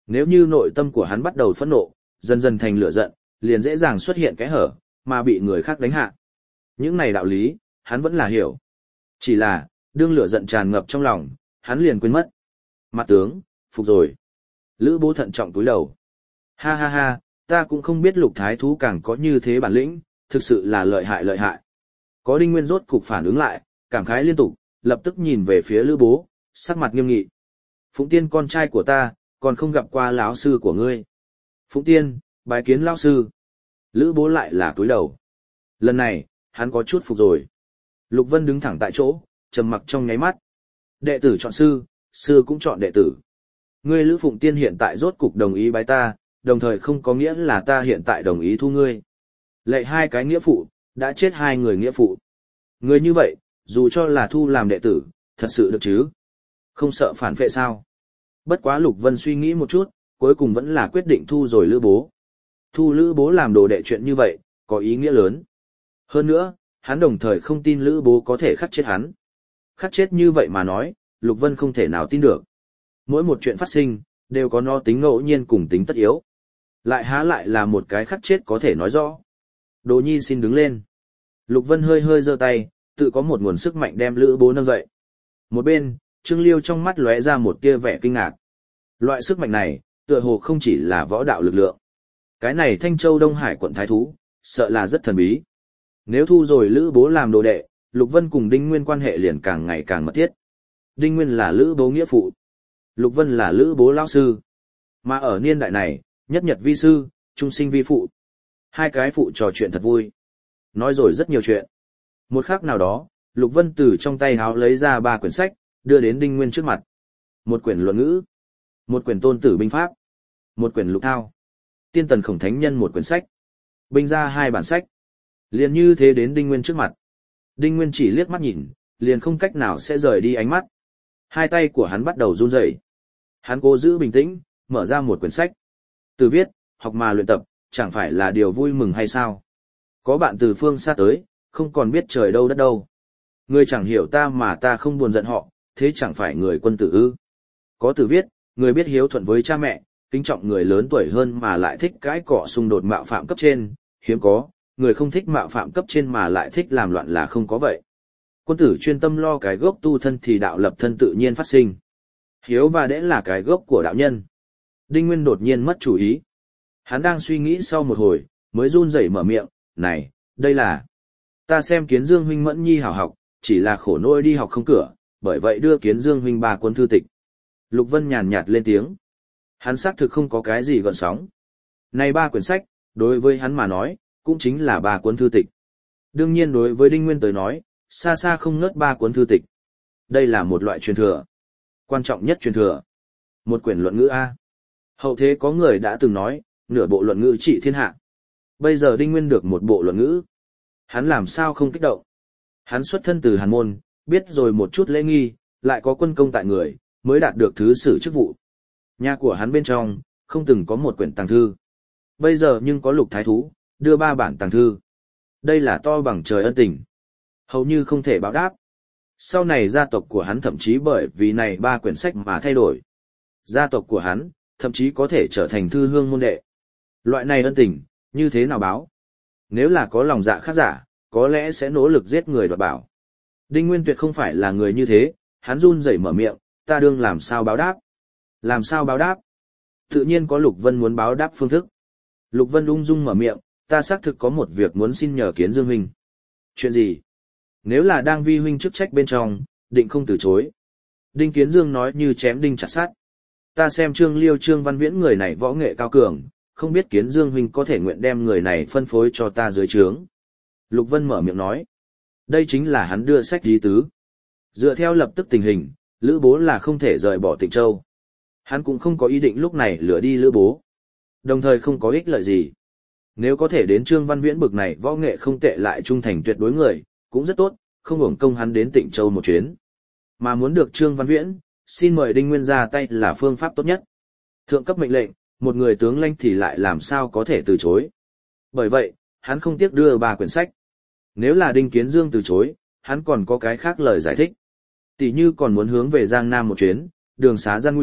Nếu như nội tâm của hắn bắt đầu phẫn nộ, dần dần thành lửa giận, liền dễ dàng xuất hiện cái hở, mà bị người khác đánh hạ. Những này đạo lý, hắn vẫn là hiểu. Chỉ là, đương lửa giận tràn ngập trong lòng, hắn liền quên mất. Mặt tướng, phục rồi. Lữ Bố thận trọng túi đầu. Ha ha ha, ta cũng không biết Lục Thái Thú càng có như thế bản lĩnh, thực sự là lợi hại lợi hại. Có Đinh Nguyên rốt cục phản ứng lại, cảm khái liên tục, lập tức nhìn về phía Lữ Bố, sắc mặt nghiêm nghị. Phụng Tiên con trai của ta, còn không gặp qua lão sư của ngươi. Phụng Tiên, bái kiến lão sư. Lữ Bố lại là túi đầu. Lần này, hắn có chút phục rồi. Lục Vân đứng thẳng tại chỗ, trầm mặc trong nháy mắt. Đệ tử chọn sư, sư cũng chọn đệ tử. Ngươi Lữ Phụng Tiên hiện tại rốt cục đồng ý bái ta, đồng thời không có nghĩa là ta hiện tại đồng ý thu ngươi. Lệ hai cái nghĩa phụ, đã chết hai người nghĩa phụ. Ngươi như vậy, dù cho là thu làm đệ tử, thật sự được chứ? Không sợ phản phệ sao? Bất quá Lục Vân suy nghĩ một chút, cuối cùng vẫn là quyết định thu rồi Lữ Bố. Thu Lữ Bố làm đồ đệ chuyện như vậy, có ý nghĩa lớn. Hơn nữa, hắn đồng thời không tin Lữ Bố có thể khắc chết hắn. Khắc chết như vậy mà nói, Lục Vân không thể nào tin được. Mỗi một chuyện phát sinh, đều có nó tính ngẫu nhiên cùng tính tất yếu. Lại há lại là một cái khắc chết có thể nói rõ. Đồ Nhi xin đứng lên. Lục Vân hơi hơi giơ tay, tự có một nguồn sức mạnh đem Lữ Bố nâng dậy. Một bên, Trương Liêu trong mắt lóe ra một tia vẻ kinh ngạc. Loại sức mạnh này, tựa hồ không chỉ là võ đạo lực lượng. Cái này Thanh Châu Đông Hải quận Thái Thú, sợ là rất thần bí. Nếu thu rồi Lữ Bố làm đồ đệ, Lục Vân cùng Đinh Nguyên quan hệ liền càng ngày càng mật thiết. Đinh Nguyên là Lữ Bố nghĩa phụ. Lục Vân là Lữ Bố lão sư. Mà ở niên đại này, nhất nhật vi sư, trung sinh vi phụ. Hai cái phụ trò chuyện thật vui. Nói rồi rất nhiều chuyện. Một khắc nào đó, Lục Vân từ trong tay háo lấy ra ba quyển sách, đưa đến Đinh Nguyên trước mặt. Một quyển luận ngữ, một quyển tôn tử binh pháp, một quyển lục thao. Tiên tần khổng thánh nhân một quyển sách. Binh ra hai bản sách. Liền như thế đến Đinh Nguyên trước mặt. Đinh Nguyên chỉ liếc mắt nhìn, liền không cách nào sẽ rời đi ánh mắt. Hai tay của hắn bắt đầu run rẩy. Hắn cố giữ bình tĩnh, mở ra một quyển sách. Từ viết, học mà luyện tập, chẳng phải là điều vui mừng hay sao? Có bạn từ phương xa tới, không còn biết trời đâu đất đâu. Người chẳng hiểu ta mà ta không buồn giận họ, thế chẳng phải người quân tử ư? Có từ viết, người biết hiếu thuận với cha mẹ, kính trọng người lớn tuổi hơn mà lại thích cãi cọ xung đột mạo phạm cấp trên, hiếm có, người không thích mạo phạm cấp trên mà lại thích làm loạn là không có vậy. Quân tử chuyên tâm lo cái gốc tu thân thì đạo lập thân tự nhiên phát sinh. Hiếu và đễ là cái gốc của đạo nhân. Đinh Nguyên đột nhiên mất chủ ý. Hắn đang suy nghĩ sau một hồi, mới run rẩy mở miệng, này, đây là... Ta xem Kiến Dương huynh mẫn nhi hảo học, chỉ là khổ nỗi đi học không cửa, bởi vậy đưa Kiến Dương huynh ba cuốn thư tịch. Lục Vân nhàn nhạt lên tiếng. Hắn xác thực không có cái gì gợn sóng. Này ba quyển sách, đối với hắn mà nói, cũng chính là ba cuốn thư tịch. Đương nhiên đối với Đinh Nguyên tới nói, xa xa không ngớt ba cuốn thư tịch. Đây là một loại truyền thừa. Quan trọng nhất truyền thừa. Một quyển luận ngữ A. Hậu thế có người đã từng nói, nửa bộ luận ngữ trị thiên hạ. Bây giờ Đinh Nguyên được một bộ luận ngữ. Hắn làm sao không kích động. Hắn xuất thân từ Hàn Môn, biết rồi một chút lễ nghi, lại có quân công tại người, mới đạt được thứ sử chức vụ. Nhà của hắn bên trong, không từng có một quyển tàng thư. Bây giờ nhưng có Lục Thái Thú, đưa ba bản tàng thư. Đây là to bằng trời ân tình. Hầu như không thể báo đáp. Sau này gia tộc của hắn thậm chí bởi vì này ba quyển sách mà thay đổi. Gia tộc của hắn, thậm chí có thể trở thành thư hương môn đệ. Loại này ân tình, như thế nào báo? Nếu là có lòng dạ khác giả, có lẽ sẽ nỗ lực giết người đoạt bảo. Đinh Nguyên tuyệt không phải là người như thế, hắn run rẩy mở miệng, ta đương làm sao báo đáp? Làm sao báo đáp? Tự nhiên có Lục Vân muốn báo đáp phương thức. Lục Vân ung dung mở miệng, ta xác thực có một việc muốn xin nhờ Kiến Dương huynh. Chuyện gì? Nếu là đang vi huynh chức trách bên trong, định không từ chối. Đinh Kiến Dương nói như chém đinh chặt sắt. Ta xem Trương Liêu Trương Văn Viễn người này võ nghệ cao cường, không biết Kiến Dương huynh có thể nguyện đem người này phân phối cho ta dưới trướng. Lục Vân mở miệng nói. Đây chính là hắn đưa sách ý tứ. Dựa theo lập tức tình hình, Lữ Bố là không thể rời bỏ Tịnh Châu. Hắn cũng không có ý định lúc này lừa đi Lữ Bố. Đồng thời không có ích lợi gì. Nếu có thể đến Trương Văn Viễn bực này võ nghệ không tệ lại trung thành tuyệt đối người, cũng rất tốt, không hưởng công hắn đến Tịnh Châu một chuyến. Mà muốn được Trương Văn Viễn, xin mời Đinh Nguyên ra tay là phương pháp tốt nhất. Thượng cấp mệnh lệnh, một người tướng lãnh thì lại làm sao có thể từ chối. Bởi vậy, hắn không tiếc đưa ba quyển sách. Nếu là Đinh Kiến Dương từ chối, hắn còn có cái khác lời giải thích. Tỷ như còn muốn hướng về Giang Nam một chuyến, đường xá gian nguy,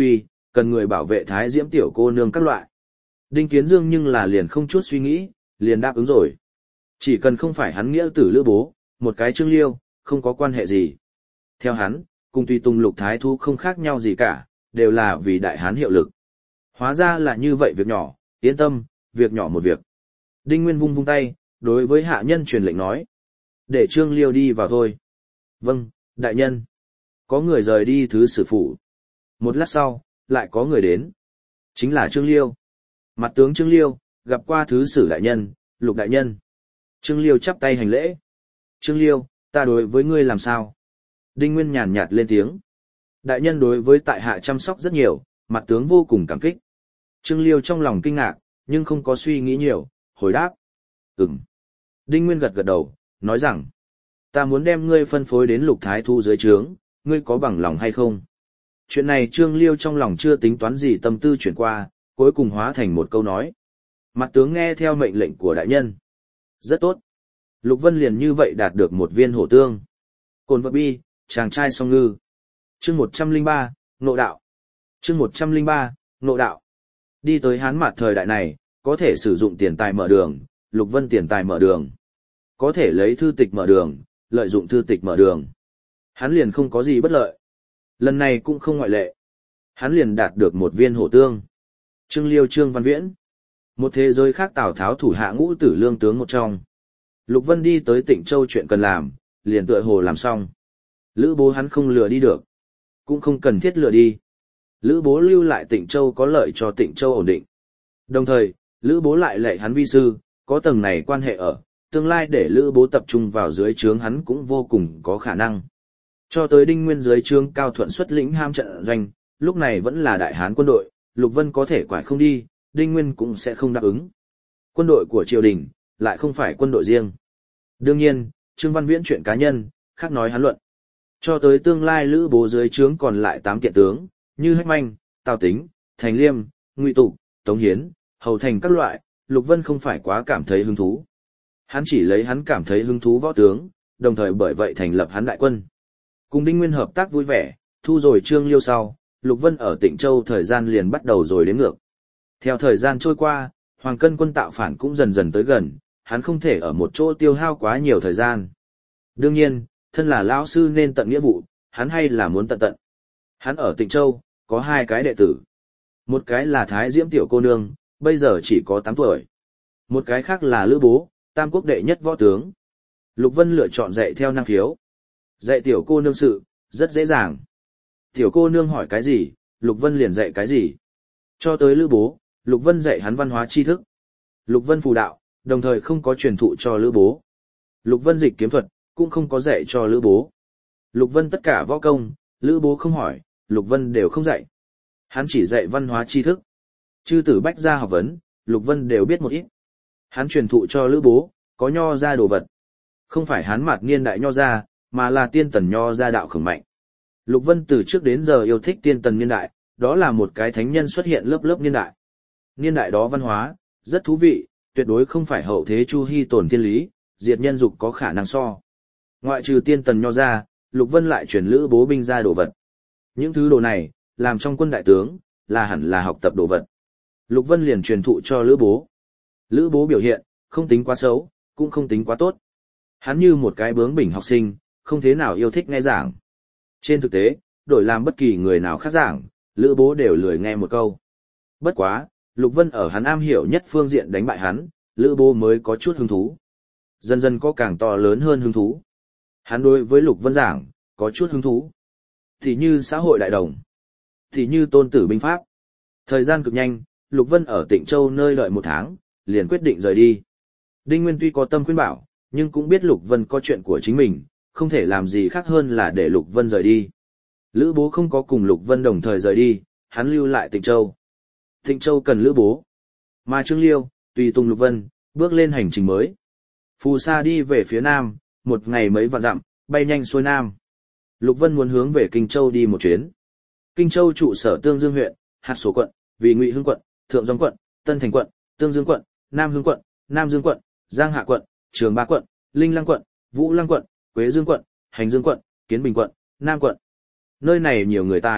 cần người bảo vệ Thái Diễm tiểu cô nương các loại. Đinh Kiến Dương nhưng là liền không chút suy nghĩ, liền đáp ứng rồi. Chỉ cần không phải hắn nghĩa tử Lữ Bố, một cái Trương Liêu, không có quan hệ gì. Theo hắn, cùng tùy tùng Lục Thái Thú không khác nhau gì cả, đều là vì đại hán hiệu lực. Hóa ra là như vậy việc nhỏ, yên tâm, việc nhỏ một việc. Đinh Nguyên vung vung tay, đối với hạ nhân truyền lệnh nói. Để Trương Liêu đi vào thôi. Vâng, đại nhân. Có người rời đi thứ sử phủ. Một lát sau, lại có người đến. Chính là Trương Liêu. Mặt tướng Trương Liêu, gặp qua thứ sử đại nhân, Lục đại nhân. Trương Liêu chắp tay hành lễ. Trương Liêu, ta đối với ngươi làm sao? Đinh Nguyên nhàn nhạt lên tiếng. Đại nhân đối với tại hạ chăm sóc rất nhiều, mặt tướng vô cùng cảm kích. Trương Liêu trong lòng kinh ngạc, nhưng không có suy nghĩ nhiều, hồi đáp. Ừm. Đinh Nguyên gật gật đầu, nói rằng, ta muốn đem ngươi phân phối đến Lục Thái Thu dưới trướng, ngươi có bằng lòng hay không? Chuyện này Trương Liêu trong lòng chưa tính toán gì tâm tư chuyển qua, cuối cùng hóa thành một câu nói. Mặt tướng nghe theo mệnh lệnh của đại nhân. Rất tốt. Lục Vân liền như vậy đạt được một viên hổ tương. Cồn vật bi, chàng trai song ngư. Chương một trăm linh ba, Ngộ đạo. Chương một trăm linh ba, Ngộ đạo. Đi tới Hán Mạt thời đại này, có thể sử dụng tiền tài mở đường, Lục Vân tiền tài mở đường. Có thể lấy thư tịch mở đường, lợi dụng thư tịch mở đường. Hắn liền không có gì bất lợi. Lần này cũng không ngoại lệ. Hắn liền đạt được một viên hổ tương. Trương Liêu Trương Văn Viễn. Một thế giới khác Tào Tháo thủ hạ ngũ tử lương tướng một trong. Lục Vân đi tới Tịnh Châu chuyện cần làm, liền tựa hồ làm xong. Lữ Bố hắn không lừa đi được. Cũng không cần thiết lừa đi. Lữ Bố lưu lại Tịnh Châu có lợi cho Tịnh Châu ổn định. Đồng thời, Lữ Bố lại lệ hắn vi sư, có tầng này quan hệ ở, tương lai để Lữ Bố tập trung vào dưới trướng hắn cũng vô cùng có khả năng. Cho tới Đinh Nguyên dưới trướng Cao Thuận xuất lĩnh ham trận doanh, lúc này vẫn là đại hán quân đội, Lục Vân có thể quải không đi, Đinh Nguyên cũng sẽ không đáp ứng. Quân đội của triều đình, lại không phải quân đội riêng. Đương nhiên, Trương Văn Viễn chuyện cá nhân, khác nói hắn luận. Cho tới tương lai Lữ Bố dưới trướng còn lại tám kiện tướng, như Hách Manh, Tào Tính, Thành Liêm, Ngụy Tục, Tống Hiến, Hầu Thành các loại, Lục Vân không phải quá cảm thấy hứng thú. Hắn chỉ lấy hắn cảm thấy hứng thú võ tướng, đồng thời bởi vậy thành lập hắn đại quân. Cùng Đinh Nguyên hợp tác vui vẻ, thu rồi Trương Liêu sau, Lục Vân ở Tịnh Châu thời gian liền bắt đầu rồi đến ngược. Theo thời gian trôi qua, Hoàng Cân quân tạo phản cũng dần dần tới gần, hắn không thể ở một chỗ tiêu hao quá nhiều thời gian. Đương nhiên, thân là lão sư nên tận nghĩa vụ, hắn hay là muốn tận tận. Hắn ở Tịnh Châu, có hai cái đệ tử. Một cái là Thái Diễm tiểu cô nương, bây giờ chỉ có tám tuổi. Một cái khác là Lữ Bố, tam quốc đệ nhất võ tướng. Lục Vân lựa chọn dạy theo năng khiếu. Dạy tiểu cô nương sự, rất dễ dàng. Tiểu cô nương hỏi cái gì, Lục Vân liền dạy cái gì. Cho tới Lữ Bố, Lục Vân dạy hắn văn hóa tri thức. Lục Vân phù đạo, đồng thời không có truyền thụ cho Lữ Bố. Lục Vân dịch kiếm thuật, cũng không có dạy cho Lữ Bố. Lục Vân tất cả võ công, Lữ Bố không hỏi, Lục Vân đều không dạy. Hắn chỉ dạy văn hóa tri thức. Chư tử bách gia học vấn, Lục Vân đều biết một ít. Hắn truyền thụ cho Lữ Bố, có nho ra đồ vật. Không phải Hán Mạt niên đại nho ra, mà là tiên tần nho ra đạo khởi mạnh. Lục Vân từ trước đến giờ yêu thích tiên tần niên đại, đó là một cái thánh nhân xuất hiện lớp lớp niên đại. Niên đại đó văn hóa, rất thú vị, tuyệt đối không phải hậu thế Chu Hy tổn thiên lý, diệt nhân dục có khả năng so. Ngoại trừ tiên tần nho ra, Lục Vân lại truyền Lữ Bố binh ra đồ vật. Những thứ đồ này, làm trong quân đại tướng, là hẳn là học tập đồ vật. Lục Vân liền truyền thụ cho Lữ Bố. Lữ Bố biểu hiện, không tính quá xấu, cũng không tính quá tốt. Hắn như một cái bướng bỉnh học sinh, không thế nào yêu thích nghe giảng. Trên thực tế, đổi làm bất kỳ người nào khác giảng, Lữ Bố đều lười nghe một câu. Bất quá, Lục Vân ở hắn am hiểu nhất phương diện đánh bại hắn, Lữ Bố mới có chút hứng thú. Dần dần có càng to lớn hơn hứng thú. Hắn đối với Lục Vân giảng, có chút hứng thú. Thì như xã hội đại đồng. Thì như tôn tử binh pháp. Thời gian cực nhanh, Lục Vân ở Tịnh Châu nơi đợi một tháng, liền quyết định rời đi. Đinh Nguyên tuy có tâm khuyên bảo, nhưng cũng biết Lục Vân có chuyện của chính mình, không thể làm gì khác hơn là để Lục Vân rời đi. Lữ Bố không có cùng Lục Vân đồng thời rời đi, hắn lưu lại Tịnh Châu. Tịnh Châu cần Lữ Bố. Mà Trương Liêu, tùy tùng Lục Vân, bước lên hành trình mới. Phù sa đi về phía nam, một ngày mấy vạn dặm, bay nhanh xuôi nam. Lục Vân muốn hướng về Kinh Châu đi một chuyến. Kinh Châu trụ sở Tương Dương huyện, hạt số quận, vì Ngụy Hưng quận, Thượng Gióng quận, Tân Thành quận, Tương Dương quận, Nam Hưng quận, Nam Dương quận, Giang Hạ quận, Trường Ba quận, Linh Lăng quận, Vũ Lăng quận, Quế Dương quận, Hành Dương quận, Kiến Bình quận, Nam quận. Nơi này nhiều người tài,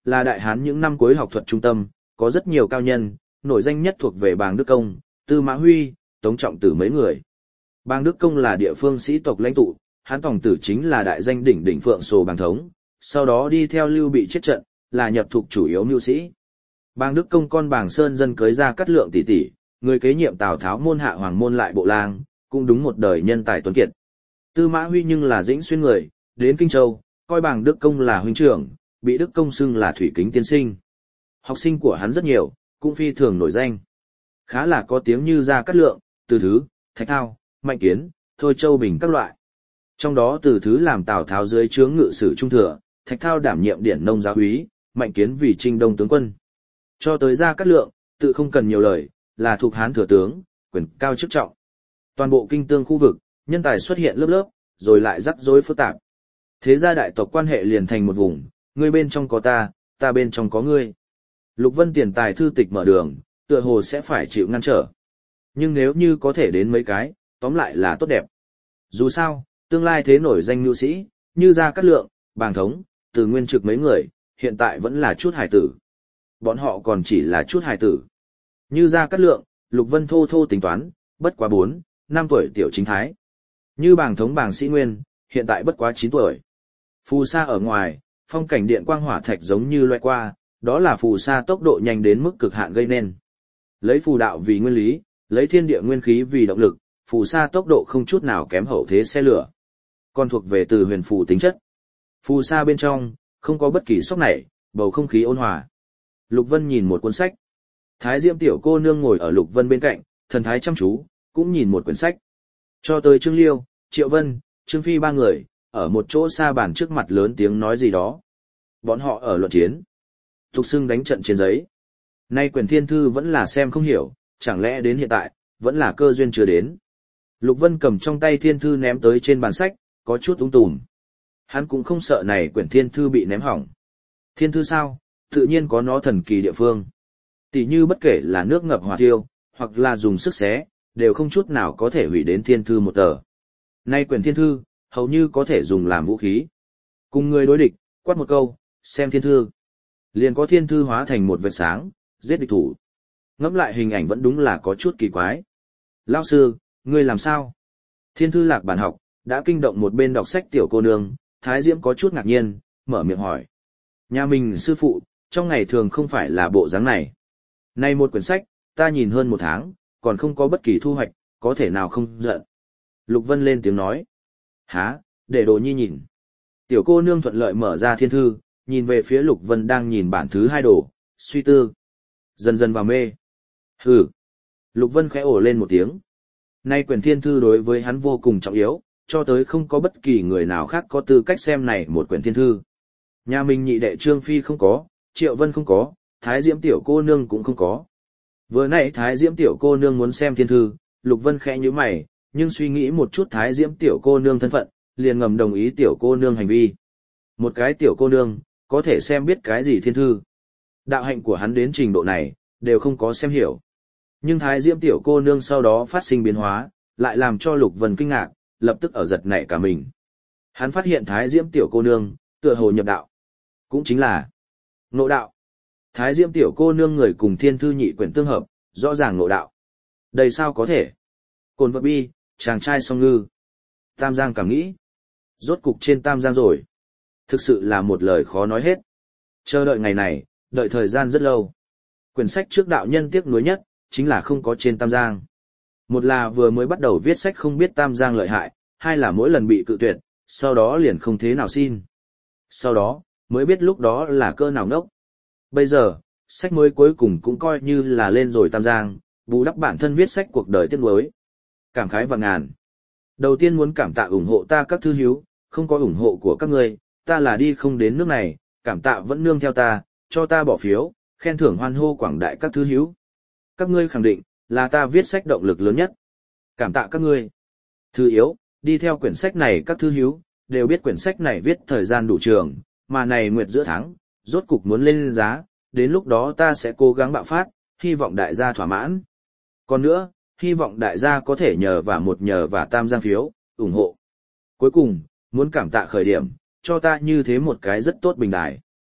là Đại Hán những năm cuối học thuật trung tâm, có rất nhiều cao nhân, nổi danh nhất thuộc về Bàng Đức Công, Tư Mã Huy, Tống Trọng Tử mấy người. Bàng Đức Công là địa phương sĩ tộc lãnh tụ, Hán Tòng Tử chính là đại danh đỉnh đỉnh Phượng Sồ Bàng Thống, sau đó đi theo Lưu Bị chết trận, là nhập thục chủ yếu mưu sĩ. Bàng Đức Công con Bàng Sơn dân cưới ra Cát Lượng tỷ tỷ, người kế nhiệm Tào Tháo môn hạ hoàng môn lại bộ lang, cũng đúng một đời nhân tài tuấn kiệt. Tư Mã Huy nhưng là Dĩnh Xuyên người, đến Kinh Châu, coi Bàng Đức Công là huynh trưởng, bị Đức Công xưng là thủy kính tiên sinh. Học sinh của hắn rất nhiều, cũng phi thường nổi danh. Khá là có tiếng như Gia Cát Lượng, Từ Thứ, Thạch Thao, Mạnh Kiến, Thôi Châu Bình các loại. Trong đó Từ Thứ làm Tào Tháo dưới trướng ngự sử trung thừa, Thạch Thao đảm nhiệm điển nông giáo úy, Mạnh Kiến vì Trinh Đông tướng quân. Cho tới Gia Cát Lượng, tự không cần nhiều lời, là thuộc Hán thừa tướng, quyền cao chức trọng. Toàn bộ kinh tương khu vực, nhân tài xuất hiện lớp lớp, rồi lại rắc rối phức tạp. Thế gia đại tộc quan hệ liền thành một vùng, ngươi bên trong có ta, ta bên trong có ngươi. Lục Vân tiền tài thư tịch mở đường, tựa hồ sẽ phải chịu ngăn trở. Nhưng nếu như có thể đến mấy cái, tóm lại là tốt đẹp. Dù sao, tương lai thế nổi danh nhu sĩ, như Gia Cát Lượng, Bàng Thống, Từ Nguyên Trực mấy người, hiện tại vẫn là chút hài tử. Bọn họ còn chỉ là chút hài tử. Như Gia Cát Lượng, Lục Vân thô thô tính toán, bất quá bốn, năm tuổi tiểu chính thái. Như Bàng Thống Bàng Sĩ Nguyên, hiện tại bất quá chín tuổi. Phù sa ở ngoài, phong cảnh điện quang hỏa thạch giống như loe qua, đó là phù sa tốc độ nhanh đến mức cực hạn gây nên. Lấy phù đạo vì nguyên lý, lấy thiên địa nguyên khí vì động lực, phù sa tốc độ không chút nào kém hậu thế xe lửa. Còn thuộc về từ huyền phù tính chất. Phù sa bên trong, không có bất kỳ sốc nảy, bầu không khí ôn hòa. Lục Vân nhìn một cuốn sách. Thái Diễm tiểu cô nương ngồi ở Lục Vân bên cạnh, thần thái chăm chú, cũng nhìn một quyển sách. Cho tới Trương Liêu, Triệu Vân, Trương Phi ba người, ở một chỗ xa bàn trước mặt lớn tiếng nói gì đó. Bọn họ ở luận chiến. Thục xưng đánh trận trên giấy. Nay quyển thiên thư vẫn là xem không hiểu, chẳng lẽ đến hiện tại, vẫn là cơ duyên chưa đến. Lục Vân cầm trong tay thiên thư ném tới trên bàn sách, có chút ung tùm. Hắn cũng không sợ này quyển thiên thư bị ném hỏng. Thiên thư sao, tự nhiên có nó thần kỳ địa phương. Tỷ như bất kể là nước ngập hỏa thiêu, hoặc là dùng sức xé, đều không chút nào có thể hủy đến thiên thư một tờ. Nay quyển thiên thư, hầu như có thể dùng làm vũ khí. Cùng người đối địch, quát một câu, xem thiên thư. Liền có thiên thư hóa thành một vệt sáng, giết địch thủ. Ngẫm lại hình ảnh vẫn đúng là có chút kỳ quái. Lão sư, ngươi làm sao? Thiên thư lạc bản học, đã kinh động một bên đọc sách tiểu cô nương, Thái Diễm có chút ngạc nhiên, mở miệng hỏi. Nhà mình sư phụ, trong ngày thường không phải là bộ dáng này. Này một quyển sách, ta nhìn hơn một tháng, còn không có bất kỳ thu hoạch, có thể nào không giận. Lục Vân lên tiếng nói. Hả, để đồ nhi nhìn. Tiểu cô nương thuận lợi mở ra thiên thư, nhìn về phía Lục Vân đang nhìn bản thứ hai đồ, suy tư. Dần dần vào mê. Hừ. Lục Vân khẽ ồ lên một tiếng. Nay quyển thiên thư đối với hắn vô cùng trọng yếu, cho tới không có bất kỳ người nào khác có tư cách xem này một quyển thiên thư. Nhà mình nhị đệ Trương Phi không có, Triệu Vân không có, Thái Diễm tiểu cô nương cũng không có. Vừa nãy Thái Diễm tiểu cô nương muốn xem thiên thư, Lục Vân khẽ nhíu mày, nhưng suy nghĩ một chút Thái Diễm tiểu cô nương thân phận, liền ngầm đồng ý tiểu cô nương hành vi. Một cái tiểu cô nương, có thể xem biết cái gì thiên thư. Đạo hạnh của hắn đến trình độ này, đều không có xem hiểu. Nhưng Thái Diễm tiểu cô nương sau đó phát sinh biến hóa, lại làm cho Lục Vân kinh ngạc, lập tức ở giật nảy cả mình. Hắn phát hiện Thái Diễm tiểu cô nương, tựa hồ nhập đạo. Cũng chính là ngộ đạo. Thái Diễm tiểu cô nương người cùng thiên thư nhị quyển tương hợp, rõ ràng ngộ đạo. Đây sao có thể? Cồn vật bi, chàng trai song ngư. Tam Giang cảm nghĩ. Rốt cục trên Tam Giang rồi. Thực sự là một lời khó nói hết. Chờ đợi ngày này, đợi thời gian rất lâu. Quyển sách trước đạo nhân tiếc nuối nhất, chính là không có trên Tam Giang. Một là vừa mới bắt đầu viết sách không biết Tam Giang lợi hại, hai là mỗi lần bị cự tuyệt, sau đó liền không thế nào xin. Sau đó, mới biết lúc đó là cỡ nào ngốc. Bây giờ, sách mới cuối cùng cũng coi như là lên rồi Tam Giang, bù đắp bản thân viết sách cuộc đời tiếc nuối. Cảm khái vạn ngàn. Đầu tiên muốn cảm tạ ủng hộ ta các thư hiếu, không có ủng hộ của các ngươi, ta là đi không đến nước này, cảm tạ vẫn nương theo ta, cho ta bỏ phiếu, khen thưởng hoan hô quảng đại các thư hiếu. Các ngươi khẳng định, là ta viết sách động lực lớn nhất. Cảm tạ các ngươi. Thư yếu, đi theo quyển sách này các thư hiếu, đều biết quyển sách này viết thời gian đủ trường, mà này nguyệt giữa tháng, rốt cục muốn lên giá, đến lúc đó ta sẽ cố gắng bạo phát, hy vọng đại gia thỏa mãn. Còn nữa, hy vọng đại gia có thể nhờ và một nhờ và Tam Giang phiếu, ủng hộ. Cuối cùng, muốn cảm tạ khởi điểm, cho ta như thế một cái rất tốt bình đài.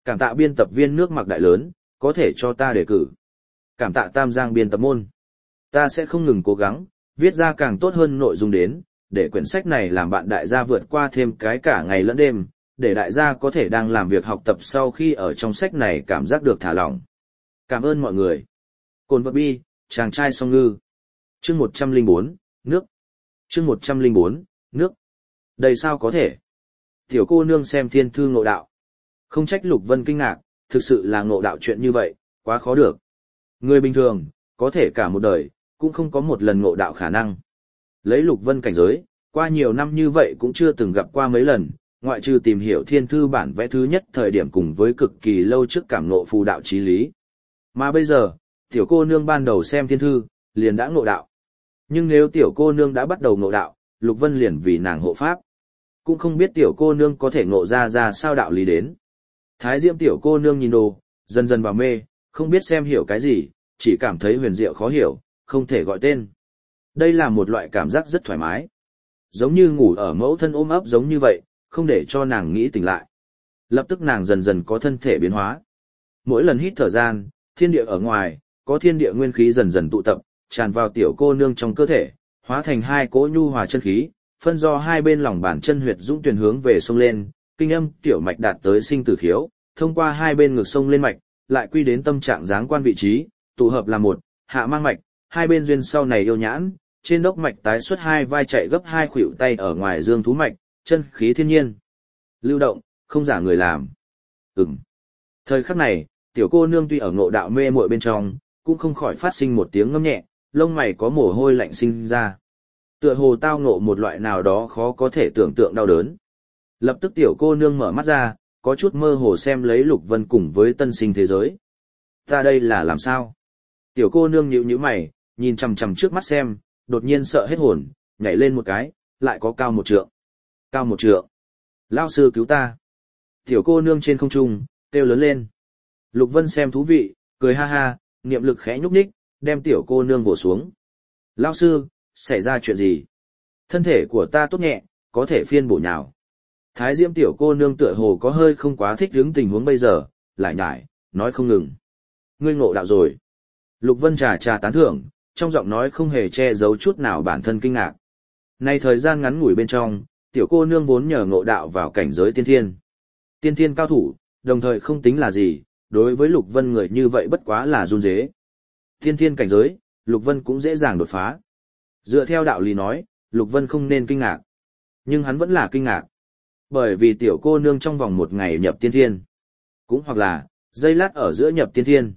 Cảm tạ biên tập viên nước mặc đại lớn, có thể cho ta đề cử. Cảm tạ Tam Giang biên tập môn. Ta sẽ không ngừng cố gắng, viết ra càng tốt hơn nội dung đến, để quyển sách này làm bạn đại gia vượt qua thêm cái cả ngày lẫn đêm, để đại gia có thể đang làm việc học tập sau khi ở trong sách này cảm giác được thả lỏng. Cảm ơn mọi người. Cồn vật bi, chàng trai song ngư. Chương một trăm lẻ bốn, nước. Chương một trăm lẻ bốn, nước. Đây sao có thể? Tiểu cô nương xem thiên thư ngộ đạo. Không trách Lục Vân kinh ngạc, thực sự là ngộ đạo chuyện như vậy, quá khó được. Người bình thường, có thể cả một đời, cũng không có một lần ngộ đạo khả năng. Lấy Lục Vân cảnh giới, qua nhiều năm như vậy cũng chưa từng gặp qua mấy lần, ngoại trừ tìm hiểu thiên thư bản vẽ thứ nhất thời điểm cùng với cực kỳ lâu trước cảm ngộ phù đạo chí lý. Mà bây giờ, tiểu cô nương ban đầu xem thiên thư, liền đã ngộ đạo. Nhưng nếu tiểu cô nương đã bắt đầu ngộ đạo, Lục Vân liền vì nàng hộ pháp. Cũng không biết tiểu cô nương có thể ngộ ra ra sao đạo lý đến. Thái Diễm tiểu cô nương nhìn đồ, dần dần vào mê, không biết xem hiểu cái gì, chỉ cảm thấy huyền diệu khó hiểu, không thể gọi tên. Đây là một loại cảm giác rất thoải mái. Giống như ngủ ở mẫu thân ôm ấp giống như vậy, không để cho nàng nghĩ tỉnh lại. Lập tức nàng dần dần có thân thể biến hóa. Mỗi lần hít thở gian, thiên địa ở ngoài, có thiên địa nguyên khí dần dần tụ tập, tràn vào tiểu cô nương trong cơ thể, hóa thành hai cỗ nhu hòa chân khí, phân do hai bên lòng bàn chân huyệt dũng tuyển hướng về sông lên, kinh âm tiểu mạch đạt tới sinh tử khiếu, thông qua hai bên ngực sông lên mạch, lại quy đến tâm trạng dáng quan vị trí, tụ hợp là một, hạ mang mạch, hai bên duyên sau này yêu nhãn, trên đốc mạch tái xuất hai vai chạy gấp hai khuỷu tay ở ngoài dương thú mạch, chân khí thiên nhiên. Lưu động, không giả người làm. Ừm. Thời khắc này, tiểu cô nương tuy ở ngộ đạo mê muội bên trong, cũng không khỏi phát sinh một tiếng ngâm nhẹ, lông mày có mồ hôi lạnh sinh ra. Tựa hồ tao ngộ một loại nào đó khó có thể tưởng tượng đau đớn. Lập tức tiểu cô nương mở mắt ra, có chút mơ hồ xem lấy Lục Vân cùng với tân sinh thế giới. Ta đây là làm sao? Tiểu cô nương nhíu nhíu mày, nhìn chằm chằm trước mắt xem, đột nhiên sợ hết hồn, nhảy lên một cái, lại có cao một trượng. Cao một trượng. Lao sư cứu ta. Tiểu cô nương trên không trung, kêu lớn lên. Lục Vân xem thú vị, cười ha ha, niệm lực khẽ nhúc nhích, đem tiểu cô nương vỗ xuống. Lao sư, xảy ra chuyện gì? Thân thể của ta tốt nhẹ, có thể phiên bổ nhào. Thái Diễm tiểu cô nương tựa hồ có hơi không quá thích ứng tình huống bây giờ, lại nhải, nói không ngừng. Ngươi ngộ đạo rồi. Lục Vân trà trà tán thưởng, trong giọng nói không hề che giấu chút nào bản thân kinh ngạc. Nay thời gian ngắn ngủi bên trong, tiểu cô nương vốn nhờ ngộ đạo vào cảnh giới tiên thiên. Tiên thiên cao thủ, đồng thời không tính là gì, đối với Lục Vân người như vậy bất quá là run rế. Tiên thiên cảnh giới, Lục Vân cũng dễ dàng đột phá. Dựa theo đạo lý nói, Lục Vân không nên kinh ngạc. Nhưng hắn vẫn là kinh ngạc. Bởi vì tiểu cô nương trong vòng một ngày nhập tiên thiên. Cũng hoặc là, giây lát ở giữa nhập tiên thiên.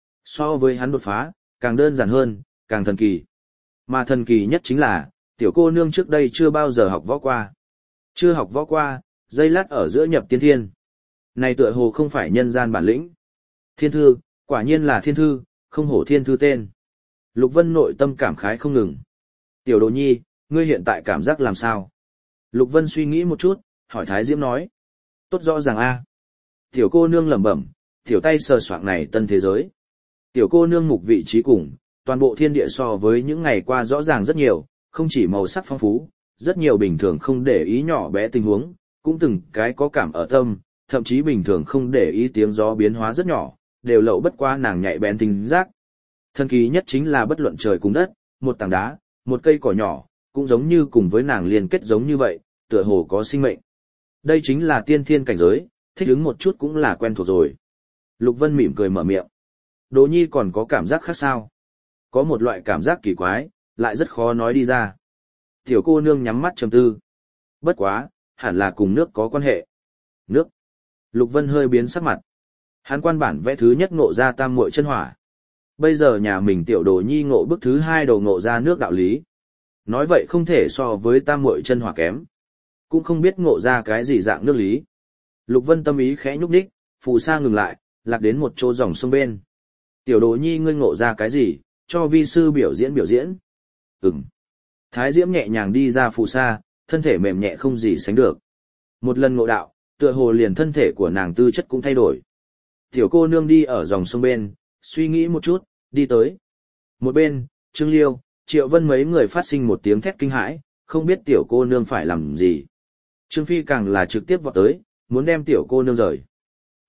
So với hắn đột phá, càng đơn giản hơn, càng thần kỳ. Mà thần kỳ nhất chính là, tiểu cô nương trước đây chưa bao giờ học võ qua. Chưa học võ qua, giây lát ở giữa nhập tiên thiên. Này tựa hồ không phải nhân gian bản lĩnh. Thiên thư, quả nhiên là thiên thư, không hổ thiên thư tên. Lục Vân nội tâm cảm khái không ngừng. Tiểu Đồ Nhi, ngươi hiện tại cảm giác làm sao? Lục Vân suy nghĩ một chút, hỏi Thái Diễm nói. Tốt rõ ràng a. Tiểu cô nương lẩm bẩm, tiểu tay sờ soạng này tân thế giới. Tiểu cô nương mục vị trí cùng, toàn bộ thiên địa so với những ngày qua rõ ràng rất nhiều, không chỉ màu sắc phong phú, rất nhiều bình thường không để ý nhỏ bé tình huống, cũng từng cái có cảm ở tâm, thậm chí bình thường không để ý tiếng gió biến hóa rất nhỏ, đều lậu bất qua nàng nhạy bén tình giác. Thần kỳ nhất chính là bất luận trời cùng đất, một tảng đá, một cây cỏ nhỏ, cũng giống như cùng với nàng liên kết giống như vậy, tựa hồ có sinh mệnh. Đây chính là tiên thiên cảnh giới, thích ứng một chút cũng là quen thuộc rồi. Lục Vân mỉm cười mở miệng. Đỗ Nhi còn có cảm giác khác sao? Có một loại cảm giác kỳ quái, lại rất khó nói đi ra. Tiểu cô nương nhắm mắt trầm tư. Bất quá, hẳn là cùng nước có quan hệ. Nước. Lục Vân hơi biến sắc mặt. Hắn quan bản vẽ thứ nhất ngộ ra tam muội chân hỏa. Bây giờ nhà mình tiểu Đồ Nhi ngộ bức thứ hai đầu ngộ ra nước đạo lý. Nói vậy không thể so với tam muội chân hỏa kém. Cũng không biết ngộ ra cái gì dạng nước lý. Lục Vân tâm ý khẽ nhúc nhích, phù sa ngừng lại, lạc đến một chỗ dòng sông bên. Tiểu Đồ Nhi ngươi ngộ ra cái gì, cho vi sư biểu diễn biểu diễn. Ừm. Thái Diễm nhẹ nhàng đi ra phù sa, thân thể mềm nhẹ không gì sánh được. Một lần ngộ đạo, tựa hồ liền thân thể của nàng tư chất cũng thay đổi. Tiểu cô nương đi ở dòng sông bên, suy nghĩ một chút, đi tới. Một bên, Trương Liêu, Triệu Vân mấy người phát sinh một tiếng thét kinh hãi, không biết tiểu cô nương phải làm gì. Trương Phi càng là trực tiếp vọt tới, muốn đem tiểu cô nương rời.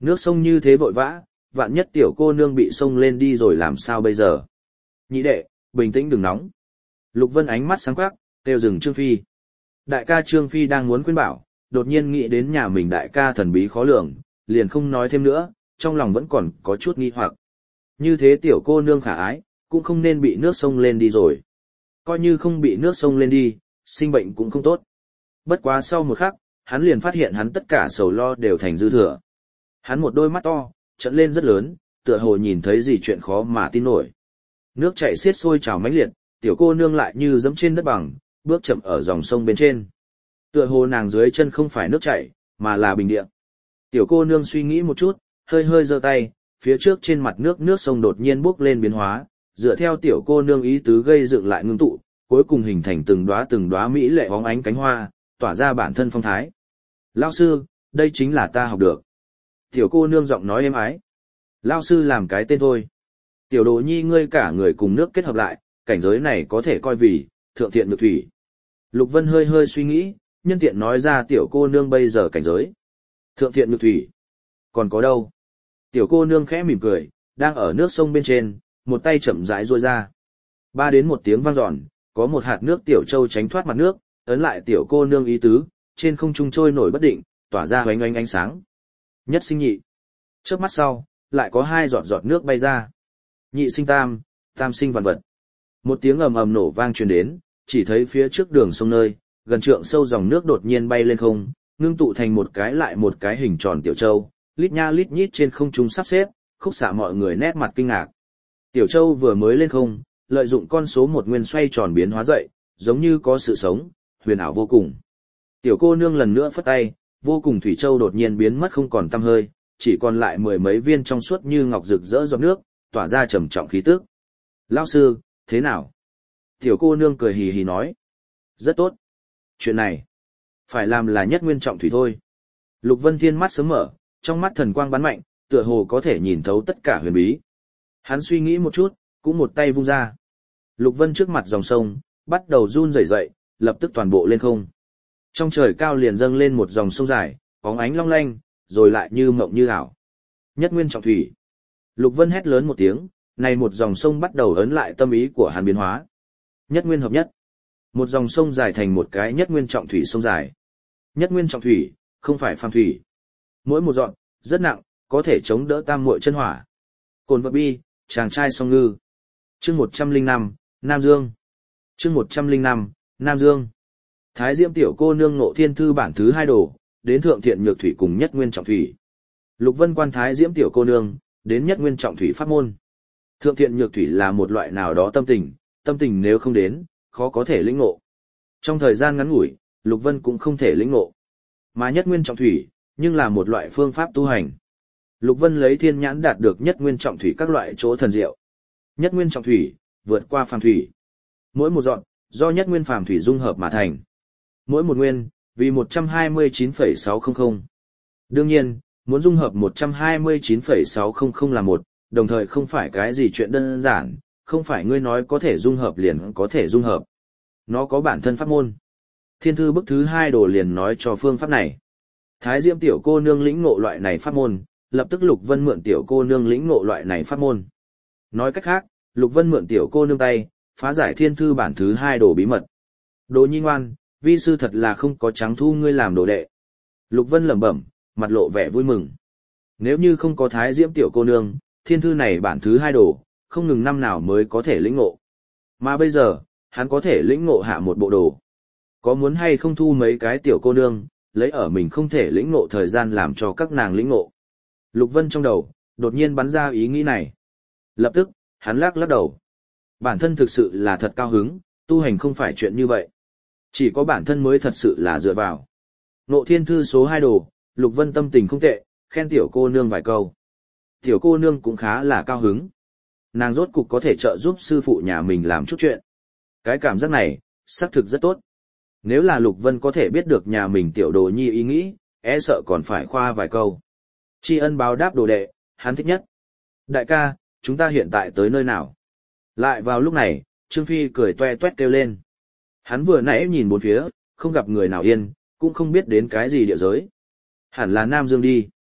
Nước sông như thế vội vã, vạn nhất tiểu cô nương bị sông lên đi rồi làm sao bây giờ? Nhị đệ, bình tĩnh đừng nóng. Lục Vân ánh mắt sáng quắc, kêu dừng Trương Phi. Đại ca Trương Phi đang muốn khuyên bảo, đột nhiên nghĩ đến nhà mình đại ca thần bí khó lường, liền không nói thêm nữa, trong lòng vẫn còn có chút nghi hoặc. Như thế tiểu cô nương khả ái, cũng không nên bị nước sông lên đi rồi. Coi như không bị nước sông lên đi, sinh bệnh cũng không tốt. Bất quá sau một khắc, hắn liền phát hiện hắn tất cả sầu lo đều thành dư thừa. Hắn một đôi mắt to, trợn lên rất lớn, tựa hồ nhìn thấy gì chuyện khó mà tin nổi. Nước chảy xiết sôi trào mãnh liệt, tiểu cô nương lại như dẫm trên đất bằng, bước chậm ở dòng sông bên trên. Tựa hồ nàng dưới chân không phải nước chảy, mà là bình địa. Tiểu cô nương suy nghĩ một chút, hơi hơi giơ tay, phía trước trên mặt nước nước sông đột nhiên bốc lên biến hóa, dựa theo tiểu cô nương ý tứ gây dựng lại ngưng tụ, cuối cùng hình thành từng đóa từng đóa mỹ lệ bóng ánh cánh hoa, tỏa ra bản thân phong thái. Lão sư, đây chính là ta học được. Tiểu cô nương giọng nói êm ái. Lão sư làm cái tên thôi. Tiểu đồ nhi ngươi cả người cùng nước kết hợp lại, cảnh giới này có thể coi vì thượng thiện nhược thủy. Lục Vân hơi hơi suy nghĩ, nhân tiện nói ra tiểu cô nương bây giờ cảnh giới. Thượng thiện nhược thủy. Còn có đâu? Tiểu cô nương khẽ mỉm cười, đang ở nước sông bên trên, một tay chậm rãi duỗi ra. Ba đến một tiếng vang dọn, có một hạt nước tiểu châu tránh thoát mặt nước, ấn lại tiểu cô nương ý tứ, trên không trung trôi nổi bất định, tỏa ra oánh oánh ánh sáng. Nhất sinh nhị. Trước mắt sau, lại có hai giọt giọt nước bay ra. Nhị sinh tam, tam sinh vạn vật. Một tiếng ầm ầm nổ vang truyền đến, chỉ thấy phía trước đường sông nơi, gần trượng sâu dòng nước đột nhiên bay lên không, ngưng tụ thành một cái lại một cái hình tròn tiểu châu, lít nha lít nhít trên không trung sắp xếp, khúc xạ mọi người nét mặt kinh ngạc. Tiểu châu vừa mới lên không, lợi dụng con số một nguyên xoay tròn biến hóa dậy, giống như có sự sống, huyền ảo vô cùng. Tiểu cô nương lần nữa phất tay, vô cùng thủy châu đột nhiên biến mất không còn tăm hơi, chỉ còn lại mười mấy viên trong suốt như ngọc rực rỡ giọt nước, tỏa ra trầm trọng khí tức. Lão sư, thế nào? Tiểu cô nương cười hì hì nói. Rất tốt. Chuyện này, phải làm là nhất nguyên trọng thủy thôi. Lục Vân Thiên mắt sớm mở, trong mắt thần quang bắn mạnh, tựa hồ có thể nhìn thấu tất cả huyền bí. Hắn suy nghĩ một chút, cũng một tay vung ra. Lục Vân trước mặt dòng sông, bắt đầu run rẩy rẩy, lập tức toàn bộ lên không. Trong trời cao liền dâng lên một dòng sông dài, bóng ánh long lanh, rồi lại như mộng như ảo. Nhất nguyên trọng thủy. Lục Vân hét lớn một tiếng, này một dòng sông bắt đầu ấn lại tâm ý của hắn biến hóa. Nhất nguyên hợp nhất. Một dòng sông dài thành một cái nhất nguyên trọng thủy sông dài. Nhất nguyên trọng thủy, không phải phàm thủy. Mỗi một giọt, rất nặng, có thể chống đỡ tam muội chân hỏa. Cồn vật bi, chàng trai song ngư. Chương một trăm linh năm, Nam Dương. Chương một trăm linh năm, Nam Dương. Thái Diễm tiểu cô nương ngộ thiên thư bản thứ hai đồ, đến thượng thiện nhược thủy cùng nhất nguyên trọng thủy. Lục Vân quan Thái Diễm tiểu cô nương, đến nhất nguyên trọng thủy pháp môn. Thượng thiện nhược thủy là một loại nào đó tâm tình, tâm tình nếu không đến, khó có thể lĩnh ngộ. Trong thời gian ngắn ngủi, Lục Vân cũng không thể lĩnh ngộ. Mà nhất nguyên trọng thủy, nhưng là một loại phương pháp tu hành. Lục Vân lấy thiên nhãn đạt được nhất nguyên trọng thủy các loại chỗ thần diệu. Nhất nguyên trọng thủy, vượt qua phàm thủy. Mỗi một giọt, do nhất nguyên phàm thủy dung hợp mà thành. Mỗi một nguyên, vì một trăm hai mươi chín phẩy sáu trăm linh. Đương nhiên, muốn dung hợp một trăm hai mươi chín phẩy sáu trăm linh là một, đồng thời không phải cái gì chuyện đơn giản, không phải ngươi nói có thể dung hợp liền có thể dung hợp. Nó có bản thân pháp môn. Thiên thư bức thứ hai đồ liền nói cho phương pháp này. Thái Diễm tiểu cô nương lĩnh ngộ loại này pháp môn, lập tức Lục Vân mượn tiểu cô nương lĩnh ngộ loại này pháp môn. Nói cách khác, Lục Vân mượn tiểu cô nương tay, phá giải thiên thư bản thứ hai đồ bí mật. Đồ nhi ngoan, vi sư thật là không có trắng thu ngươi làm đồ đệ. Lục Vân lẩm bẩm, mặt lộ vẻ vui mừng. Nếu như không có Thái Diễm tiểu cô nương, thiên thư này bản thứ hai đồ, không ngừng năm nào mới có thể lĩnh ngộ. Mà bây giờ, hắn có thể lĩnh ngộ hạ một bộ đồ. Có muốn hay không thu mấy cái tiểu cô nương, lấy ở mình không thể lĩnh ngộ thời gian làm cho các nàng lĩnh ngộ. Lục Vân trong đầu, đột nhiên bắn ra ý nghĩ này. Lập tức, hắn lắc lắc đầu. Bản thân thực sự là thật cao hứng, tu hành không phải chuyện như vậy. Chỉ có bản thân mới thật sự là dựa vào. Ngộ thiên thư số hai đồ, Lục Vân tâm tình không tệ, khen tiểu cô nương vài câu. Tiểu cô nương cũng khá là cao hứng. Nàng rốt cục có thể trợ giúp sư phụ nhà mình làm chút chuyện. Cái cảm giác này, xác thực rất tốt. Nếu là Lục Vân có thể biết được nhà mình tiểu đồ nhi ý nghĩ, e sợ còn phải khoa vài câu. Tri ân báo đáp đồ đệ, hắn thích nhất. Đại ca, chúng ta hiện tại tới nơi nào? Lại vào lúc này, Trương Phi cười toe toét kêu lên. Hắn vừa nãy nhìn bốn phía, không gặp người nào yên, cũng không biết đến cái gì địa giới. Hẳn là Nam Dương đi.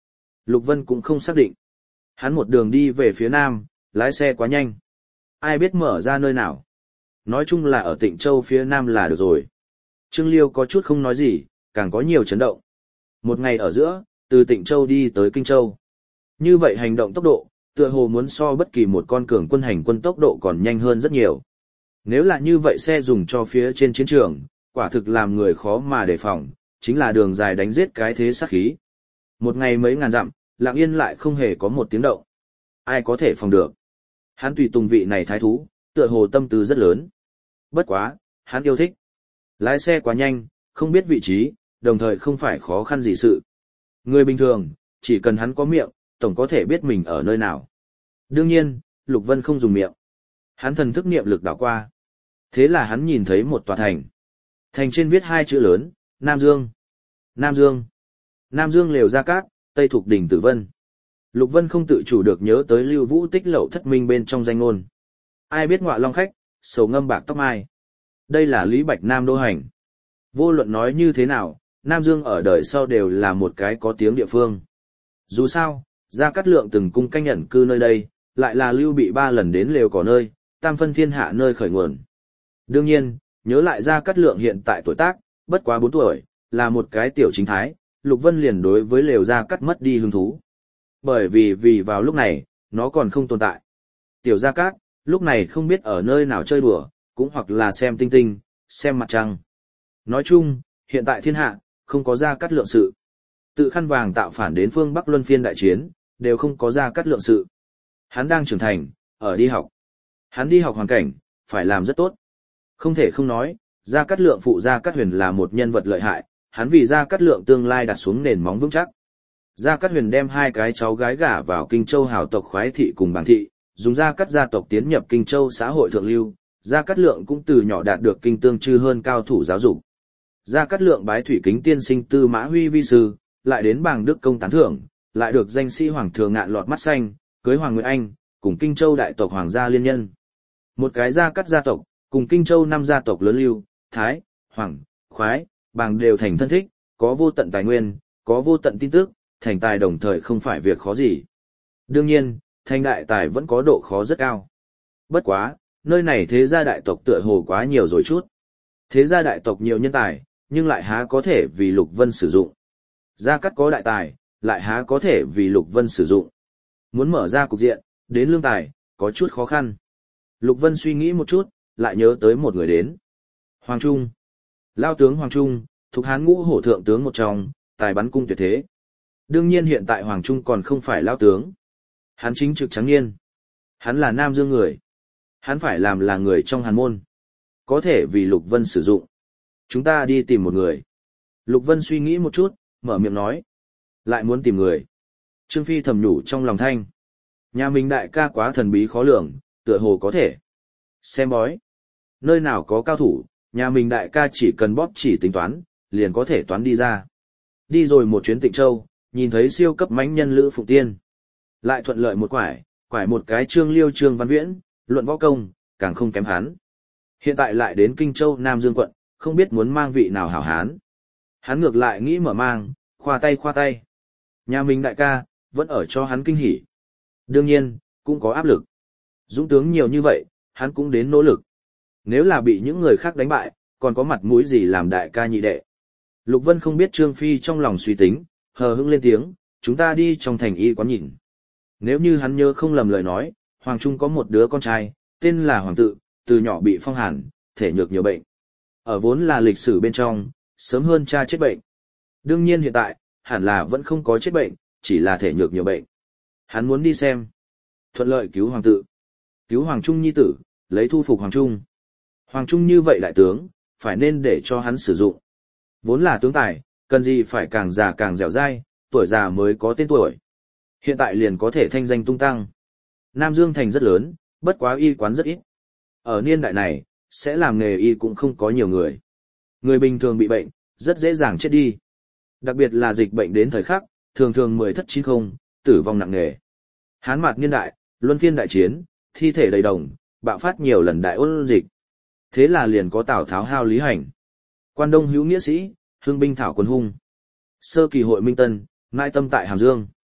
Lục Vân cũng không xác định. Hắn một đường đi về phía nam, lái xe quá nhanh. Ai biết mở ra nơi nào. Nói chung là ở Tịnh Châu phía nam là được rồi. Trương Liêu có chút không nói gì, càng có nhiều chấn động. Một ngày ở giữa, từ Tịnh Châu đi tới Kinh Châu. Như vậy hành động tốc độ, tựa hồ muốn so bất kỳ một con cường quân hành quân tốc độ còn nhanh hơn rất nhiều. Nếu là như vậy xe dùng cho phía trên chiến trường, quả thực làm người khó mà đề phòng, chính là đường dài đánh giết cái thế sát khí. Một ngày mấy ngàn dặm, lặng yên lại không hề có một tiếng động. Ai có thể phòng được? Hắn tùy tùng vị này thái thú, tựa hồ tâm tư rất lớn. Bất quá, hắn yêu thích. Lái xe quá nhanh, không biết vị trí, đồng thời không phải khó khăn gì sự. Người bình thường, chỉ cần hắn có miệng, tổng có thể biết mình ở nơi nào. Đương nhiên, Lục Vân không dùng miệng. Hắn thần thức niệm lực đảo qua. Thế là hắn nhìn thấy một tòa thành. Thành trên viết hai chữ lớn, Nam Dương. Nam Dương. Nam Dương lều Gia Cát, Tây thuộc đỉnh Tử Vân. Lục Vân không tự chủ được nhớ tới Lưu Vũ Tích lậu thất minh bên trong danh ngôn. Ai biết ngọa long khách, sầu ngâm bạc tóc mai. Đây là Lý Bạch Nam đô hành. Vô luận nói như thế nào, Nam Dương ở đời sau đều là một cái có tiếng địa phương. Dù sao, Gia Cát Lượng từng cung canh ẩn cư nơi đây, lại là Lưu Bị ba lần đến lều cỏ nơi, tam phân thiên hạ nơi khởi nguồn. Đương nhiên, nhớ lại Gia Cát Lượng hiện tại tuổi tác, bất quá bốn tuổi, là một cái tiểu chính thái, Lục Vân liền đối với lều Gia Cát mất đi hứng thú. Bởi vì vì vào lúc này, nó còn không tồn tại. Tiểu Gia Cát, lúc này không biết ở nơi nào chơi đùa, cũng hoặc là xem tinh tinh, xem mặt trăng. Nói chung, hiện tại thiên hạ, không có Gia Cát Lượng sự. Tự khăn vàng tạo phản đến phương Bắc luân phiên đại chiến, đều không có Gia Cát Lượng sự. Hắn đang trưởng thành, ở đi học. Hắn đi học hoàn cảnh, phải làm rất tốt. Không thể không nói, Gia Cát Lượng phụ Gia Cát Huyền là một nhân vật lợi hại, hắn vì Gia Cát Lượng tương lai đặt xuống nền móng vững chắc. Gia Cát Huyền đem hai cái cháu gái gả vào Kinh Châu hào tộc Khoái thị cùng Bàng thị, dùng Gia Cát gia tộc tiến nhập Kinh Châu xã hội thượng lưu, Gia Cát Lượng cũng từ nhỏ đạt được kinh tương chư hơn cao thủ giáo dục. Gia Cát Lượng bái thủy kính tiên sinh Tư Mã Huy vi sư, lại đến Bàng Đức công tán thưởng, lại được danh sĩ hoàng thường ngạn lọt mắt xanh, cưới Hoàng Nguyệt Anh, cùng Kinh Châu đại tộc hoàng gia liên nhân. Một cái Gia Cát gia tộc, cùng Kinh Châu năm gia tộc lớn lưu, Thái, Hoàng, Khoái, Bàng đều thành thân thích, có vô tận tài nguyên, có vô tận tin tức, thành tài đồng thời không phải việc khó gì. Đương nhiên, thành đại tài vẫn có độ khó rất cao. Bất quá, nơi này thế gia đại tộc tựa hồ quá nhiều rồi chút. Thế gia đại tộc nhiều nhân tài, nhưng lại há có thể vì Lục Vân sử dụng. Gia Cát có đại tài, lại há có thể vì Lục Vân sử dụng. Muốn mở ra cục diện, đến lương tài, có chút khó khăn. Lục Vân suy nghĩ một chút, lại nhớ tới một người đến. Hoàng Trung. Lao tướng Hoàng Trung, thuộc Hán ngũ hổ thượng tướng một trong, tài bắn cung tuyệt thế. Đương nhiên hiện tại Hoàng Trung còn không phải lao tướng. Hắn chính trực trắng niên. Hắn là Nam Dương người. Hắn phải làm là người trong Hàn môn. Có thể vì Lục Vân sử dụng. Chúng ta đi tìm một người. Lục Vân suy nghĩ một chút, mở miệng nói. Lại muốn tìm người. Trương Phi thầm nhủ trong lòng thanh. Nhà mình đại ca quá thần bí khó lường, tựa hồ có thể. Xem bói. Nơi nào có cao thủ, nhà mình đại ca chỉ cần bóp chỉ tính toán, liền có thể toán đi ra. Đi rồi một chuyến Tịnh Châu, nhìn thấy siêu cấp mãnh nhân Lữ Phụng Tiên. Lại thuận lợi một quải, quải một cái Trương Liêu Trương Văn Viễn, luận võ công, càng không kém hắn. Hiện tại lại đến Kinh Châu Nam Dương quận, không biết muốn mang vị nào hảo hán. Hắn ngược lại nghĩ mở mang, khoa tay khoa tay. Nhà mình đại ca, vẫn ở cho hắn kinh hỉ. Đương nhiên, cũng có áp lực. Dũng tướng nhiều như vậy, hắn cũng đến nỗ lực. Nếu là bị những người khác đánh bại, còn có mặt mũi gì làm đại ca nhị đệ. Lục Vân không biết Trương Phi trong lòng suy tính, hờ hững lên tiếng, chúng ta đi trong thành y quán nhìn. Nếu như hắn nhớ không lầm lời nói, Hoàng Trung có một đứa con trai, tên là Hoàng Tự, từ nhỏ bị phong hàn, thể nhược nhiều bệnh. Ở vốn là lịch sử bên trong, sớm hơn cha chết bệnh. Đương nhiên hiện tại, hẳn là vẫn không có chết bệnh, chỉ là thể nhược nhiều bệnh. Hắn muốn đi xem. Thuận lợi cứu Hoàng Tự. Cứu Hoàng Trung nhi tử, lấy thu phục Hoàng Trung. Hoàng Trung như vậy đại tướng, phải nên để cho hắn sử dụng. Vốn là tướng tài, cần gì phải càng già càng dẻo dai, tuổi già mới có tên tuổi. Hiện tại liền có thể thanh danh tung tăng. Nam Dương thành rất lớn, bất quá y quán rất ít. Ở niên đại này, sẽ làm nghề y cũng không có nhiều người. Người bình thường bị bệnh, rất dễ dàng chết đi. Đặc biệt là dịch bệnh đến thời khắc, thường thường mười thất chín không, tử vong nặng nề. Hán mạt niên đại, luân phiên đại chiến, thi thể đầy đồng, bạo phát nhiều lần đại ôn dịch. Thế là liền có Tào Tháo hao Lý Hành. Quan Đông hữu nghĩa sĩ, hương binh thảo quân hung. Sơ kỳ hội Minh Tân, mãi tâm tại Hàm Dương.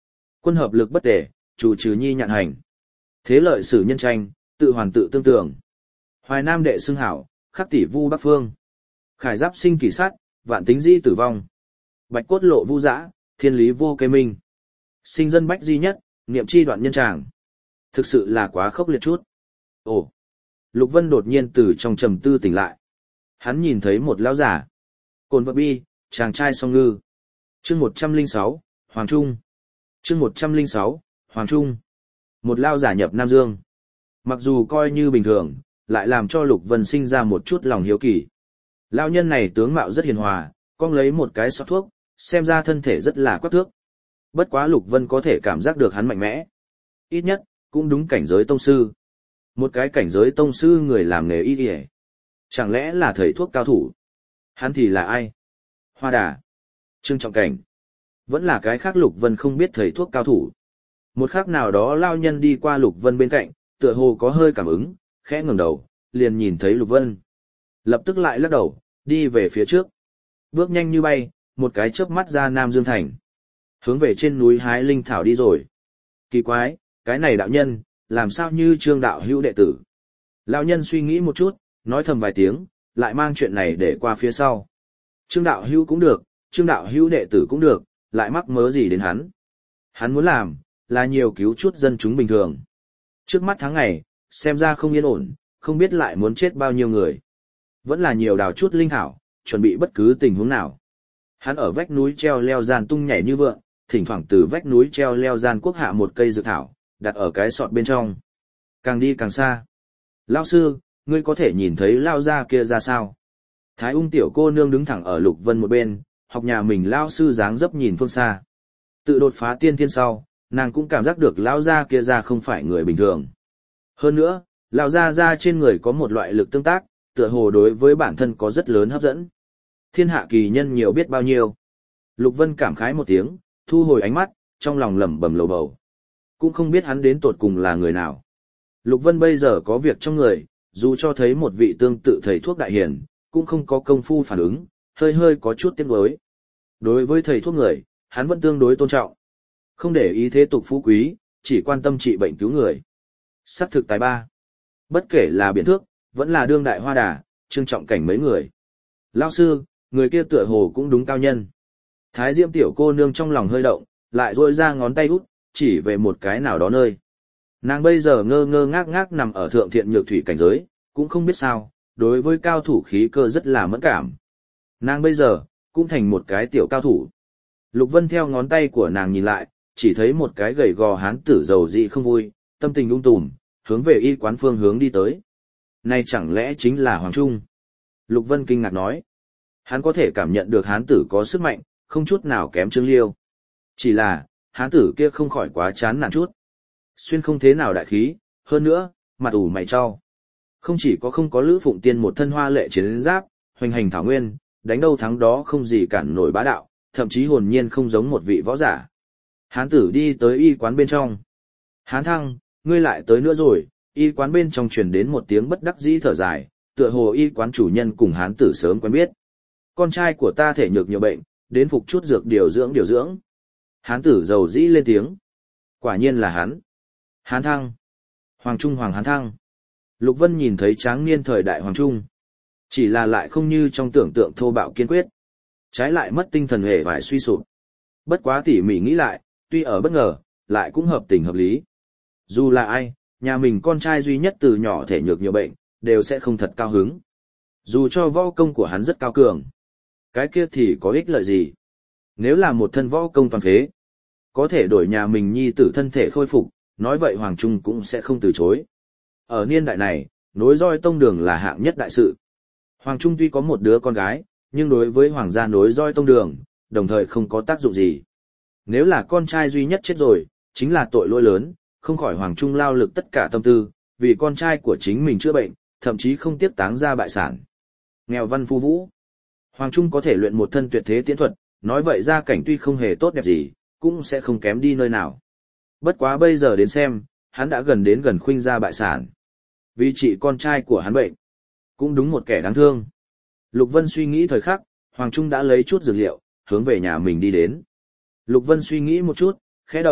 Quân hợp lực bất tể, chủ trừ nhi nhạn hành. Thế lợi sử nhân tranh, tự hoàn tự tương tưởng. Hoài Nam đệ xưng hảo, khắc tỷ vu bắc phương. Khải giáp sinh kỳ sát, vạn tính di tử vong. Bạch cốt lộ vu dã, thiên lý vô kê minh. Sinh dân bách di nhất, niệm chi đoạn nhân tràng. Thực sự là quá khốc liệt chút. Ồ! Lục Vân đột nhiên từ trong trầm tư tỉnh lại. Hắn nhìn thấy một lão giả. Cồn vật bi, chàng trai song ngư. Chương một trăm lẻ sáu, Hoàng Trung. Chương một trăm lẻ sáu, Hoàng Trung. Một lao giả nhập Nam Dương. Mặc dù coi như bình thường, lại làm cho Lục Vân sinh ra một chút lòng hiếu kỳ. Lão nhân này tướng mạo rất hiền hòa, cong lấy một cái xót thuốc, xem ra thân thể rất là quắc thước. Bất quá Lục Vân có thể cảm giác được hắn mạnh mẽ. Ít nhất, cũng đúng cảnh giới tông sư. Một cái cảnh giới tông sư người làm nghề y y. Chẳng lẽ là thầy thuốc cao thủ? Hắn thì là ai? Hoa Đà. Trương Trọng Cảnh. Vẫn là cái khác Lục Vân không biết thầy thuốc cao thủ. Một khác nào đó lao nhân đi qua Lục Vân bên cạnh, tựa hồ có hơi cảm ứng, khẽ ngẩng đầu, liền nhìn thấy Lục Vân. Lập tức lại lắc đầu, đi về phía trước. Bước nhanh như bay, một cái chớp mắt ra Nam Dương Thành. Hướng về trên núi hái linh thảo đi rồi. Kỳ quái, cái này đạo nhân, làm sao như Trương đạo hữu đệ tử. Lão nhân suy nghĩ một chút, nói thầm vài tiếng, lại mang chuyện này để qua phía sau. Trương đạo hữu cũng được, Trương đạo hữu đệ tử cũng được, lại mắc mớ gì đến hắn. Hắn muốn làm, là nhiều cứu chút dân chúng bình thường. Trước mắt tháng ngày, xem ra không yên ổn, không biết lại muốn chết bao nhiêu người. Vẫn là nhiều đào chút linh thảo, chuẩn bị bất cứ tình huống nào. Hắn ở vách núi treo leo gian tung nhảy như vượn, thỉnh thoảng từ vách núi treo leo gian quốc hạ một cây dược thảo, đặt ở cái sọt bên trong. Càng đi càng xa. Lao sư, ngươi có thể nhìn thấy lao ra kia ra sao? Thái ung tiểu cô nương đứng thẳng ở Lục Vân một bên, học nhà mình lao sư dáng dấp nhìn phương xa. Tự đột phá tiên thiên sau, nàng cũng cảm giác được lao ra kia ra không phải người bình thường. Hơn nữa, lao ra ra trên người có một loại lực tương tác, tựa hồ đối với bản thân có rất lớn hấp dẫn. Thiên hạ kỳ nhân nhiều biết bao nhiêu. Lục Vân cảm khái một tiếng, thu hồi ánh mắt, trong lòng lẩm bẩm lầu bầu. Cũng không biết hắn đến tột cùng là người nào. Lục Vân bây giờ có việc trong người, dù cho thấy một vị tương tự thầy thuốc đại hiền, cũng không có công phu phản ứng, hơi hơi có chút tiếc nuối. Đối với thầy thuốc người, hắn vẫn tương đối tôn trọng. Không để ý thế tục phú quý, chỉ quan tâm trị bệnh cứu người. Sắc thực tài ba. Bất kể là biện thước, vẫn là đương đại Hoa Đà, Trương Trọng Cảnh mấy người. Lão sư, người kia tựa hồ cũng đúng cao nhân. Thái Diễm tiểu cô nương trong lòng hơi động, lại rôi ra ngón tay út, chỉ về một cái nào đó nơi. Nàng bây giờ ngơ ngơ ngác ngác nằm ở thượng thiện nhược thủy cảnh giới, cũng không biết sao, đối với cao thủ khí cơ rất là mẫn cảm. Nàng bây giờ, cũng thành một cái tiểu cao thủ. Lục Vân theo ngón tay của nàng nhìn lại, chỉ thấy một cái gầy gò hán tử dầu dị không vui, tâm tình ung tùm, hướng về y quán phương hướng đi tới. Này chẳng lẽ chính là Hoàng Trung? Lục Vân kinh ngạc nói. Hắn có thể cảm nhận được hán tử có sức mạnh, không chút nào kém Trương Liêu. Chỉ là, hán tử kia không khỏi quá chán nản chút. Xuyên không thế nào đại khí, hơn nữa, mặt ủ mày cho. Không chỉ có không có Lữ Phụng Tiên một thân hoa lệ chiến giáp, hoành hành thảo nguyên, đánh đâu thắng đó không gì cản nổi bá đạo, thậm chí hồn nhiên không giống một vị võ giả. Hán tử đi tới y quán bên trong. Hán Thăng, ngươi lại tới nữa rồi, y quán bên trong truyền đến một tiếng bất đắc dĩ thở dài, tựa hồ y quán chủ nhân cùng hán tử sớm quen biết. Con trai của ta thể nhược nhiều bệnh, đến phục chút dược điều dưỡng điều dưỡng. Hán tử dầu dĩ lên tiếng. Quả nhiên là hắn. Hán Thăng. Hoàng Trung Hoàng Hán Thăng. Lục Vân nhìn thấy tráng niên thời đại Hoàng Trung. Chỉ là lại không như trong tưởng tượng thô bạo kiên quyết. Trái lại mất tinh thần hề vải suy sụp. Bất quá tỉ mỉ nghĩ lại, tuy ở bất ngờ, lại cũng hợp tình hợp lý. Dù là ai, nhà mình con trai duy nhất từ nhỏ thể nhược nhiều bệnh, đều sẽ không thật cao hứng. Dù cho võ công của hắn rất cao cường. Cái kia thì có ích lợi gì? Nếu là một thân võ công toàn phế, có thể đổi nhà mình nhi tử thân thể khôi phục, nói vậy Hoàng Trung cũng sẽ không từ chối. Ở niên đại này, nối roi tông đường là hạng nhất đại sự. Hoàng Trung tuy có một đứa con gái, nhưng đối với Hoàng gia nối roi tông đường, đồng thời không có tác dụng gì. Nếu là con trai duy nhất chết rồi, chính là tội lỗi lớn, không khỏi Hoàng Trung lao lực tất cả tâm tư, vì con trai của chính mình chữa bệnh, thậm chí không tiếc táng ra bại sản. Nghèo văn phu vũ. Hoàng Trung có thể luyện một thân tuyệt thế tiễn thuật, nói vậy gia cảnh tuy không hề tốt đẹp gì, cũng sẽ không kém đi nơi nào. Bất quá bây giờ đến xem, hắn đã gần đến gần khuynh gia bại sản. Vì trị con trai của hắn bệnh, cũng đúng một kẻ đáng thương. Lục Vân suy nghĩ thời khắc, Hoàng Trung đã lấy chút dược liệu, hướng về nhà mình đi đến. Lục Vân suy nghĩ một chút, khẽ động,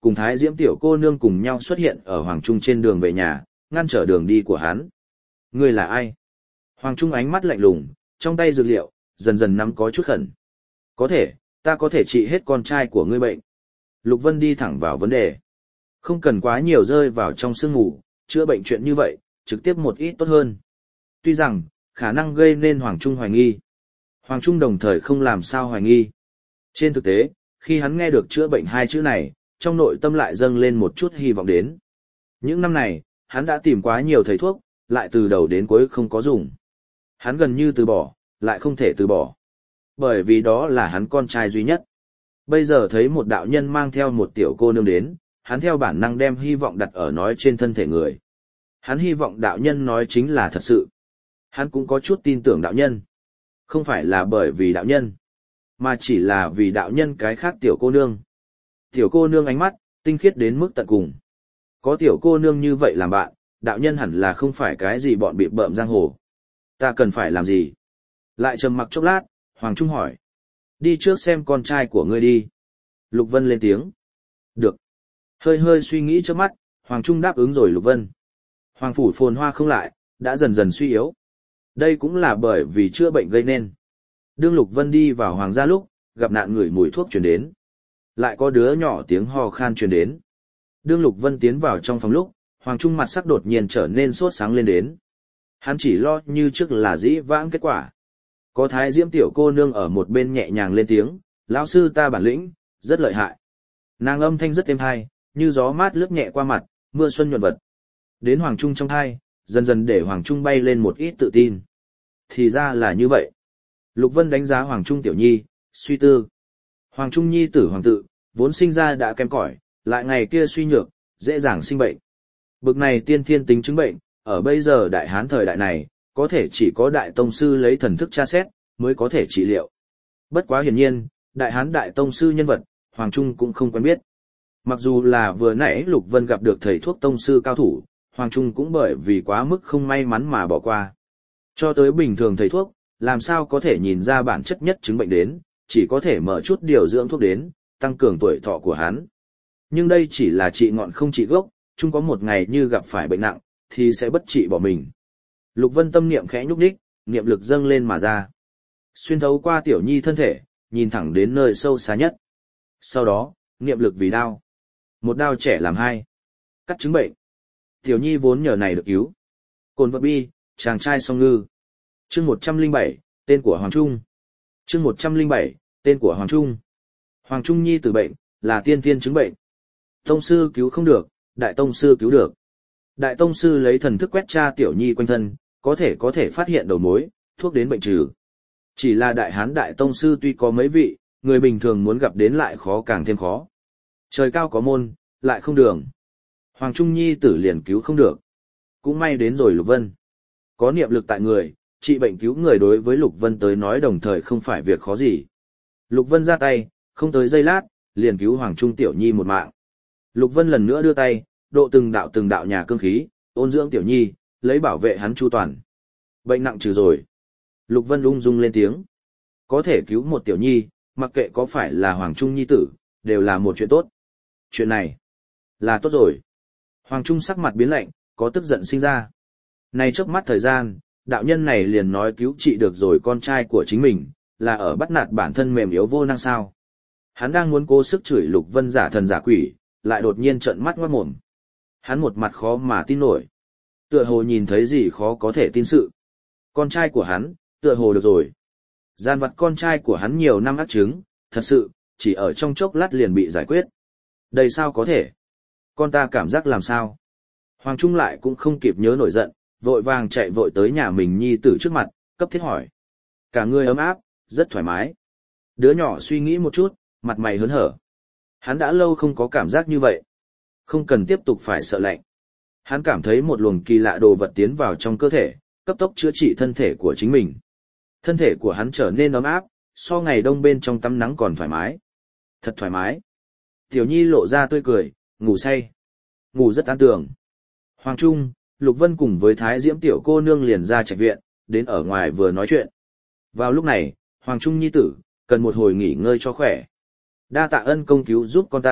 cùng Thái Diễm tiểu cô nương cùng nhau xuất hiện ở Hoàng Trung trên đường về nhà, ngăn trở đường đi của hắn. Ngươi là ai? Hoàng Trung ánh mắt lạnh lùng, trong tay dược liệu, dần dần nắm có chút khẩn. Có thể, ta có thể trị hết con trai của ngươi bệnh. Lục Vân đi thẳng vào vấn đề. Không cần quá nhiều rơi vào trong sương ngủ, chữa bệnh chuyện như vậy, trực tiếp một ít tốt hơn. Tuy rằng, khả năng gây nên Hoàng Trung hoài nghi. Hoàng Trung đồng thời không làm sao hoài nghi. Trên thực tế, khi hắn nghe được chữa bệnh hai chữ này, trong nội tâm lại dâng lên một chút hy vọng đến. Những năm này, hắn đã tìm quá nhiều thầy thuốc, lại từ đầu đến cuối không có dùng. Hắn gần như từ bỏ, lại không thể từ bỏ. Bởi vì đó là hắn con trai duy nhất. Bây giờ thấy một đạo nhân mang theo một tiểu cô nương đến, hắn theo bản năng đem hy vọng đặt ở nói trên thân thể người. Hắn hy vọng đạo nhân nói chính là thật sự. Hắn cũng có chút tin tưởng đạo nhân. Không phải là bởi vì đạo nhân, mà chỉ là vì đạo nhân cái khác tiểu cô nương. Tiểu cô nương ánh mắt, tinh khiết đến mức tận cùng. Có tiểu cô nương như vậy làm bạn, đạo nhân hẳn là không phải cái gì bọn bị bợm giang hồ. Ta cần phải làm gì? Lại trầm mặc chốc lát, Hoàng Trung hỏi. Đi trước xem con trai của ngươi đi. Lục Vân lên tiếng. Được. Hơi hơi suy nghĩ trước mắt, Hoàng Trung đáp ứng rồi Lục Vân. Hoàng phủ phồn hoa không lại, đã dần dần suy yếu. Đây cũng là bởi vì chữa bệnh gây nên. Đương Lục Vân đi vào Hoàng gia lúc, gặp nạn người mùi thuốc truyền đến. Lại có đứa nhỏ tiếng ho khan truyền đến. Đương Lục Vân tiến vào trong phòng lúc, Hoàng Trung mặt sắc đột nhiên trở nên sốt sáng lên đến. Hắn chỉ lo như trước là dĩ vãng kết quả. Có Thái Diễm tiểu cô nương ở một bên nhẹ nhàng lên tiếng, lão sư ta bản lĩnh, rất lợi hại. Nàng âm thanh rất êm hay, như gió mát lướt nhẹ qua mặt, mưa xuân nhuận vật. Đến Hoàng Trung trong thai, dần dần để Hoàng Trung bay lên một ít tự tin. Thì ra là như vậy. Lục Vân đánh giá Hoàng Trung tiểu nhi, suy tư. Hoàng Trung nhi tử hoàng tự, vốn sinh ra đã kém cỏi, lại ngày kia suy nhược, dễ dàng sinh bệnh. Bực này tiên thiên tính chứng bệnh, ở bây giờ đại hán thời đại này, có thể chỉ có đại tông sư lấy thần thức tra xét, mới có thể trị liệu. Bất quá hiển nhiên, đại hán đại tông sư nhân vật, Hoàng Trung cũng không quen biết. Mặc dù là vừa nãy Lục Vân gặp được thầy thuốc tông sư cao thủ, Hoàng Trung cũng bởi vì quá mức không may mắn mà bỏ qua. Cho tới bình thường thầy thuốc, làm sao có thể nhìn ra bản chất nhất chứng bệnh đến, chỉ có thể mở chút điều dưỡng thuốc đến, tăng cường tuổi thọ của hắn. Nhưng đây chỉ là trị ngọn không trị gốc, chung có một ngày như gặp phải bệnh nặng, thì sẽ bất trị bỏ mình. Lục Vân tâm niệm khẽ nhúc nhích, niệm lực dâng lên mà ra. Xuyên thấu qua tiểu nhi thân thể, nhìn thẳng đến nơi sâu xa nhất. Sau đó, niệm lực vì đao. Một đao trẻ làm hai. Cắt chứng bệnh. Tiểu nhi vốn nhờ này được cứu. Cồn vật bi, chàng trai song ngư. Chương một trăm linh bảy, tên của Hoàng Trung. Chương một trăm linh bảy, tên của Hoàng Trung. Hoàng Trung nhi tử bệnh, là tiên tiên chứng bệnh. Tông sư cứu không được, đại tông sư cứu được. Đại tông sư lấy thần thức quét tra tiểu nhi quanh thân, có thể có thể phát hiện đầu mối, thuốc đến bệnh trừ. Chỉ là đại hán đại tông sư tuy có mấy vị, người bình thường muốn gặp đến lại khó càng thêm khó. Trời cao có môn, lại không đường. Hoàng Trung nhi tử liền cứu không được. Cũng may đến rồi Lục Vân. Có niệm lực tại người, trị bệnh cứu người đối với Lục Vân tới nói đồng thời không phải việc khó gì. Lục Vân ra tay, không tới giây lát, liền cứu Hoàng Trung tiểu nhi một mạng. Lục Vân lần nữa đưa tay, độ từng đạo từng đạo nhà cương khí, ôn dưỡng tiểu nhi, lấy bảo vệ hắn chu toàn. Bệnh nặng trừ rồi. Lục Vân ung dung lên tiếng. Có thể cứu một tiểu nhi, mặc kệ có phải là Hoàng Trung nhi tử, đều là một chuyện tốt. Chuyện này, là tốt rồi. Hoàng Trung sắc mặt biến lạnh, có tức giận sinh ra. Này chớp mắt thời gian, đạo nhân này liền nói cứu trị được rồi con trai của chính mình, là ở bắt nạt bản thân mềm yếu vô năng sao. Hắn đang muốn cố sức chửi Lục Vân giả thần giả quỷ, lại đột nhiên trợn mắt ngoác mồm. Hắn một mặt khó mà tin nổi. Tựa hồ nhìn thấy gì khó có thể tin sự. Con trai của hắn, tựa hồ được rồi. Gian vặt con trai của hắn nhiều năm ác chứng, thật sự, chỉ ở trong chốc lát liền bị giải quyết. Đây sao có thể? Con ta cảm giác làm sao? Hoàng Trung lại cũng không kịp nhớ nổi giận, vội vàng chạy vội tới nhà mình nhi tử trước mặt, cấp thiết hỏi. Cả người ấm áp, rất thoải mái. Đứa nhỏ suy nghĩ một chút, mặt mày hớn hở. Hắn đã lâu không có cảm giác như vậy. Không cần tiếp tục phải sợ lạnh. Hắn cảm thấy một luồng kỳ lạ đồ vật tiến vào trong cơ thể, cấp tốc chữa trị thân thể của chính mình. Thân thể của hắn trở nên ấm áp, so ngày đông bên trong tắm nắng còn thoải mái. Thật thoải mái. Tiểu nhi lộ ra tươi cười, ngủ say. Ngủ rất an tường. Hoàng Trung, Lục Vân cùng với Thái Diễm tiểu cô nương liền ra trạch viện, đến ở ngoài vừa nói chuyện. Vào lúc này, Hoàng Trung nhi tử, cần một hồi nghỉ ngơi cho khỏe. Đa tạ ân công cứu giúp con ta,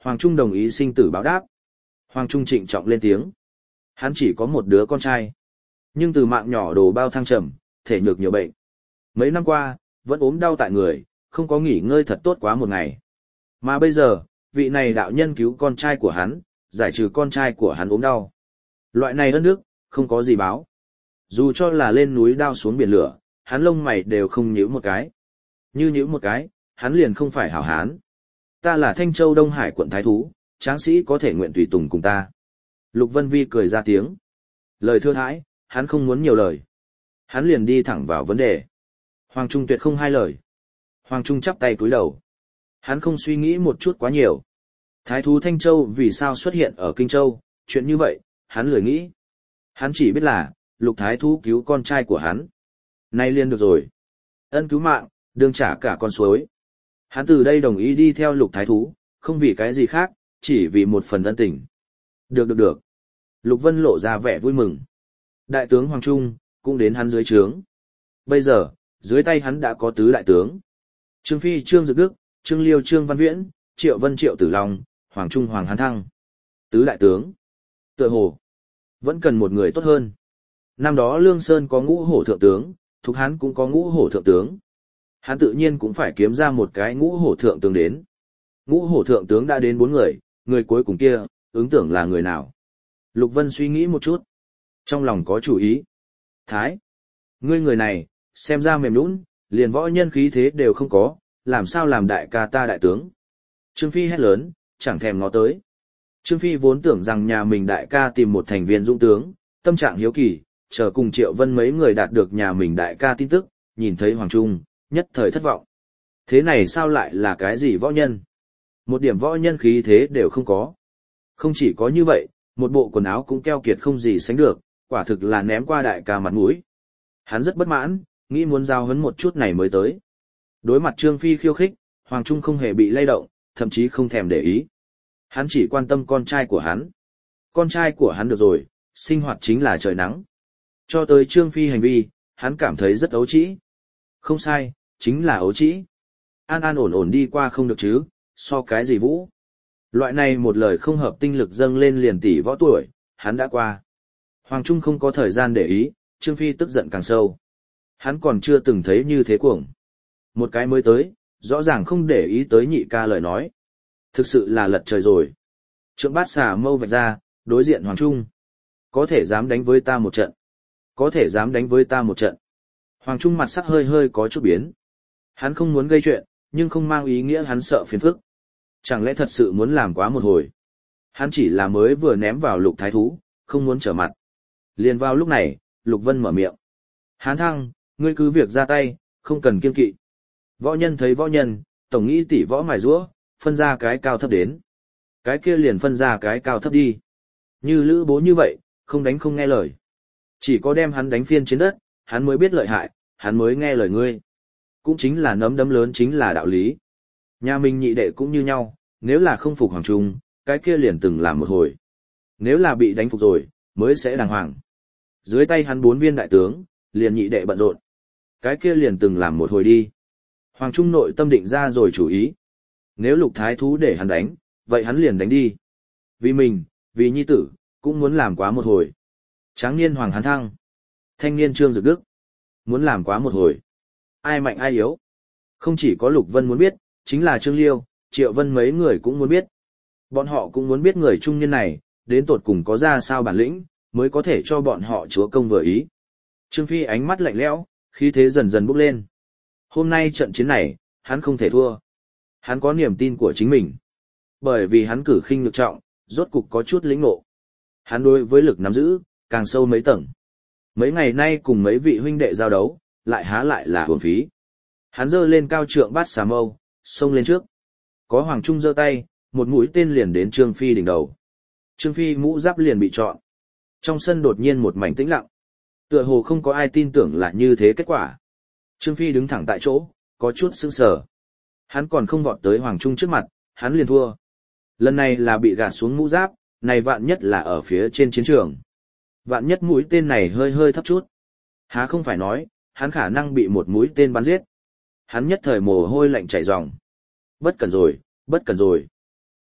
Hoàng Trung đồng ý sinh tử báo đáp. Hoàng Trung trịnh trọng lên tiếng. Hắn chỉ có một đứa con trai. Nhưng từ mạng nhỏ đồ bao thăng trầm, thể nhược nhiều bệnh. Mấy năm qua, vẫn ốm đau tại người, không có nghỉ ngơi thật tốt quá một ngày. Mà bây giờ, vị này đạo nhân cứu con trai của hắn, giải trừ con trai của hắn ốm đau. Loại này ân đức, không có gì báo. Dù cho là lên núi đao xuống biển lửa, hắn lông mày đều không nhíu một cái. Như nhíu một cái, hắn liền không phải hảo hán. Ta là Thanh Châu Đông Hải quận Thái Thú, tráng sĩ có thể nguyện tùy tùng cùng ta. Lục Vân Vi cười ra tiếng. Lời thưa thãi, hắn không muốn nhiều lời. Hắn liền đi thẳng vào vấn đề. Hoàng Trung tuyệt không hai lời. Hoàng Trung chắp tay cúi đầu. Hắn không suy nghĩ một chút quá nhiều. Thái Thú Thanh Châu vì sao xuất hiện ở Kinh Châu, chuyện như vậy, hắn lười nghĩ. Hắn chỉ biết là, Lục Thái Thú cứu con trai của hắn. Nay liền được rồi. Ân cứu mạng, đương trả cả con suối. Hắn từ đây đồng ý đi theo Lục Thái Thú, không vì cái gì khác, chỉ vì một phần ân tình. Được được được. Lục Vân lộ ra vẻ vui mừng. Đại tướng Hoàng Trung, cũng đến hắn dưới trướng. Bây giờ, dưới tay hắn đã có tứ đại tướng. Trương Phi Trương Dực Đức, Trương Liêu Trương Văn Viễn, Triệu Vân Triệu Tử Long, Hoàng Trung Hoàng Hán Thăng. Tứ đại tướng. Tựa hồ, vẫn cần một người tốt hơn. Năm đó Lương Sơn có ngũ hổ thượng tướng, Thục Hán cũng có ngũ hổ thượng tướng. Hắn tự nhiên cũng phải kiếm ra một cái ngũ hổ thượng tướng đến. Ngũ hổ thượng tướng đã đến bốn người, người cuối cùng kia, ứng tưởng là người nào? Lục Vân suy nghĩ một chút. Trong lòng có chủ ý. Thái. Ngươi người này, xem ra mềm nũng, liền võ nhân khí thế đều không có, làm sao làm đại ca ta đại tướng. Trương Phi hét lớn, chẳng thèm ngó tới. Trương Phi vốn tưởng rằng nhà mình đại ca tìm một thành viên dũng tướng, tâm trạng hiếu kỳ, chờ cùng Triệu Vân mấy người đạt được nhà mình đại ca tin tức, nhìn thấy Hoàng Trung, nhất thời thất vọng. Thế này sao lại là cái gì võ nhân? Một điểm võ nhân khí thế đều không có. Không chỉ có như vậy, một bộ quần áo cũng keo kiệt không gì sánh được, quả thực là ném qua đại ca mặt mũi. Hắn rất bất mãn, nghĩ muốn giao hấn một chút này mới tới. Đối mặt Trương Phi khiêu khích, Hoàng Trung không hề bị lay động, thậm chí không thèm để ý. Hắn chỉ quan tâm con trai của hắn. Con trai của hắn được rồi, sinh hoạt chính là trời nắng. Cho tới Trương Phi hành vi, hắn cảm thấy rất ấu trĩ. Không sai, chính là ấu trĩ. An an ổn ổn đi qua không được chứ, so cái gì vũ. Loại này một lời không hợp tinh lực dâng lên liền tỷ võ tuổi, hắn đã qua. Hoàng Trung không có thời gian để ý, Trương Phi tức giận càng sâu. Hắn còn chưa từng thấy như thế cuồng. Một cái mới tới, rõ ràng không để ý tới nhị ca lời nói. Thực sự là lật trời rồi. Trượng bát xà mâu vạch ra, đối diện Hoàng Trung. Có thể dám đánh với ta một trận. Có thể dám đánh với ta một trận. Hoàng Trung mặt sắc hơi hơi có chút biến. Hắn không muốn gây chuyện, nhưng không mang ý nghĩa hắn sợ phiền phức. Chẳng lẽ thật sự muốn làm quá một hồi. Hắn chỉ là mới vừa ném vào Lục Thái Thú, không muốn trở mặt. Liền vào lúc này, Lục Vân mở miệng. Hán Thăng, ngươi cứ việc ra tay, không cần kiêng kỵ. Võ nhân thấy võ nhân, tổng nghĩ tỷ võ mài giũa, phân ra cái cao thấp đến. Cái kia liền phân ra cái cao thấp đi. Như Lữ Bố như vậy, không đánh không nghe lời. Chỉ có đem hắn đánh phiên trên đất, hắn mới biết lợi hại, hắn mới nghe lời ngươi. Cũng chính là nấm đấm lớn chính là đạo lý. Nhà mình nhị đệ cũng như nhau, nếu là không phục Hoàng Trung, cái kia liền từng làm một hồi. Nếu là bị đánh phục rồi, mới sẽ đàng hoàng. Dưới tay hắn bốn viên đại tướng, liền nhị đệ bận rộn. Cái kia liền từng làm một hồi đi. Hoàng Trung nội tâm định ra rồi chủ ý. Nếu Lục Thái Thú để hắn đánh, vậy hắn liền đánh đi. Vì mình, vì nhi tử, cũng muốn làm quá một hồi. Tráng niên Hoàng Hán Thăng. Thanh niên Trương Dực Đức. Muốn làm quá một hồi. Ai mạnh ai yếu. Không chỉ có Lục Vân muốn biết, chính là Trương Liêu, Triệu Vân mấy người cũng muốn biết. Bọn họ cũng muốn biết người trung niên này, đến tột cùng có ra sao bản lĩnh, mới có thể cho bọn họ chúa công vừa ý. Trương Phi ánh mắt lạnh lẽo, khí thế dần dần bốc lên. Hôm nay trận chiến này, hắn không thể thua. Hắn có niềm tin của chính mình. Bởi vì hắn cử khinh nhược trọng, rốt cục có chút lĩnh ngộ. Hắn đối với lực nắm giữ, càng sâu mấy tầng. Mấy ngày nay cùng mấy vị huynh đệ giao đấu, lại há lại là hưởng phí. Hắn giơ lên cao trượng bát xà mâu, xông lên trước. Có Hoàng Trung giơ tay, một mũi tên liền đến Trương Phi đỉnh đầu. Trương Phi mũ giáp liền bị chọn. Trong sân đột nhiên một mảnh tĩnh lặng. Tựa hồ không có ai tin tưởng là như thế kết quả. Trương Phi đứng thẳng tại chỗ, có chút sững sờ. Hắn còn không vọt tới Hoàng Trung trước mặt, hắn liền thua. Lần này là bị gạt xuống mũ giáp, này vạn nhất là ở phía trên chiến trường. Vạn nhất mũi tên này hơi hơi thấp chút. Há không phải nói, hắn khả năng bị một mũi tên bắn giết. Hắn nhất thời mồ hôi lạnh chảy ròng. Bất cẩn rồi, bất cẩn rồi.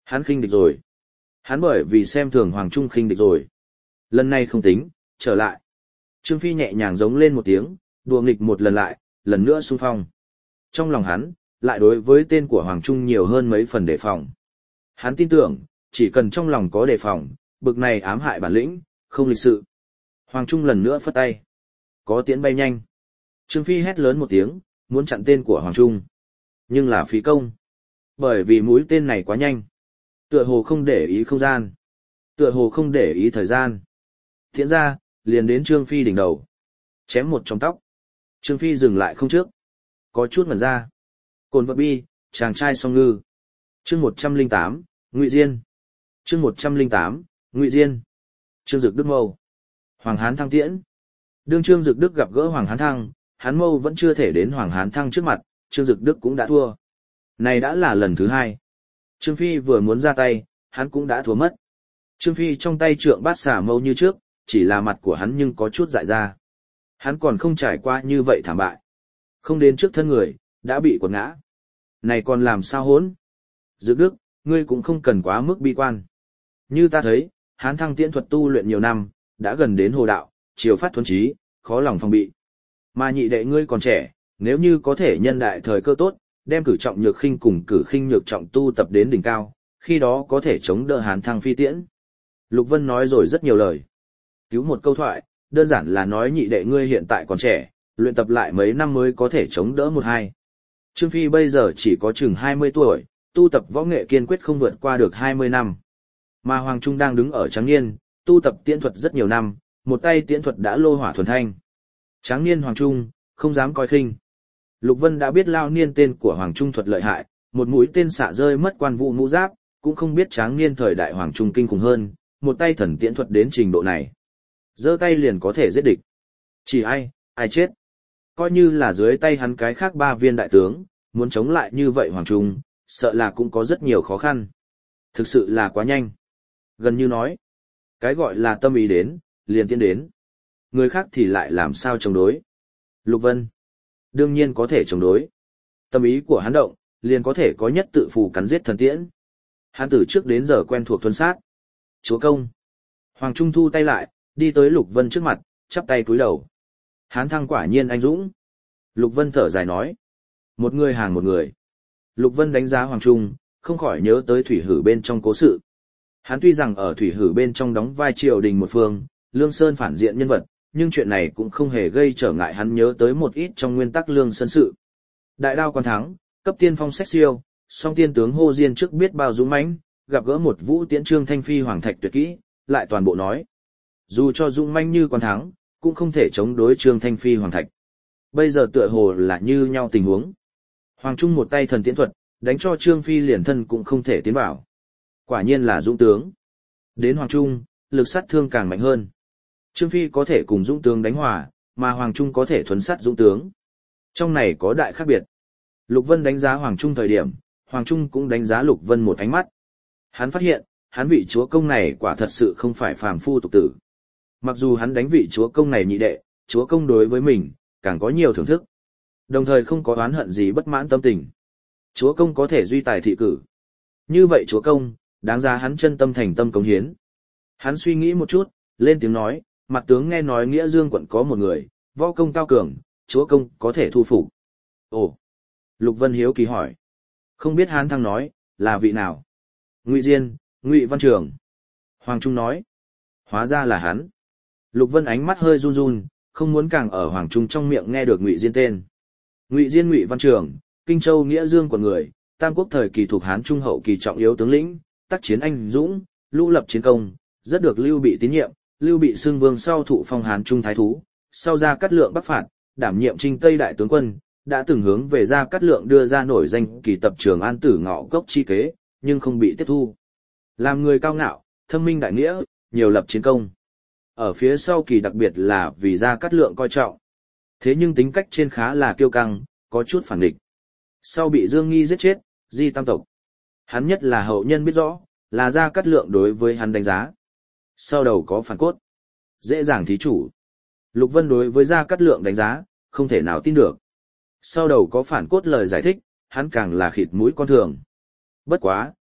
Hắn khinh địch rồi. Hắn bởi vì xem thường Hoàng Trung khinh địch rồi. Lần này không tính, trở lại. Trương Phi nhẹ nhàng giống lên một tiếng, đùa nghịch một lần lại, lần nữa xung phong. Trong lòng hắn, lại đối với tên của Hoàng Trung nhiều hơn mấy phần đề phòng. Hắn tin tưởng, chỉ cần trong lòng có đề phòng, bực này ám hại bản lĩnh, không lịch sự. Hoàng Trung lần nữa phất tay. Có tiễn bay nhanh. Trương Phi hét lớn một tiếng, muốn chặn tên của Hoàng Trung. Nhưng là phí công. Bởi vì mũi tên này quá nhanh. Tựa hồ không để ý không gian. Tựa hồ không để ý thời gian. Thiện ra, liền đến Trương Phi đỉnh đầu. Chém một trong tóc. Trương Phi dừng lại không trước. Có chút ngẩn ra. Cồn vật bi, chàng trai song ngư. Chương một trăm lẻ tám, Ngụy Diên. Chương một trăm lẻ tám, Ngụy Diên. Trương Dực Đức Mâu. Hoàng Hán Thăng tiễn. Đương Trương Dực Đức gặp gỡ Hoàng Hán Thăng, hắn mâu vẫn chưa thể đến Hoàng Hán Thăng trước mặt, Trương Dực Đức cũng đã thua. Này đã là lần thứ hai. Trương Phi vừa muốn ra tay, hắn cũng đã thua mất. Trương Phi trong tay trượng bát xả mâu như trước, chỉ là mặt của hắn nhưng có chút dại ra. Hắn còn không trải qua như vậy thảm bại. Không đến trước thân người, đã bị quật ngã. Này còn làm sao hỗn? Dực Đức, ngươi cũng không cần quá mức bi quan. Như ta thấy, Hán Thăng tiễn thuật tu luyện nhiều năm, đã gần đến hồ đạo, chiều phát thuần trí, khó lòng phòng bị. Mà nhị đệ ngươi còn trẻ, nếu như có thể nhân đại thời cơ tốt, đem cử trọng nhược khinh cùng cử khinh nhược trọng tu tập đến đỉnh cao, khi đó có thể chống đỡ Hán Thăng phi tiễn. Lục Vân nói rồi rất nhiều lời. Cứu một câu thoại, đơn giản là nói nhị đệ ngươi hiện tại còn trẻ, luyện tập lại mấy năm mới có thể chống đỡ một hai. Trương Phi bây giờ chỉ có chừng hai mươi tuổi, tu tập võ nghệ kiên quyết không vượt qua được hai mươi năm. Mà Hoàng Trung đang đứng ở tráng niên, tu tập tiễn thuật rất nhiều năm, một tay tiễn thuật đã lô hỏa thuần thanh. Tráng niên Hoàng Trung, không dám coi khinh. Lục Vân đã biết lao niên tên của Hoàng Trung thuật lợi hại, một mũi tên xạ rơi mất quan vụ mũ giáp, cũng không biết tráng niên thời đại Hoàng Trung kinh khủng hơn, một tay thần tiễn thuật đến trình độ này. Giơ tay liền có thể giết địch. Chỉ ai, ai chết. Coi như là dưới tay hắn cái khác ba viên đại tướng, muốn chống lại như vậy Hoàng Trung, sợ là cũng có rất nhiều khó khăn. Thực sự là quá nhanh. Gần như nói, cái gọi là tâm ý đến, liền tiến đến. Người khác thì lại làm sao chống đối. Lục Vân, đương nhiên có thể chống đối. Tâm ý của hắn động, liền có thể có nhất tự phù cắn giết thần tiễn. Hắn từ trước đến giờ quen thuộc thuần sát. Chúa công. Hoàng Trung thu tay lại, đi tới Lục Vân trước mặt, chắp tay cúi đầu. Hán Thăng quả nhiên anh dũng. Lục Vân thở dài nói. Một người hàng một người. Lục Vân đánh giá Hoàng Trung, không khỏi nhớ tới thủy hử bên trong cố sự. Hắn tuy rằng ở thủy hử bên trong đóng vai triều đình một phương, Lương Sơn phản diện nhân vật, nhưng chuyện này cũng không hề gây trở ngại hắn nhớ tới một ít trong nguyên tắc Lương Sơn sự. Đại đao quan thắng, cấp tiên phong sách siêu, song tiên tướng Hô Diên trước biết bao dũng mãnh, gặp gỡ một vũ tiễn Trương Thanh Phi hoàng thạch tuyệt kỹ, lại toàn bộ nói. Dù cho dũng mãnh như quan thắng, cũng không thể chống đối Trương Thanh Phi hoàng thạch. Bây giờ tựa hồ là như nhau tình huống. Hoàng Trung một tay thần tiễn thuật, đánh cho Trương Phi liền thân cũng không thể tiến vào. Quả nhiên là dũng tướng. Đến Hoàng Trung, lực sát thương càng mạnh hơn. Trương Phi có thể cùng dũng tướng đánh hòa, mà Hoàng Trung có thể thuấn sát dũng tướng. Trong này có đại khác biệt. Lục Vân đánh giá Hoàng Trung thời điểm, Hoàng Trung cũng đánh giá Lục Vân một ánh mắt. Hắn phát hiện, hắn vị chúa công này quả thật sự không phải phàm phu tục tử. Mặc dù hắn đánh vị chúa công này nhị đệ, chúa công đối với mình, càng có nhiều thưởng thức. Đồng thời không có oán hận gì bất mãn tâm tình. Chúa công có thể duy tài thị cử. Như vậy chúa công, đáng ra hắn chân tâm thành tâm cống hiến. Hắn suy nghĩ một chút, lên tiếng nói, mặt tướng nghe nói Nghĩa Dương quận có một người, võ công cao cường, chúa công có thể thu phục. Ồ! Lục Vân hiếu kỳ hỏi. Không biết Hán Thăng nói, là vị nào? Ngụy Diên, Ngụy Văn Trường. Hoàng Trung nói. Hóa ra là hắn. Lục Vân ánh mắt hơi run run, không muốn càng ở Hoàng Trung trong miệng nghe được Ngụy Diên tên. Ngụy Diên Ngụy Văn Trường, Kinh Châu Nghĩa Dương quận người, Tam Quốc thời kỳ thuộc Hán Trung hậu kỳ trọng yếu tướng lĩnh, tác chiến anh dũng, lũ lập chiến công, rất được Lưu Bị tín nhiệm. Lưu Bị xưng vương sau thụ phong Hán Trung thái thú, sau ra Cát Lượng bắc phạt, đảm nhiệm Trinh Tây đại tướng quân, đã từng hướng về ra Cát Lượng đưa ra nổi danh kỳ tập Trường An Tử Ngọ Cốc chi kế, nhưng không bị tiếp thu. Làm người cao ngạo, thâm minh đại nghĩa, nhiều lập chiến công. Ở phía sau kỳ đặc biệt là vì ra Cát Lượng coi trọng. Thế nhưng tính cách trên khá là kiêu căng, có chút phản địch. Sau bị Dương Nghi giết chết, di tam tộc. Hắn nhất là hậu nhân biết rõ, là ra Cát Lượng đối với hắn đánh giá. Sau đầu có phản cốt. Dễ dàng thí chủ. Lục Vân đối với Gia Cát Lượng đánh giá, không thể nào tin được. Sau đầu có phản cốt lời giải thích, hắn càng là khịt mũi con thường. Bất quá,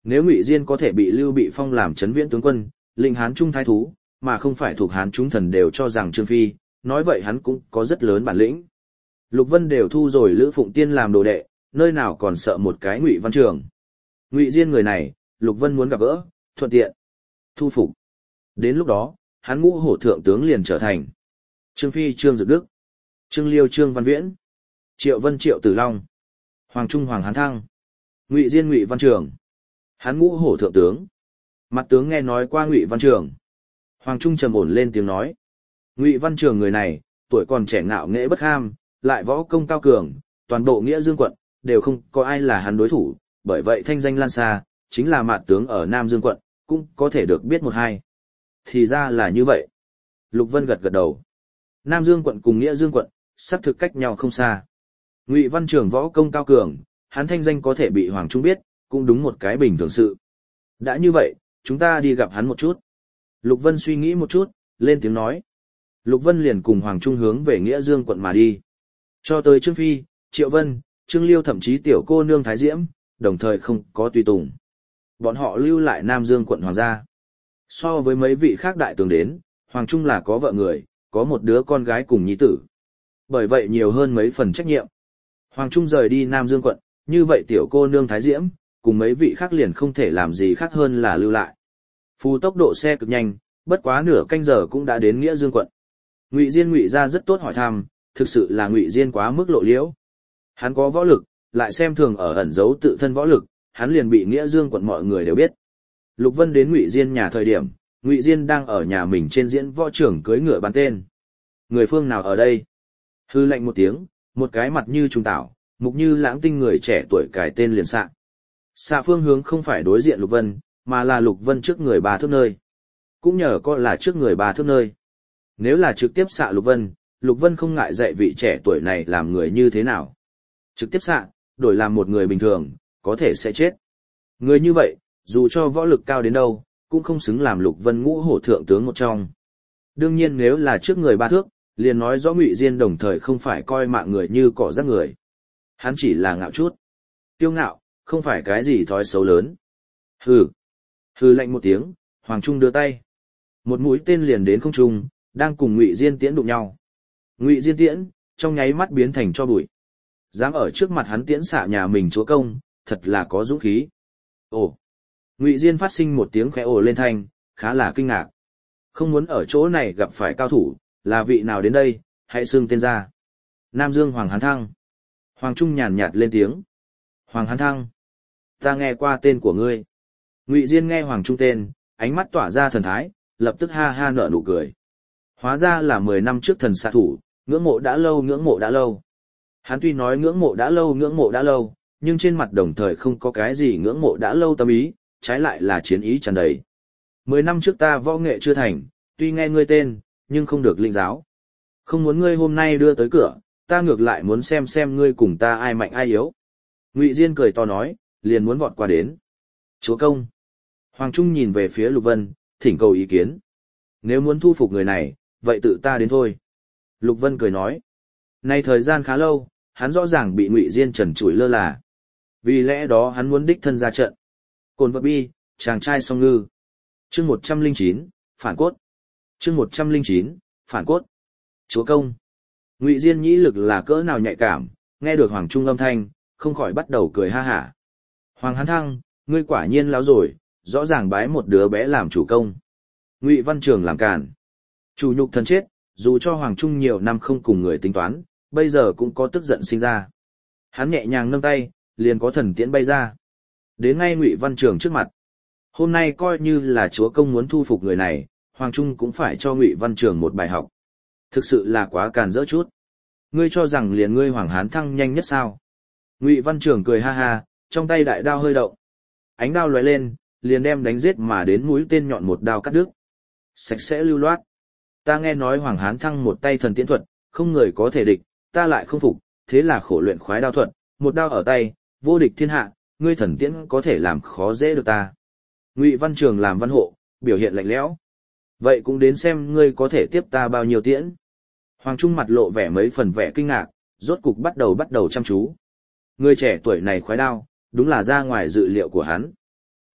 nếu Ngụy Diên có thể bị Lưu Bị Phong làm trấn viễn tướng quân, lĩnh Hán Trung thái thú, mà không phải thuộc Hán Trung thần đều cho rằng Trương Phi, nói vậy hắn cũng có rất lớn bản lĩnh. Lục Vân đều thu rồi Lữ Phụng Tiên làm đồ đệ, nơi nào còn sợ một cái Ngụy Văn Trường. Ngụy Diên người này, Lục Vân muốn gặp gỡ, thuận tiện thu phục. Đến lúc đó, hắn ngũ hổ thượng tướng liền trở thành Trương Phi Trương Dực Đức, Trương Liêu Trương Văn Viễn, Triệu Vân Triệu Tử Long, Hoàng Trung Hoàng Hán Thăng, Ngụy Diên Ngụy Văn Trường. Hắn ngũ hổ thượng tướng. Mặt tướng nghe nói qua Ngụy Văn Trường. Hoàng Trung trầm ổn lên tiếng nói. Ngụy Văn Trường người này, tuổi còn trẻ ngạo nghễ bất ham, lại võ công cao cường, toàn bộ Nghĩa Dương quận đều không có ai là hắn đối thủ, bởi vậy thanh danh lan xa, chính là mạt tướng ở Nam Dương quận cũng có thể được biết một hai. Thì ra là như vậy. Lục Vân gật gật đầu. Nam Dương quận cùng Nghĩa Dương quận, xác thực cách nhau không xa. Ngụy Văn Trường võ công cao cường, hắn thanh danh có thể bị Hoàng Trung biết, cũng đúng một cái bình thường sự. Đã như vậy, chúng ta đi gặp hắn một chút. Lục Vân suy nghĩ một chút, lên tiếng nói. Lục Vân liền cùng Hoàng Trung hướng về Nghĩa Dương quận mà đi. Cho tới Trương Phi, Triệu Vân, Trương Liêu thậm chí tiểu cô nương Thái Diễm, đồng thời không có tùy tùng. Bọn họ lưu lại Nam Dương quận Hoàng gia. So với mấy vị khác đại tướng đến, Hoàng Trung là có vợ người, có một đứa con gái cùng nhi tử. Bởi vậy nhiều hơn mấy phần trách nhiệm. Hoàng Trung rời đi Nam Dương quận, như vậy tiểu cô nương Thái Diễm, cùng mấy vị khác liền không thể làm gì khác hơn là lưu lại. Phu tốc độ xe cực nhanh, bất quá nửa canh giờ cũng đã đến Nghĩa Dương quận. Ngụy Diên Ngụy ra rất tốt hỏi thăm, thực sự là Ngụy Diên quá mức lộ liễu. Hắn có võ lực, lại xem thường ở ẩn giấu tự thân võ lực, hắn liền bị Nghĩa Dương quận mọi người đều biết. Lục Vân đến Ngụy Diên nhà thời điểm, Ngụy Diên đang ở nhà mình trên diễn võ trưởng cưới ngựa bắn tên. Người phương nào ở đây? Hư lệnh một tiếng, một cái mặt như trùng tảo, mục như lãng tinh người trẻ tuổi cài tên liền xạ. Xạ phương hướng không phải đối diện Lục Vân, mà là Lục Vân trước người ba thước nơi. Cũng nhờ có là trước người ba thước nơi. Nếu là trực tiếp xạ Lục Vân, Lục Vân không ngại dạy vị trẻ tuổi này làm người như thế nào. Trực tiếp xạ, đổi làm một người bình thường, có thể sẽ chết. Người như vậy, dù cho võ lực cao đến đâu, cũng không xứng làm Lục Vân ngũ hổ thượng tướng một trong. Đương nhiên nếu là trước người ba thước, liền nói rõ Ngụy Diên đồng thời không phải coi mạng người như cỏ rác người. Hắn chỉ là ngạo chút. Tiêu ngạo, không phải cái gì thói xấu lớn. Hừ. Hừ lạnh một tiếng, Hoàng Trung đưa tay. Một mũi tên liền đến không trung, đang cùng Ngụy Diên Tiễn đụng nhau. Ngụy Diên Tiễn, trong nháy mắt biến thành cho bụi. Dám ở trước mặt hắn tiễn xạ nhà mình chúa công, thật là có dũng khí. Ồ. Ngụy Diên phát sinh một tiếng khẽ ồ lên thanh, khá là kinh ngạc. Không muốn ở chỗ này gặp phải cao thủ, là vị nào đến đây, hãy xưng tên ra. Nam Dương Hoàng Hán Thăng. Hoàng Trung nhàn nhạt lên tiếng. Hoàng Hán Thăng. Ta nghe qua tên của ngươi. Ngụy Diên nghe Hoàng Trung tên, ánh mắt tỏa ra thần thái, lập tức ha ha nở nụ cười. Hóa ra là mười năm trước thần xạ thủ, ngưỡng mộ đã lâu ngưỡng mộ đã lâu. Hắn tuy nói ngưỡng mộ đã lâu ngưỡng mộ đã lâu, nhưng trên mặt đồng thời không có cái gì ngưỡng mộ đã lâu tâm ý, trái lại là chiến ý tràn đầy. Mười năm trước ta võ nghệ chưa thành, tuy nghe ngươi tên, nhưng không được linh giáo. Không muốn ngươi hôm nay đưa tới cửa, ta ngược lại muốn xem xem ngươi cùng ta ai mạnh ai yếu. Ngụy Diên cười to nói, liền muốn vọt qua đến. Chúa công. Hoàng Trung nhìn về phía Lục Vân, thỉnh cầu ý kiến. Nếu muốn thu phục người này, vậy tự ta đến thôi. Lục Vân cười nói. Nay thời gian khá lâu, hắn rõ ràng bị Ngụy Diên trần trụi lơ là. Vì lẽ đó hắn muốn đích thân ra trận. Cồn vật bi, chàng trai song ngư. Chương một trăm linh chín, phản cốt. Chương một trăm linh chín, phản cốt. Chúa công. Ngụy Diên nhĩ lực là cỡ nào nhạy cảm, nghe được Hoàng Trung âm thanh, không khỏi bắt đầu cười ha hả. Hoàng Hán Thăng, ngươi quả nhiên láo rồi, rõ ràng bái một đứa bé làm chủ công. Ngụy Văn Trường làm càn. Chủ nhục thân chết, dù cho Hoàng Trung nhiều năm không cùng người tính toán, bây giờ cũng có tức giận sinh ra. Hắn nhẹ nhàng nâng tay, liền có thần tiễn bay ra. Đến ngay Ngụy Văn Trường trước mặt. Hôm nay coi như là chúa công muốn thu phục người này, Hoàng Trung cũng phải cho Ngụy Văn Trường một bài học. Thực sự là quá càn rỡ chút. Ngươi cho rằng liền ngươi Hoàng Hán Thăng nhanh nhất sao? Ngụy Văn Trường cười ha ha, trong tay đại đao hơi động. Ánh đao lóe lên, liền đem đánh giết mà đến mũi tên nhọn một đao cắt đứt. Sạch sẽ lưu loát. Ta nghe nói Hoàng Hán Thăng một tay thần tiễn thuật, không người có thể địch, ta lại không phục, thế là khổ luyện khoái đao thuật, một đao ở tay, vô địch thiên hạ, ngươi thần tiễn có thể làm khó dễ được ta. Ngụy Văn Trường làm văn hộ, biểu hiện lạnh lẽo. Vậy cũng đến xem ngươi có thể tiếp ta bao nhiêu tiễn. Hoàng Trung mặt lộ vẻ mấy phần vẻ kinh ngạc, rốt cục bắt đầu bắt đầu chăm chú. Người trẻ tuổi này khoái đao, đúng là ra ngoài dự liệu của hắn.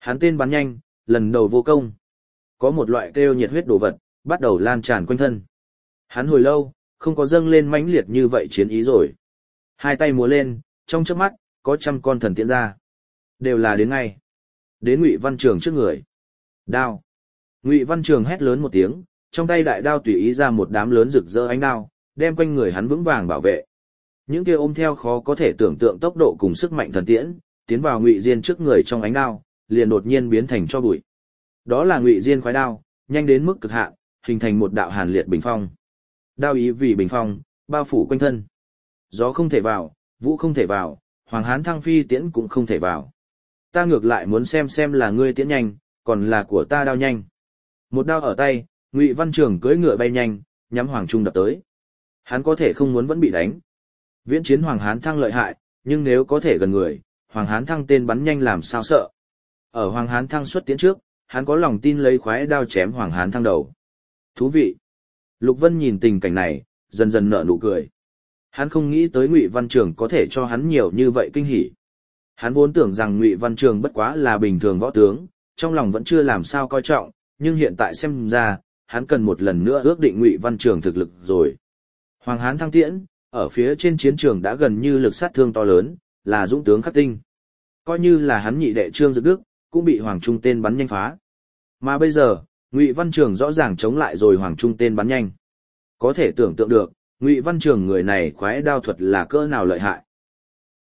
Hắn tên bắn nhanh, lần đầu vô công. Có một loại kêu nhiệt huyết đồ vật, bắt đầu lan tràn quanh thân. Hắn hồi lâu, không có dâng lên mãnh liệt như vậy chiến ý rồi. Hai tay múa lên, trong chớp mắt, có trăm con thần tiễn ra. Đều là đến ngay. Đến Ngụy Văn Trường trước người. Đao. Ngụy Văn Trường hét lớn một tiếng, trong tay đại đao tùy ý ra một đám lớn rực rỡ ánh đao, đem quanh người hắn vững vàng bảo vệ. Những kia ôm theo khó có thể tưởng tượng tốc độ cùng sức mạnh thần tiễn, tiến vào Ngụy Diên trước người trong ánh đao, liền đột nhiên biến thành cho bụi. Đó là Ngụy Diên khoái đao, nhanh đến mức cực hạn, hình thành một đạo hàn liệt bình phong. Đao ý vì bình phong, bao phủ quanh thân. Gió không thể vào, vũ không thể vào, Hoàng Hán Thăng phi tiễn cũng không thể vào. Ta ngược lại muốn xem xem là ngươi tiễn nhanh, còn là của ta đao nhanh. Một đao ở tay, Ngụy Văn Trường cưỡi ngựa bay nhanh, nhắm Hoàng Trung đập tới. Hắn có thể không muốn vẫn bị đánh. Viễn chiến Hoàng Hán Thăng lợi hại, nhưng nếu có thể gần người, Hoàng Hán Thăng tên bắn nhanh làm sao sợ. Ở Hoàng Hán Thăng xuất tiến trước, hắn có lòng tin lấy khoái đao chém Hoàng Hán Thăng đầu. Thú vị. Lục Vân nhìn tình cảnh này, dần dần nở nụ cười. Hắn không nghĩ tới Ngụy Văn Trường có thể cho hắn nhiều như vậy kinh hỉ. Hắn vốn tưởng rằng Ngụy Văn Trường bất quá là bình thường võ tướng, trong lòng vẫn chưa làm sao coi trọng, nhưng hiện tại xem ra, hắn cần một lần nữa ước định Ngụy Văn Trường thực lực rồi. Hoàng Hán Thăng tiễn, ở phía trên chiến trường đã gần như lực sát thương to lớn, là dũng tướng khắc tinh. Coi như là hắn nhị đệ Trương Dực Đức, cũng bị Hoàng Trung tên bắn nhanh phá. Mà bây giờ, Ngụy Văn Trường rõ ràng chống lại rồi Hoàng Trung tên bắn nhanh. Có thể tưởng tượng được, Ngụy Văn Trường người này khoái đao thuật là cỡ nào lợi hại.